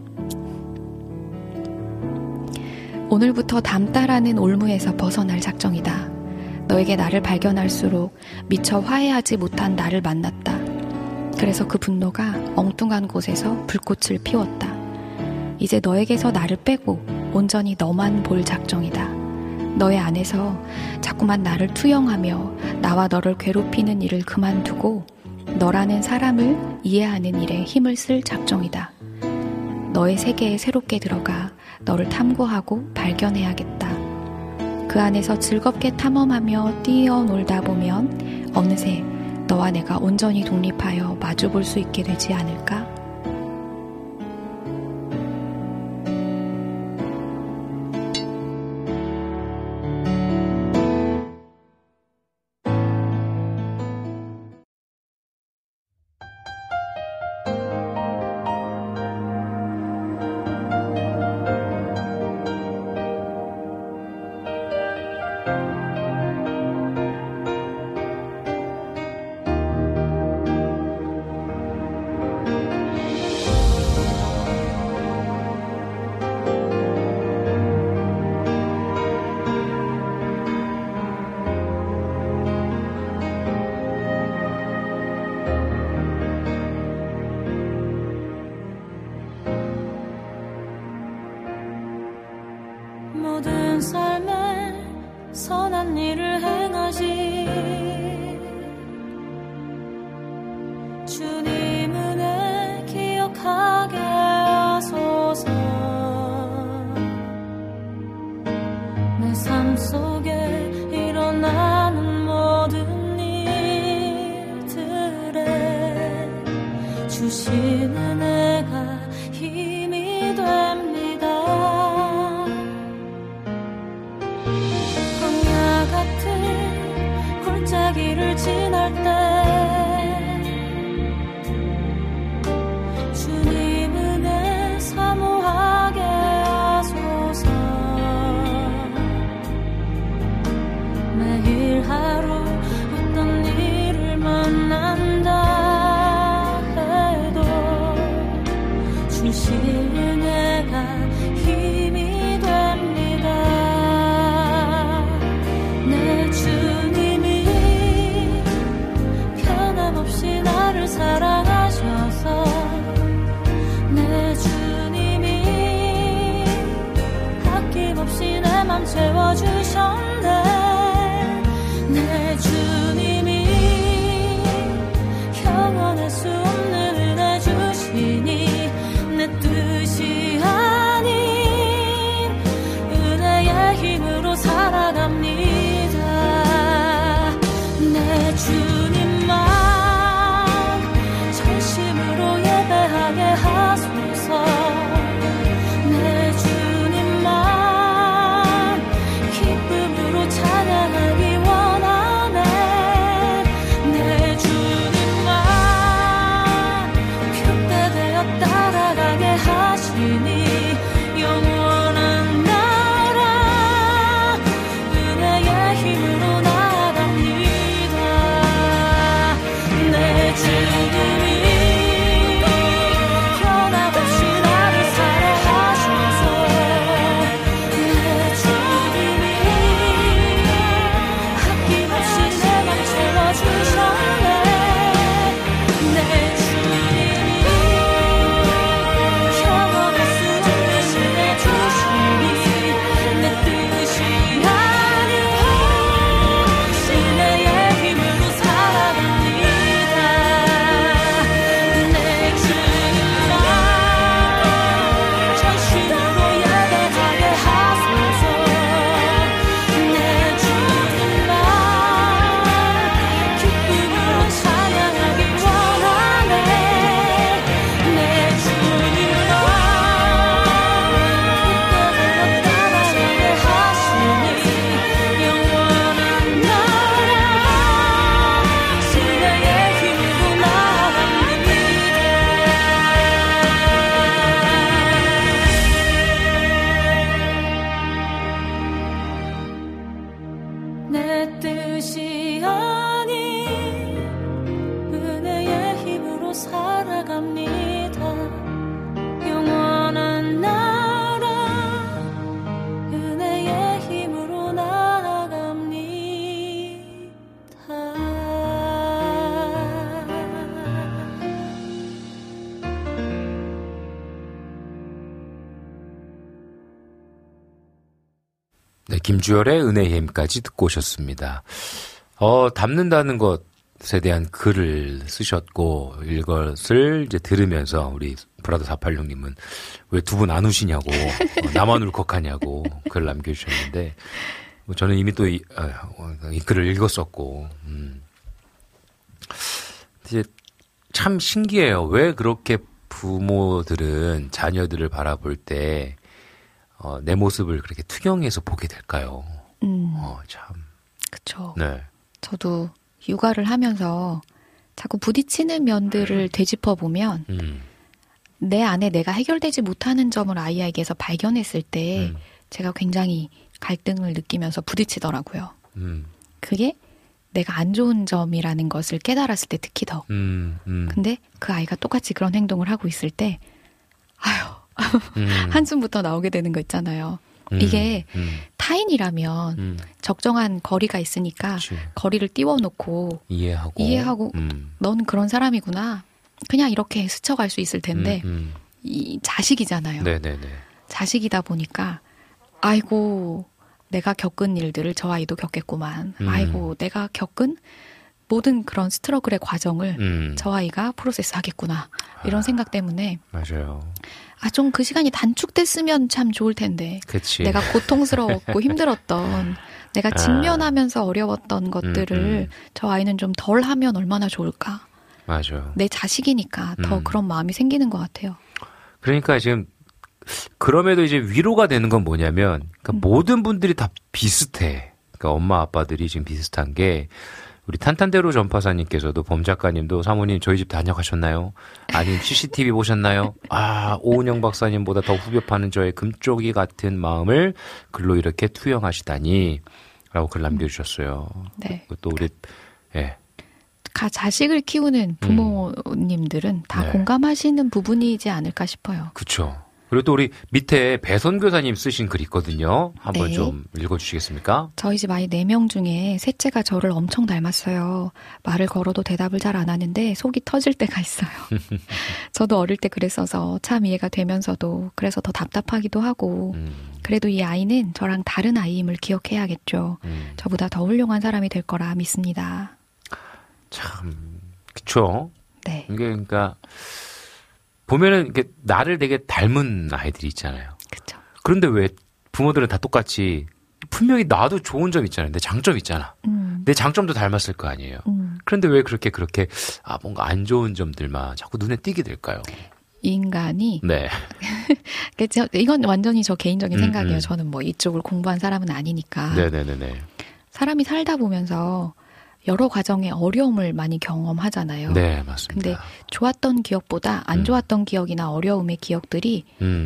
오늘부터 닮다라는 올무에서 벗어날 작정이다. 너에게 나를 발견할수록 미처 화해하지 못한 나를 만났다. 그래서 그 분노가 엉뚱한 곳에서 불꽃을 피웠다. 이제 너에게서 나를 빼고 온전히 너만 볼 작정이다. 너의 안에서 자꾸만 나를 투영하며 나와 너를 괴롭히는 일을 그만두고 너라는 사람을 이해하는 일에 힘을 쓸 작정이다. 너의 세계에 새롭게 들어가 너를 탐구하고 발견해야겠다. 그 안에서 즐겁게 탐험하며 뛰어놀다 보면 어느새 너와 내가 온전히 독립하여 마주볼 수 있게 되지 않을까? 남은 삶에 선한 일을 행하시 주님 은혜 기억하게 하소서 내 삶 속에 일어나는 모든 일들에 주신 은혜가 힘이 됩니다. 광야 같은 골짜기를 지날 때 주님 은혜 사모하게 하소서 매일 하루 어떤 일을 만난다 해도 주신 은혜가 힘이 됩니다. 내 주님이 변함없이 나를 사랑하셔서 내 주님이 아낌없이 내 맘 채워주셨네. 내 주님이 영원할 수 없는 은혜 주시니 내 뜻이 아닌 은혜의 힘으로 살아갑니다. 내 주님만 전심으로 예배하게 하소서. 내 주님만 기쁨으로 찬양하기 원하네. 내 주님만 표 되어 따라가게 하시니 영원한 나라 은혜의 힘으로 나아갑니다. 내 주님이 변함없이 나를 사랑하셔서 내 주님이 아낌없이 내 맘 채워주셨네. 내 주님이 영원할 수 없는 은혜 주시니 내 뜻이 아닌 은혜의 힘으로 살아갑니다. 내 주님만 전심으로 예배하게 하소서. 내 주님만 기쁨으로 찬양하기 원하네. 내 주님만 따라가게 하시니 영원한 나라 은혜의 힘으로 나아갑니다. 내 뜻이 아닌 은혜의 힘으로 살아갑니다. 영원한 나라 은혜의 힘으로 나아갑니다. 네, 김주열의 은혜의 힘까지 듣고 오셨습니다. 담는다는 것에 대한 글을 쓰셨고, 이것을 이제 들으면서 우리 브라더 486님은 왜 두 분 안 우시냐고, 나만 울컥하냐고 글을 남겨주셨는데, 저는 이미 또 이 글을 읽었었고, 이제 참 신기해요. 왜 그렇게 부모들은 자녀들을 바라볼 때, 내 모습을 그렇게 투영해서 보게 될까요? 참. 그쵸. 네. 저도 육아를 하면서 자꾸 부딪히는 면들을 되짚어보면 내 안에 내가 해결되지 못하는 점을 아이에게서 발견했을 때 제가 굉장히 갈등을 느끼면서 부딪히더라고요. 그게 내가 안 좋은 점이라는 것을 깨달았을 때 특히 더. 근데 그 아이가 똑같이 그런 행동을 하고 있을 때 아휴 한숨부터 나오게 되는 거 있잖아요. 이게 타인이라면 적정한 거리가 있으니까 그치. 거리를 띄워놓고 이해하고 너는 그런 사람이구나. 그냥 이렇게 스쳐갈 수 있을 텐데 이 자식이잖아요. 네네네. 자식이다 보니까 아이고 내가 겪은 일들을 저 아이도 겪겠구만. 아이고, 내가 겪은 모든 그런 스트러글의 과정을 저 아이가 프로세스 하겠구나. 이런 생각 때문에. 맞아요. 좀 그 시간이 단축됐으면 참 좋을 텐데. 그치. 내가 고통스러웠고 힘들었던, 내가 직면하면서 어려웠던 것들을 저 아이는 좀 덜 하면 얼마나 좋을까. 맞아요. 내 자식이니까 더 그런 마음이 생기는 것 같아요. 그러니까 지금 그럼에도 이제 위로가 되는 건 뭐냐면 그러니까 모든 분들이 다 비슷해. 그러니까 엄마 아빠들이 지금 비슷한 게 우리 탄탄대로 전파사님께서도 범 작가님도 사모님 저희 집 다녀가셨나요? 아니면 CCTV 보셨나요? 오은영 박사님보다 더 후벼 파는 저의 금쪽이 같은 마음을 글로 이렇게 투영하시다니 라고 글 남겨주셨어요. 네. 또 우리 자식을 키우는 부모님들은 다 네. 공감하시는 부분이지 않을까 싶어요. 그렇죠. 그리고 또 우리 밑에 배선교사님 쓰신 글 있거든요. 한번 네. 좀 읽어주시겠습니까? 저희 집 아이 4명 중에 셋째가 저를 엄청 닮았어요. 말을 걸어도 대답을 잘 안 하는데 속이 터질 때가 있어요. 저도 어릴 때 그랬어서 참 이해가 되면서도 그래서 더 답답하기도 하고 그래도 이 아이는 저랑 다른 아이임을 기억해야겠죠. 저보다 더 훌륭한 사람이 될 거라 믿습니다. 참 그쵸? 네. 이게 그러니까 보면은 이렇게 나를 되게 닮은 아이들이 있잖아요. 그쵸. 그런데 왜 부모들은 다 똑같이 분명히 나도 좋은 점 있잖아요. 내 장점 있잖아. 내 장점도 닮았을 거 아니에요. 그런데 왜 그렇게 뭔가 안 좋은 점들만 자꾸 눈에 띄게 될까요? 인간이 네. 이건 완전히 저 개인적인 생각이에요. 저는 뭐 이쪽을 공부한 사람은 아니니까. 네네네. 사람이 살다 보면서 여러 과정의 어려움을 많이 경험하잖아요. 네, 맞습니다. 근데 좋았던 기억보다 안 좋았던 기억이나 어려움의 기억들이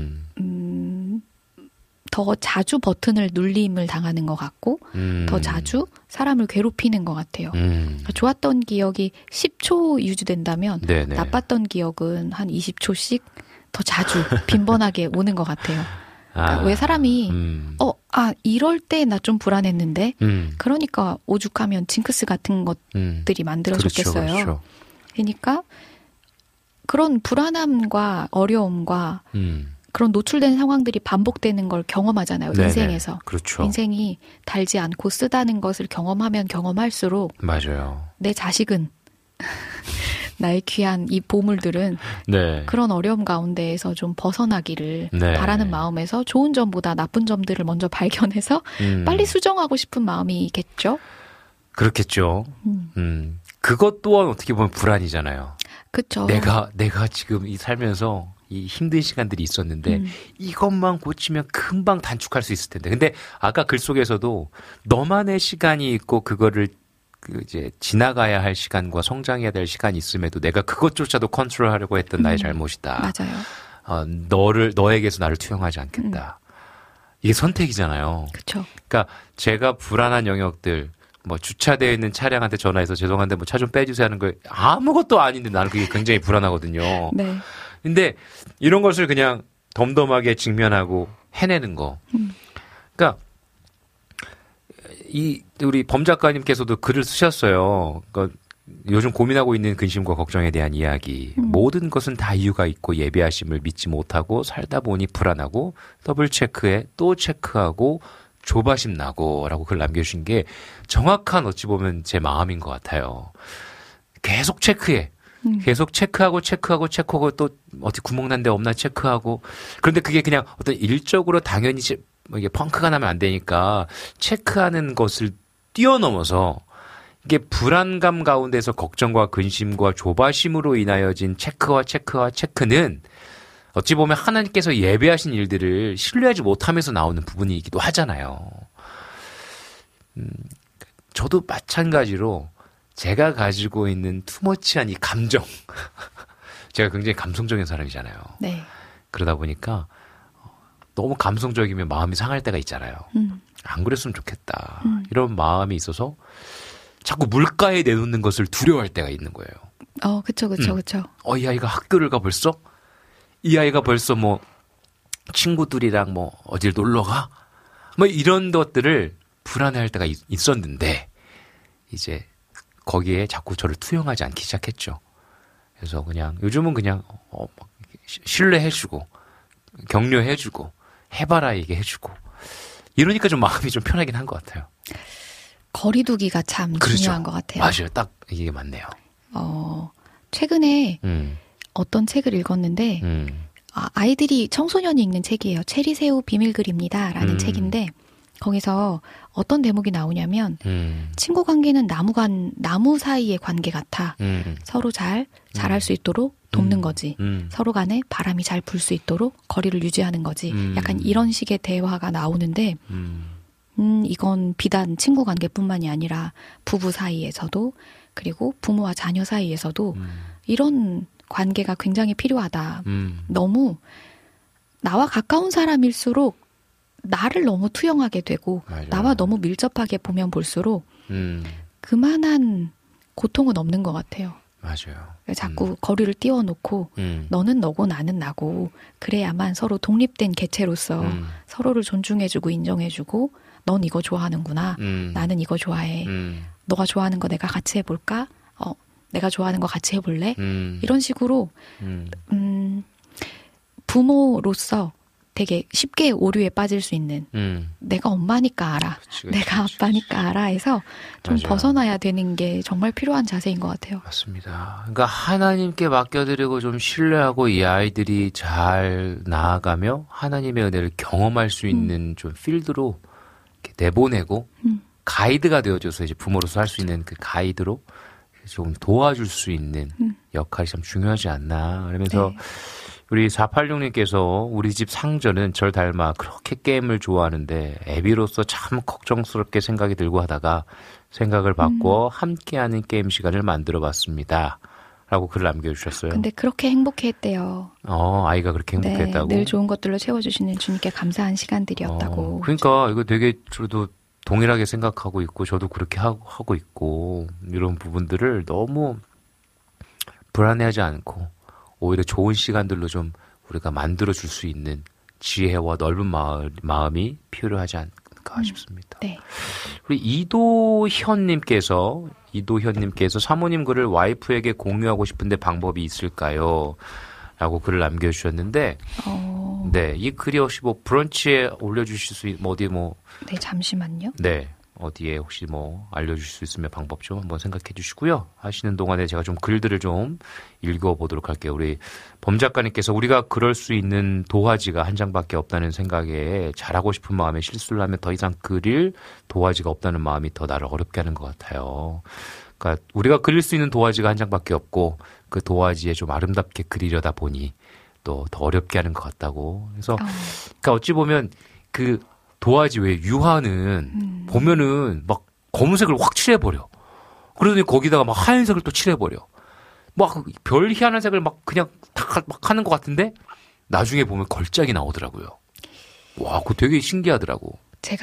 더 자주 버튼을 눌림을 당하는 것 같고 더 자주 사람을 괴롭히는 것 같아요. 그러니까 좋았던 기억이 10초 유지된다면 네네. 나빴던 기억은 한 20초씩 더 자주 빈번하게 오는 것 같아요. 그러니까 왜 사람이 이럴 때 나 좀 불안했는데 그러니까 오죽하면 징크스 같은 것들이 만들어졌겠어요. 그렇죠. 그러니까 그런 불안함과 어려움과 그런 노출된 상황들이 반복되는 걸 경험하잖아요. 네네. 인생에서. 그렇죠. 인생이 달지 않고 쓰다는 것을 경험하면 경험할수록 맞아요. 내 자식은 나의 귀한 이 보물들은 네. 그런 어려움 가운데에서 좀 벗어나기를 네. 바라는 마음에서 좋은 점보다 나쁜 점들을 먼저 발견해서 빨리 수정하고 싶은 마음이겠죠? 그렇겠죠. 그것 또한 어떻게 보면 불안이잖아요. 그렇죠. 내가 지금 이 살면서 이 힘든 시간들이 있었는데 이것만 고치면 금방 단축할 수 있을 텐데. 근데 아까 글 속에서도 너만의 시간이 있고 그거를 이제 지나가야 할 시간과 성장해야 될 시간이 있음에도 내가 그것조차도 컨트롤하려고 했던 나의 잘못이다. 맞아요. 너에게서 나를 투영하지 않겠다. 이게 선택이잖아요. 그렇죠. 그러니까 제가 불안한 영역들, 뭐 주차되어 있는 차량한테 전화해서 죄송한데 뭐 차 좀 빼주세요 하는 거 아무것도 아닌데 나는 그게 굉장히 불안하거든요. 네. 근데 이런 것을 그냥 덤덤하게 직면하고 해내는 거. 그러니까 우리 범 작가님께서도 글을 쓰셨어요. 그러니까 요즘 고민하고 있는 근심과 걱정에 대한 이야기. 모든 것은 다 이유가 있고 예비하심을 믿지 못하고 살다 보니 불안하고 더블 체크해 또 체크하고 조바심 나고 라고 글 남겨주신 게 정확한 어찌 보면 제 마음인 것 같아요. 계속 체크해. 계속 체크하고 또 어디 구멍 난 데 없나 체크하고. 그런데 그게 그냥 어떤 일적으로 당연히 이게 펑크가 나면 안 되니까 체크하는 것을 뛰어넘어서 이게 불안감 가운데서 걱정과 근심과 조바심으로 인하여진 체크는 어찌 보면 하나님께서 예배하신 일들을 신뢰하지 못하면서 나오는 부분이기도 하잖아요. 저도 마찬가지로 제가 가지고 있는 투머치한 이 감정. 제가 굉장히 감성적인 사람이잖아요. 네. 그러다 보니까 너무 감성적이면 마음이 상할 때가 있잖아요. 안 그랬으면 좋겠다. 이런 마음이 있어서 자꾸 물가에 내놓는 것을 두려워할 때가 있는 거예요. 그쵸. 이 아이가 학교를 가 벌써? 이 아이가 벌써 뭐 친구들이랑 뭐 어딜 놀러 가? 뭐 이런 것들을 불안해할 때가 있었는데 이제 거기에 자꾸 저를 투영하지 않기 시작했죠. 그래서 그냥 요즘은 그냥 신뢰해주고 격려해주고 해봐라 얘기해주고 이러니까 좀 마음이 좀 편하긴 한 것 같아요. 거리두기가 참 그렇죠. 중요한 것 같아요. 맞아요. 딱 이게 맞네요. 최근에 어떤 책을 읽었는데 아이들이 청소년이 읽는 책이에요. 체리새우 비밀글입니다. 라는 책인데 거기서 어떤 대목이 나오냐면 친구 관계는 나무 사이의 관계 같아. 서로 잘할 수 있도록 돕는 거지. 서로 간에 바람이 잘 불 수 있도록 거리를 유지하는 거지. 약간 이런 식의 대화가 나오는데 이건 비단 친구 관계뿐만이 아니라 부부 사이에서도 그리고 부모와 자녀 사이에서도 이런 관계가 굉장히 필요하다. 너무 나와 가까운 사람일수록 나를 너무 투영하게 되고 맞아요. 나와 너무 밀접하게 보면 볼수록 그만한 고통은 없는 것 같아요. 맞아요. 자꾸 거리를 띄워놓고 너는 너고 나는 나고 그래야만 서로 독립된 개체로서 서로를 존중해주고 인정해주고 넌 이거 좋아하는구나. 나는 이거 좋아해. 너가 좋아하는 거 내가 같이 해볼까? 내가 좋아하는 거 같이 해볼래? 이런 식으로 부모로서 되게 쉽게 오류에 빠질 수 있는 내가 엄마니까 알아. 그치. 내가 아빠니까 알아 해서 좀 맞아요. 벗어나야 되는 게 정말 필요한 자세인 것 같아요. 맞습니다. 그러니까 하나님께 맡겨드리고 좀 신뢰하고 이 아이들이 잘 나아가며 하나님의 은혜를 경험할 수 있는 좀 필드로 이렇게 내보내고 가이드가 되어줘서 이제 부모로서 할 수 있는 그 가이드로 좀 도와줄 수 있는 역할이 참 중요하지 않나. 그러면서 네. 우리 486님께서 우리 집 상전은 절 닮아 그렇게 게임을 좋아하는데 애비로서 참 걱정스럽게 생각이 들고 하다가 생각을 바꿔 함께하는 게임 시간을 만들어봤습니다. 라고 글을 남겨주셨어요. 근데 그렇게 행복했대요. 아이가 그렇게 행복했다고? 네, 늘 좋은 것들로 채워주시는 주님께 감사한 시간들이었다고. 그러니까 이거 되게 저도 동일하게 생각하고 있고 저도 그렇게 하고 있고 이런 부분들을 너무 불안해하지 않고 오히려 좋은 시간들로 좀 우리가 만들어줄 수 있는 지혜와 넓은 마음이 필요하지 않을까 싶습니다. 네. 우리 이도현님께서 사모님 글을 와이프에게 공유하고 싶은데 방법이 있을까요? 라고 글을 남겨주셨는데 네, 이 글이 혹시 뭐 브런치에 올려주실 수 네, 잠시만요. 네. 어디에 혹시 알려주실 수 있으면 방법 좀 한번 생각해 주시고요. 하시는 동안에 제가 좀 글들을 좀 읽어보도록 할게요. 우리 범 작가님께서 우리가 그럴 수 있는 도화지가 한 장밖에 없다는 생각에 잘하고 싶은 마음에 실수를 하면 더 이상 그릴 도화지가 없다는 마음이 더 나를 어렵게 하는 것 같아요. 그러니까 우리가 그릴 수 있는 도화지가 한 장밖에 없고 그 도화지에 좀 아름답게 그리려다 보니 또 더 어렵게 하는 것 같다고. 그래서 그러니까 어찌 보면 그 도화지 왜 유화는 보면은 막 검은색을 확 칠해버려. 그러더니 거기다가 막 하얀색을 또 칠해버려. 막 별 희한한 색을 막 그냥 막 하는 것 같은데 나중에 보면 걸작이 나오더라고요. 와, 그거 되게 신기하더라고.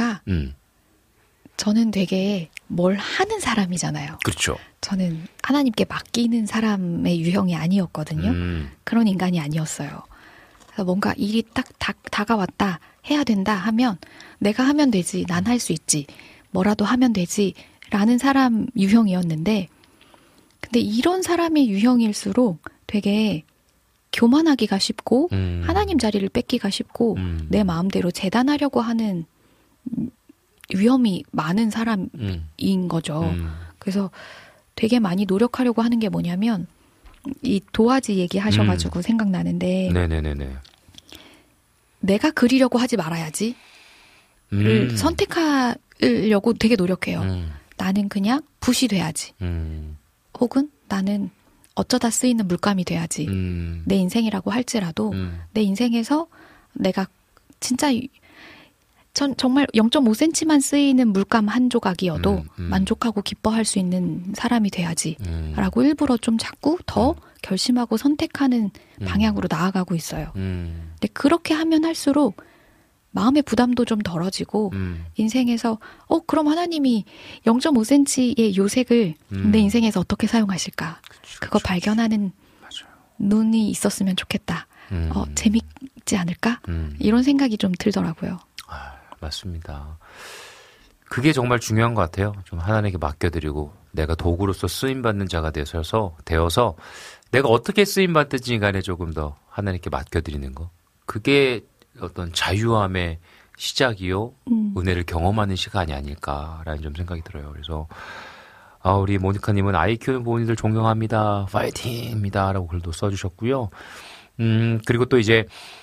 저는 되게 뭘 하는 사람이잖아요. 그렇죠. 저는 하나님께 맡기는 사람의 유형이 아니었거든요. 그런 인간이 아니었어요. 그래서 뭔가 일이 딱 다가왔다, 해야 된다 하면 내가 하면 되지, 난 할 수 있지, 뭐라도 하면 되지 라는 사람 유형이었는데 근데 이런 사람의 유형일수록 되게 교만하기가 쉽고 하나님 자리를 뺏기가 쉽고 내 마음대로 재단하려고 하는 위험이 많은 사람인 거죠. 그래서 되게 많이 노력하려고 하는 게 뭐냐면 이 도화지 얘기하셔가지고 생각나는데 네네네네. 내가 그리려고 하지 말아야지 를 선택하려고 되게 노력해요. 나는 그냥 붓이 돼야지. 혹은 나는 어쩌다 쓰이는 물감이 돼야지. 내 인생이라고 할지라도 내 인생에서 내가 진짜 정말 0.5cm만 쓰이는 물감 한 조각이어도 만족하고 기뻐할 수 있는 사람이 돼야지 라고 일부러 좀 자꾸 더 결심하고 선택하는 방향으로 나아가고 있어요. 근데 그렇게 하면 할수록 마음의 부담도 좀 덜어지고 인생에서 그럼 하나님이 0.5cm의 요색을 내 인생에서 어떻게 사용하실까? 그거 발견하는 눈이 있었으면 좋겠다. 재밌지 않을까? 이런 생각이 좀 들더라고요. 맞습니다. 그게 정말 중요한 것 같아요. 좀 하나님께 맡겨드리고 내가 도구로서 쓰임받는 자가 되어서 내가 어떻게 쓰임받든지 간에 조금 더 하나님께 맡겨드리는 거. 그게 어떤 자유함의 시작이요. 은혜를 경험하는 시간이 아닐까라는 좀 생각이 들어요. 그래서 우리 모니카님은 아이 키우는 부모님들 존경합니다. 파이팅입니다. 라고 글도 써주셨고요. 그리고 또 이제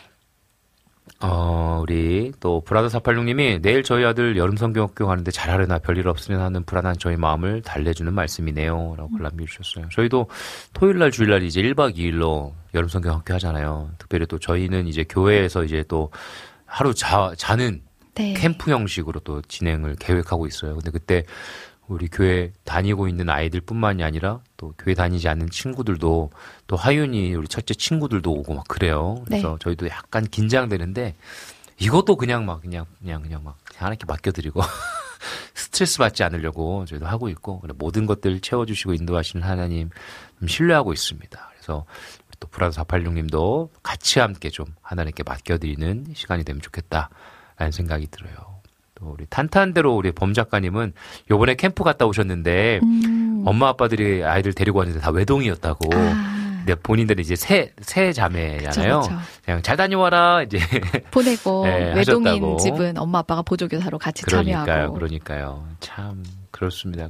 우리 또 브라더 486님이 내일 저희 아들 여름 성경학교 가는데 잘하려나 별일 없으면 하는 불안한 저희 마음을 달래주는 말씀이네요. 라고 글 남겨주셨어요. 저희도 토요일날 주일날 이제 1박 2일로 여름 성경학교 하잖아요. 특별히 또 저희는 이제 교회에서 이제 또 하루 자는 네. 캠프 형식으로 또 진행을 계획하고 있어요. 근데 그때 우리 교회 다니고 있는 아이들뿐만이 아니라 또 교회 다니지 않는 친구들도 또 하윤이 우리 첫째 친구들도 오고 막 그래요. 그래서 네. 저희도 약간 긴장되는데 이것도 그냥 막 하나님께 맡겨드리고 스트레스 받지 않으려고 저희도 하고 있고 모든 것들 채워주시고 인도하시는 하나님 신뢰하고 있습니다. 그래서 또 브라더 486님도 같이 함께 좀 하나님께 맡겨드리는 시간이 되면 좋겠다라는 생각이 들어요. 또 우리 탄탄대로 우리 범 작가님은 요번에 캠프 갔다 오셨는데 엄마 아빠들이 아이들 데리고 왔는데 다 외동이었다고. 근데 본인들은 이제 세 자매잖아요. 그쵸. 그냥 잘 다녀와라 이제 보내고 네, 외동인 하셨다고. 집은 엄마 아빠가 보조교사로 같이 참여하고. 그러니까요. 참 그렇습니다.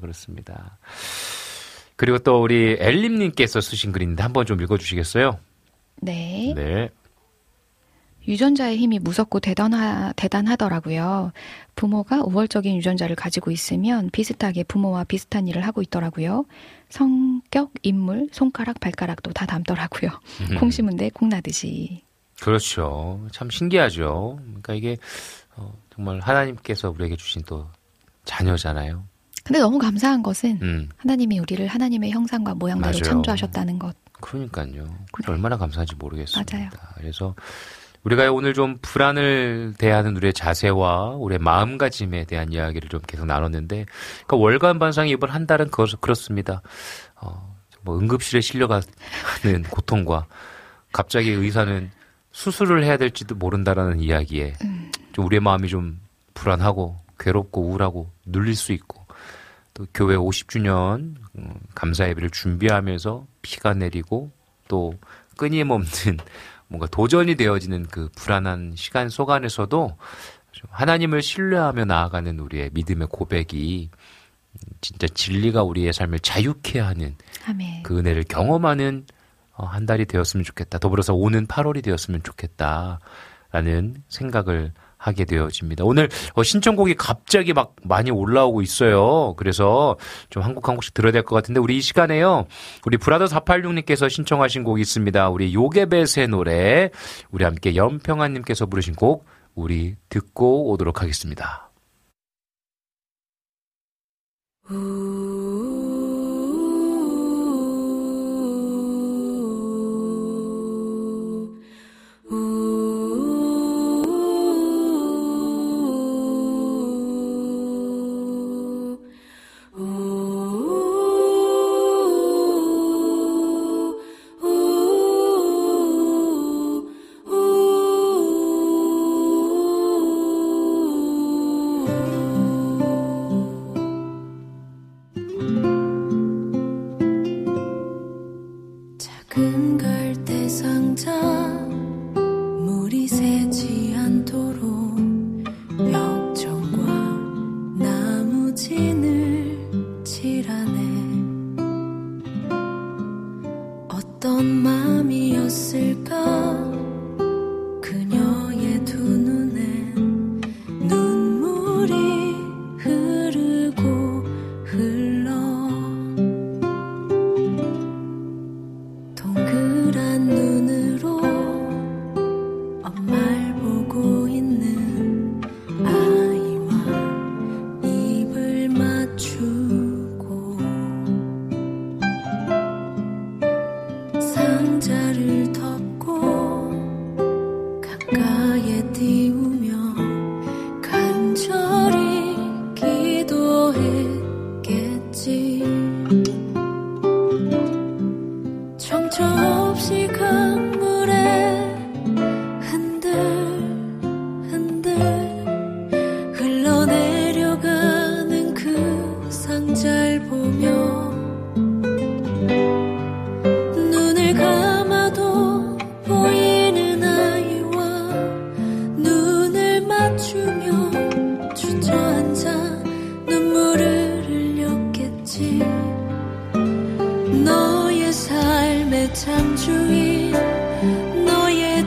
그리고 또 우리 엘림님께서 쓰신 글인데 한번 좀 읽어주시겠어요? 네. 네. 유전자의 힘이 무섭고 대단하더라고요. 부모가 우월적인 유전자를 가지고 있으면 비슷하게 부모와 비슷한 일을 하고 있더라고요. 성격, 인물, 손가락, 발가락도 다 닮더라고요. 콩 심은데 콩 나듯이. 그렇죠. 참 신기하죠. 그러니까 이게 정말 하나님께서 우리에게 주신 또 자녀잖아요. 근데 너무 감사한 것은 하나님이 우리를 하나님의 형상과 모양대로 맞아요. 창조하셨다는 것. 그러니까요. 그게 얼마나 감사한지 모르겠습니다. 맞아요. 그래서 우리가 오늘 좀 불안을 대하는 우리의 자세와 우리의 마음가짐에 대한 이야기를 좀 계속 나눴는데, 그러니까 월간 반상이 이번 한 달은 그렇습니다. 뭐 응급실에 실려가는 고통과 갑자기 의사는 수술을 해야 될지도 모른다라는 이야기에 좀 우리의 마음이 좀 불안하고 괴롭고 우울하고 눌릴 수 있고, 또 교회 50주년 감사 예배를 준비하면서 비가 내리고 또 끊임없는 뭔가 도전이 되어지는 그 불안한 시간 속 안에서도 좀 하나님을 신뢰하며 나아가는 우리의 믿음의 고백이 진짜 진리가 우리의 삶을 자유케 하는 아멘. 그 은혜를 경험하는 한 달이 되었으면 좋겠다. 더불어서 오는 8월이 되었으면 좋겠다라는 생각을 하게 되어집니다. 오늘 신청곡이 갑자기 막 많이 올라오고 있어요. 그래서 좀 한 곡씩 들어야 될 것 같은데 우리 이 시간에요. 우리 브라더 486님께서 신청하신 곡이 있습니다. 우리 요게벳의 노래 우리 함께 연평안님께서 부르신 곡 우리 듣고 오도록 하겠습니다.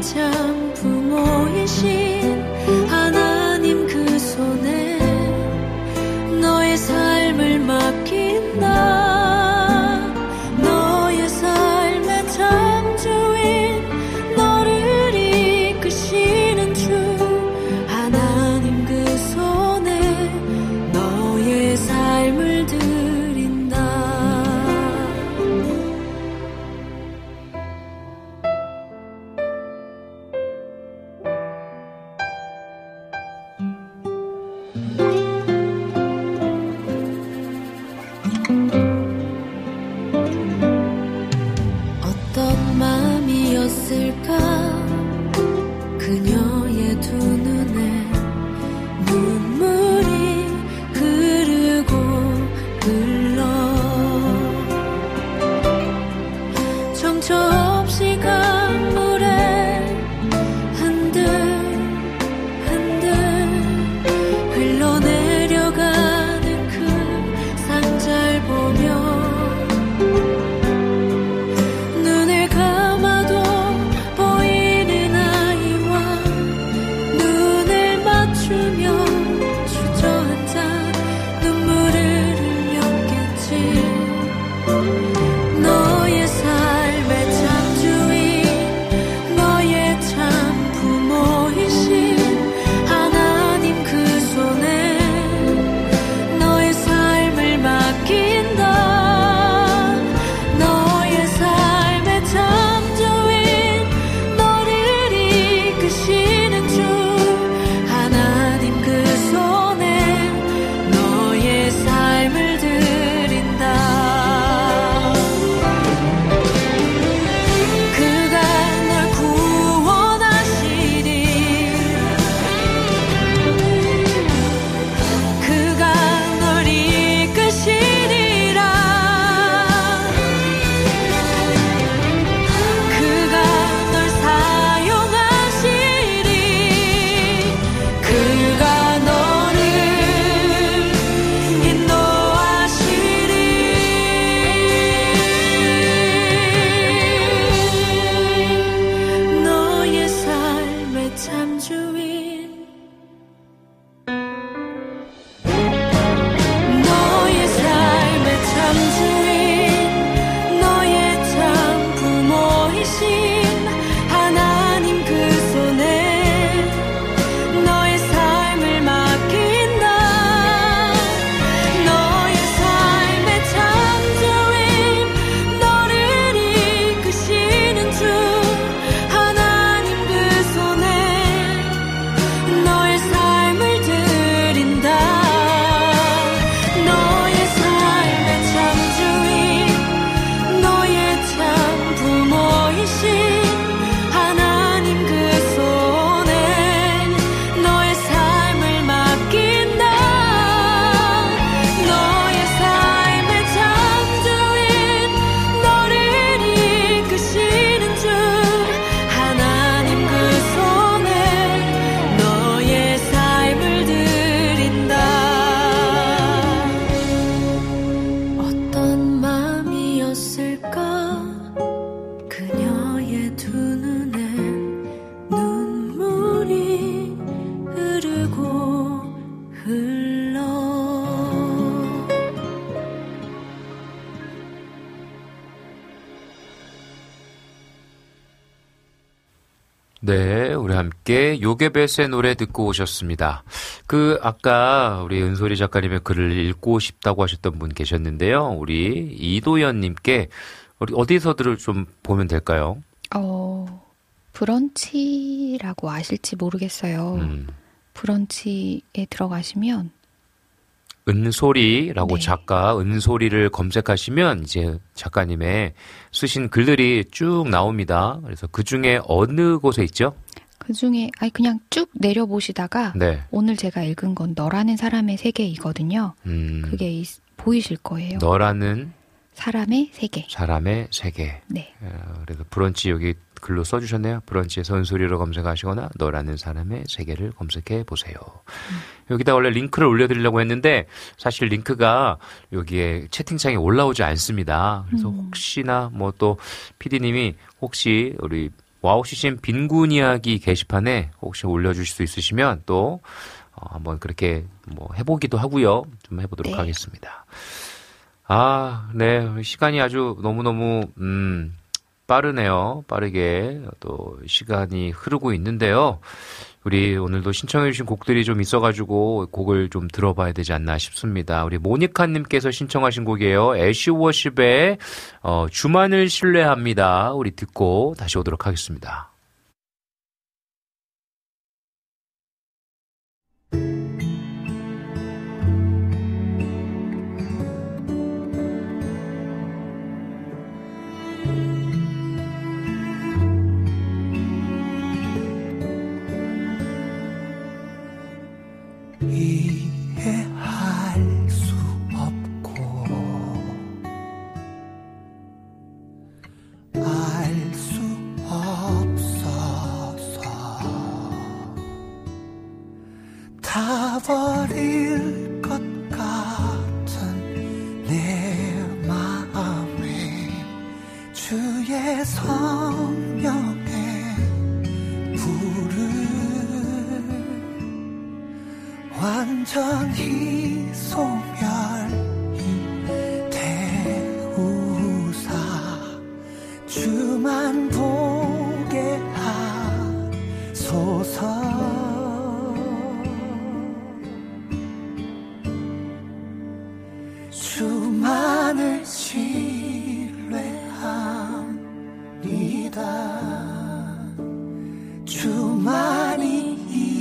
참 부모이신 하나님 그 손에 너의 삶을 맡긴다. 너의 삶의 창조인 너를 이끄시는 주 하나님 그 손에 너의 삶을 드린다. 어떤 마음이었을까 그녀의 두 눈에 눈물이 흐르고 흘러 정처 없이 강물에 흔들흔들 흘러내려가는 그 상자를 보며 눈을 감아도 보이는 아이와 눈을 맞추며 주저앉아 눈물을 흘렸겠지. 너의 삶의 창조인 너의 참 부모이신 하나님 그 손에 너의 삶을 맡긴다. 너의 삶의 창조인 너를 이끄시는 주 하나님 그 손에 너의 삶을 드린다. 그가 널 구원하시리. 그가 널 이끄시리라. 그가 널 사용하시리. 그가 너를 인도하시리. 너의 삶의 창조인 너의 삶의 창조인 너의 참 부모이신 하나님 그 손에 너의 삶을 맡긴다. 너의 삶의 창조인 너를 이끄시는 주 하나님 그 손에 너의 삶을 드린다. 너의 삶의 창조인 너의 참 부모이신 하나님 그 손에 너의 삶을 맡긴다. 너의 삶의 창조인 너를 이끄시는 주 하나님 그 손에 너의 삶을 드린다. 어떤 마음이었을까 그녀의 두 눈엔 눈물이 흐르고 흘러. 네, 우리 함께 요괴벳의 노래 듣고 오셨습니다. 아까 우리 은솔이 작가님의 글을 읽고 싶다고 하셨던 분 계셨는데요. 우리 이도연님께 어디서들을 좀 보면 될까요? 브런치라고 아실지 모르겠어요. 브런치에 들어가시면 은솔이라고 네. 작가 은솔이를 검색하시면 이제 작가님의 쓰신 글들이 쭉 나옵니다. 그래서 그 중에 어느 곳에 있죠? 그 중에 그냥 쭉 내려보시다가 네. 오늘 제가 읽은 건 너라는 사람의 세계이거든요. 그게 보이실 거예요. 너라는 사람의 세계. 사람의 세계. 네. 그래서 브런치 여기 글로 써주셨네요. 브런치에서 은솔이로 검색하시거나 너라는 사람의 세계를 검색해 보세요. 여기다 원래 링크를 올려드리려고 했는데 사실 링크가 여기에 채팅창에 올라오지 않습니다. 그래서 혹시나 뭐 또 PD님이 혹시 우리 와우 CCM 빈곤 이야기 게시판에 혹시 올려주실 수 있으시면 또 한번 그렇게 뭐 해보기도 하고요. 좀 해보도록 하겠습니다. 네. 시간이 아주 너무너무 빠르네요. 빠르게 또 시간이 흐르고 있는데요. 우리 오늘도 신청해주신 곡들이 좀 있어가지고 곡을 좀 들어봐야 되지 않나 싶습니다. 우리 모니카님께서 신청하신 곡이에요. 애쉬 워십의 주만을 신뢰합니다. 우리 듣고 다시 오도록 하겠습니다. 이해할 수 없고 알 수 없어서 다 버릴 것 같은 내 마음에 주의 성령의 완전히 소멸이 되우사 주만 보게 하소서. 주만을 신뢰합니다. 주만이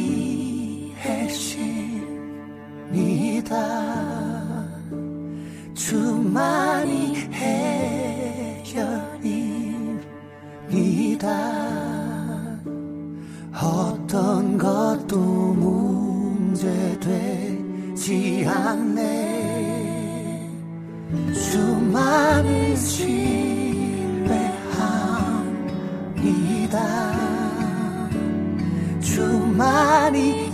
주만이 해결입니다. 어떤 것도 문제되지 않네. 주만을 신뢰합니다. 주만이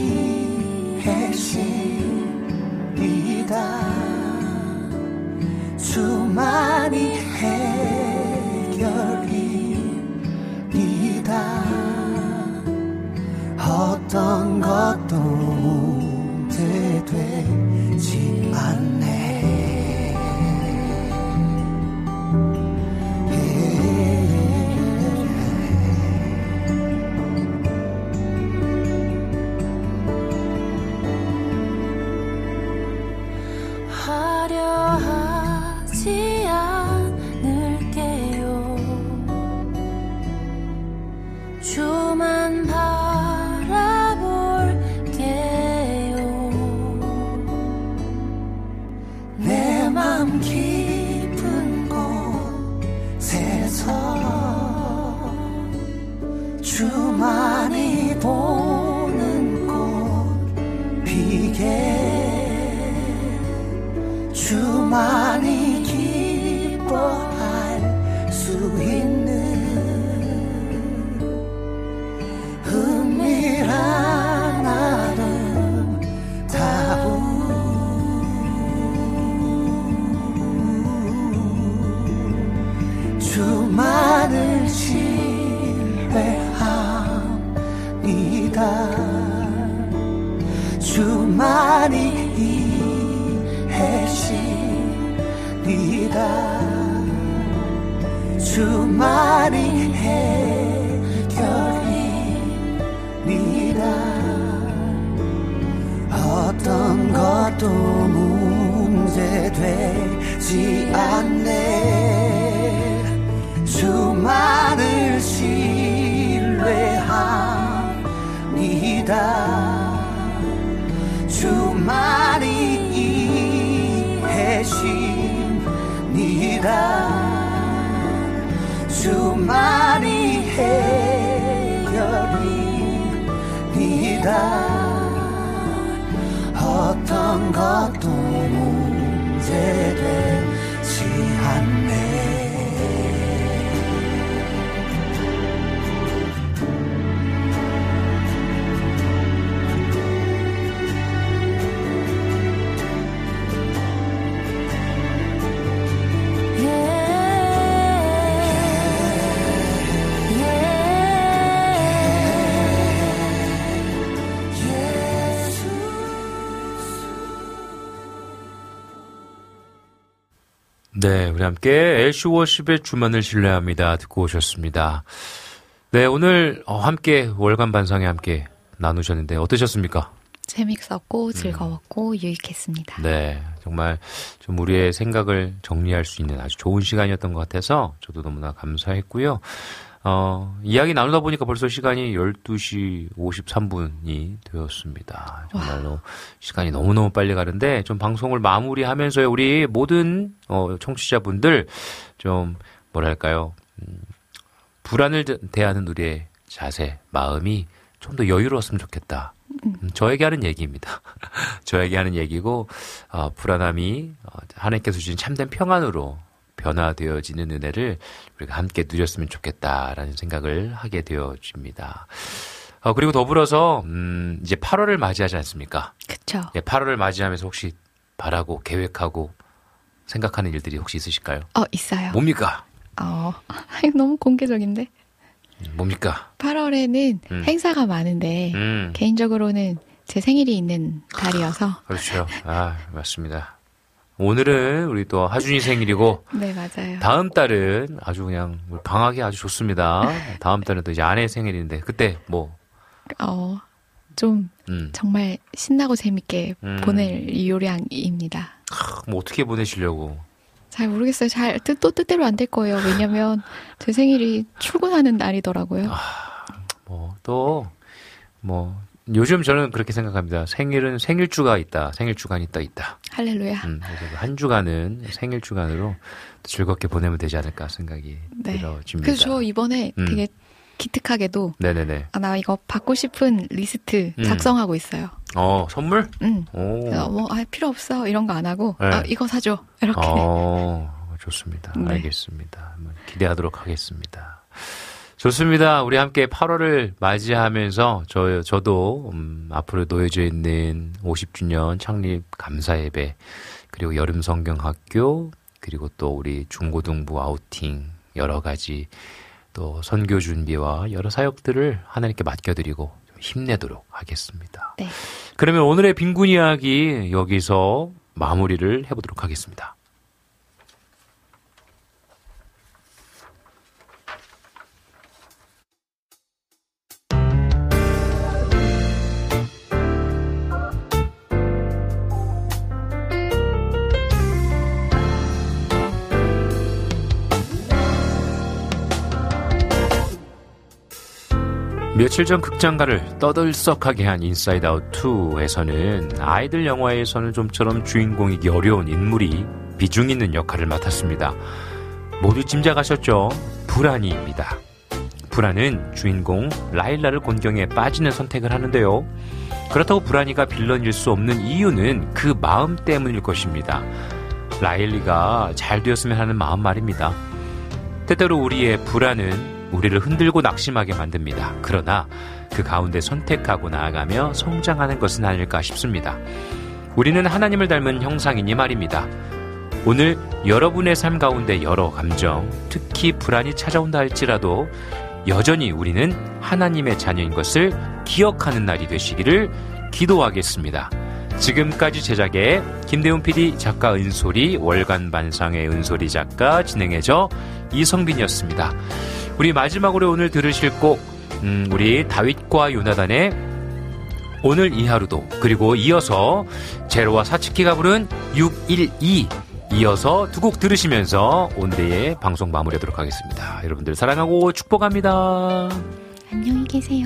이해십니다. 주만이 해결입니다. 어떤 것도 문제되지 않네. 하려하지 않을게요. 주만 바라볼게요. 내 맘 깊은 곳에서 주만이 보는 꽃 피게 주만이 기뻐할 수 있는 은밀한 아름다움. 주만을 신뢰합니다. 주만이 해십니다. 주만이 해결입니다. 어떤 것도 문제되지 않네. 주만을 신뢰합니다. 주만이 이해십니다. 주만이 해결입니다. 어떤 것도 문제되지 않네. Yeah. 네, 우리 함께 엘시 워십의 주만을 신뢰합니다 듣고 오셨습니다. 네, 오늘 함께 월간 반상에 함께 나누셨는데 어떠셨습니까? 재밌었고 즐거웠고 유익했습니다. 네, 정말 좀 우리의 생각을 정리할 수 있는 아주 좋은 시간이었던 것 같아서 저도 너무나 감사했고요. 이야기 나누다 보니까 벌써 시간이 12시 53분이 되었습니다. 정말로 시간이 너무너무 빨리 가는데 좀 방송을 마무리하면서 우리 모든 청취자분들 좀 뭐랄까요, 불안을 대하는 우리의 자세, 마음이 좀 더 여유로웠으면 좋겠다. 저에게 하는 얘기입니다. 저에게 하는 얘기고, 불안함이 하나님께서 주신 참된 평안으로 변화되어지는 은혜를 우리가 함께 누렸으면 좋겠다라는 생각을 하게 되어집니다. 그리고 더불어서 이제 8월을 맞이하지 않습니까? 그렇죠. 예, 8월을 맞이하면서 혹시 바라고 계획하고 생각하는 일들이 혹시 있으실까요? 있어요. 뭡니까? 너무 공개적인데. 뭡니까? 8월에는 행사가 많은데 개인적으로는 제 생일이 있는 달이어서. 그렇죠. 맞습니다. 오늘은 우리 또 하준이 생일이고. 네, 맞아요. 다음 달은 아주 그냥 방학이 아주 좋습니다. 다음 달은 또 이제 아내 생일인데 그때 뭐. 좀 정말 신나고 재밌게 보낼 요량입니다. 뭐 어떻게 보내시려고? 잘 모르겠어요. 또 뜻대로 안 될 거예요. 왜냐면 제 생일이 출근하는 날이더라고요. 요즘 저는 그렇게 생각합니다. 생일은 생일주가 있다. 생일주간이 있다. 할렐루야. 그래서 한 주간은 생일주간으로 즐겁게 보내면 되지 않을까 생각이 들어집니다. 그래서 저 이번에 되게 기특하게도 네네네. 나 이거 받고 싶은 리스트 작성하고 있어요. 선물? 그래서 필요 없어 이런 거 안 하고 네. 이거 사줘 이렇게. 좋습니다. 네. 알겠습니다. 기대하도록 하겠습니다. 좋습니다. 우리 함께 8월을 맞이하면서 저도 앞으로 놓여져 있는 50주년 창립 감사 예배, 그리고 여름 성경학교, 그리고 또 우리 중고등부 아우팅 여러 가지 또 선교 준비와 여러 사역들을 하나님께 맡겨드리고 좀 힘내도록 하겠습니다. 네. 그러면 오늘의 빈군 이야기 여기서 마무리를 해보도록 하겠습니다. 며칠 전 극장가를 떠들썩하게 한 인사이드 아웃 2에서는 아이들 영화에서는 좀처럼 주인공이기 어려운 인물이 비중 있는 역할을 맡았습니다. 모두 짐작하셨죠? 불안이입니다. 불안은 주인공 라일라를 곤경에 빠지는 선택을 하는데요. 그렇다고 불안이가 빌런일 수 없는 이유는 그 마음 때문일 것입니다. 라일리가 잘 되었으면 하는 마음 말입니다. 때때로 우리의 불안은 우리를 흔들고 낙심하게 만듭니다. 그러나 그 가운데 선택하고 나아가며 성장하는 것은 아닐까 싶습니다. 우리는 하나님을 닮은 형상이니 말입니다. 오늘 여러분의 삶 가운데 여러 감정, 특히 불안이 찾아온다 할지라도 여전히 우리는 하나님의 자녀인 것을 기억하는 날이 되시기를 기도하겠습니다. 지금까지 제작의 김대훈 PD, 작가 은솔이, 월간 반상의 은솔이 작가, 진행의 저 이성빈이었습니다. 우리 마지막으로 오늘 들으실 곡, 우리 다윗과 요나단의 오늘 이 하루도, 그리고 이어서 제로와 사츠키가 부른 612, 이어서 두 곡 들으시면서 오늘의 방송 마무리하도록 하겠습니다. 여러분들 사랑하고 축복합니다. 안녕히 계세요.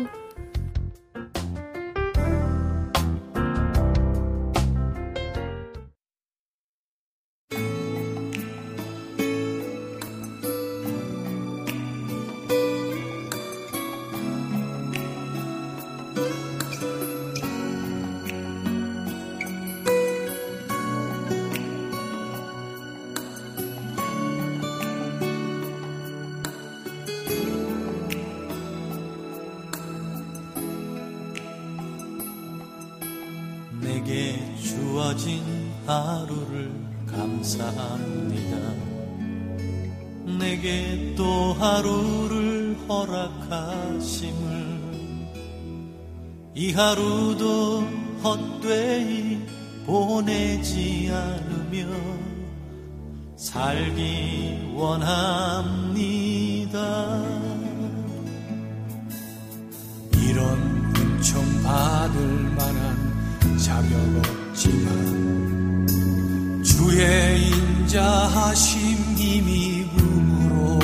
내게 주어진 하루를 감사합니다. 내게 또 하루를 허락하심을, 이 하루도 헛되이 보내지 않으며 살기 원합니다. 이런 은총 받을 만한 자격 없지만 주의 인자하심 힘입음으로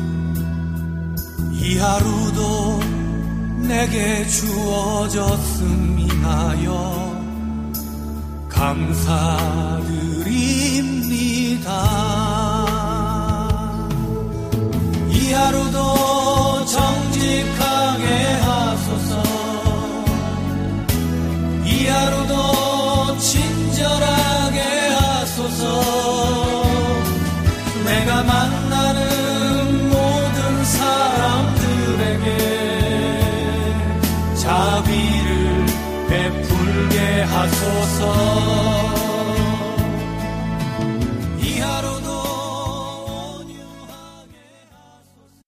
이 하루도 내게 주어졌음이나여 감사드립니다. 이 하루도 정직하게 하소서. 이 하루도 친절하게 하소서. 내가 만나는 모든 사람들에게 자비를 베풀게 하소서. 이 하루도 온유하게 하소서.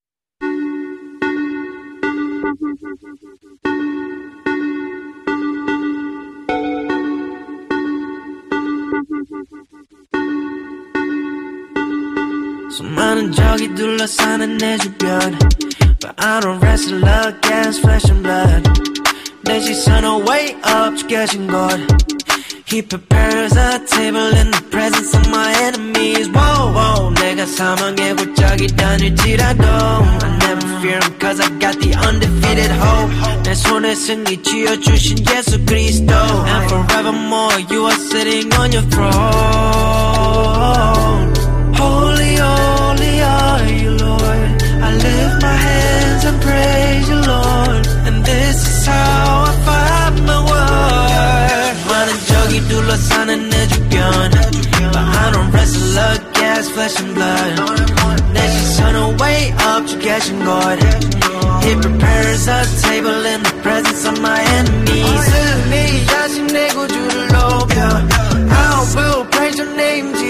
수많은 적이 둘러싸는 내 주변, but I don't wrestle against flesh and blood. 내 시선을 way up 죽여진 것. He prepares a table in the presence of my enemies. Whoa, whoa. 내가 사망의 골짜기 다닐지라도 I never fear him cause I got the undefeated hope. 내 손에 승리 쥐어주신 예수 그리스도. And forevermore you are sitting on your throne. Holy, holy are you, Lord. I lift my hands and praise you, Lord. And this is how I find my word. 많은 적이 둘러싸는 내 주변, but I don't wrestle against flesh and blood. 내 시선을 way up 주 계신 것. He prepares a table in the presence of my enemies.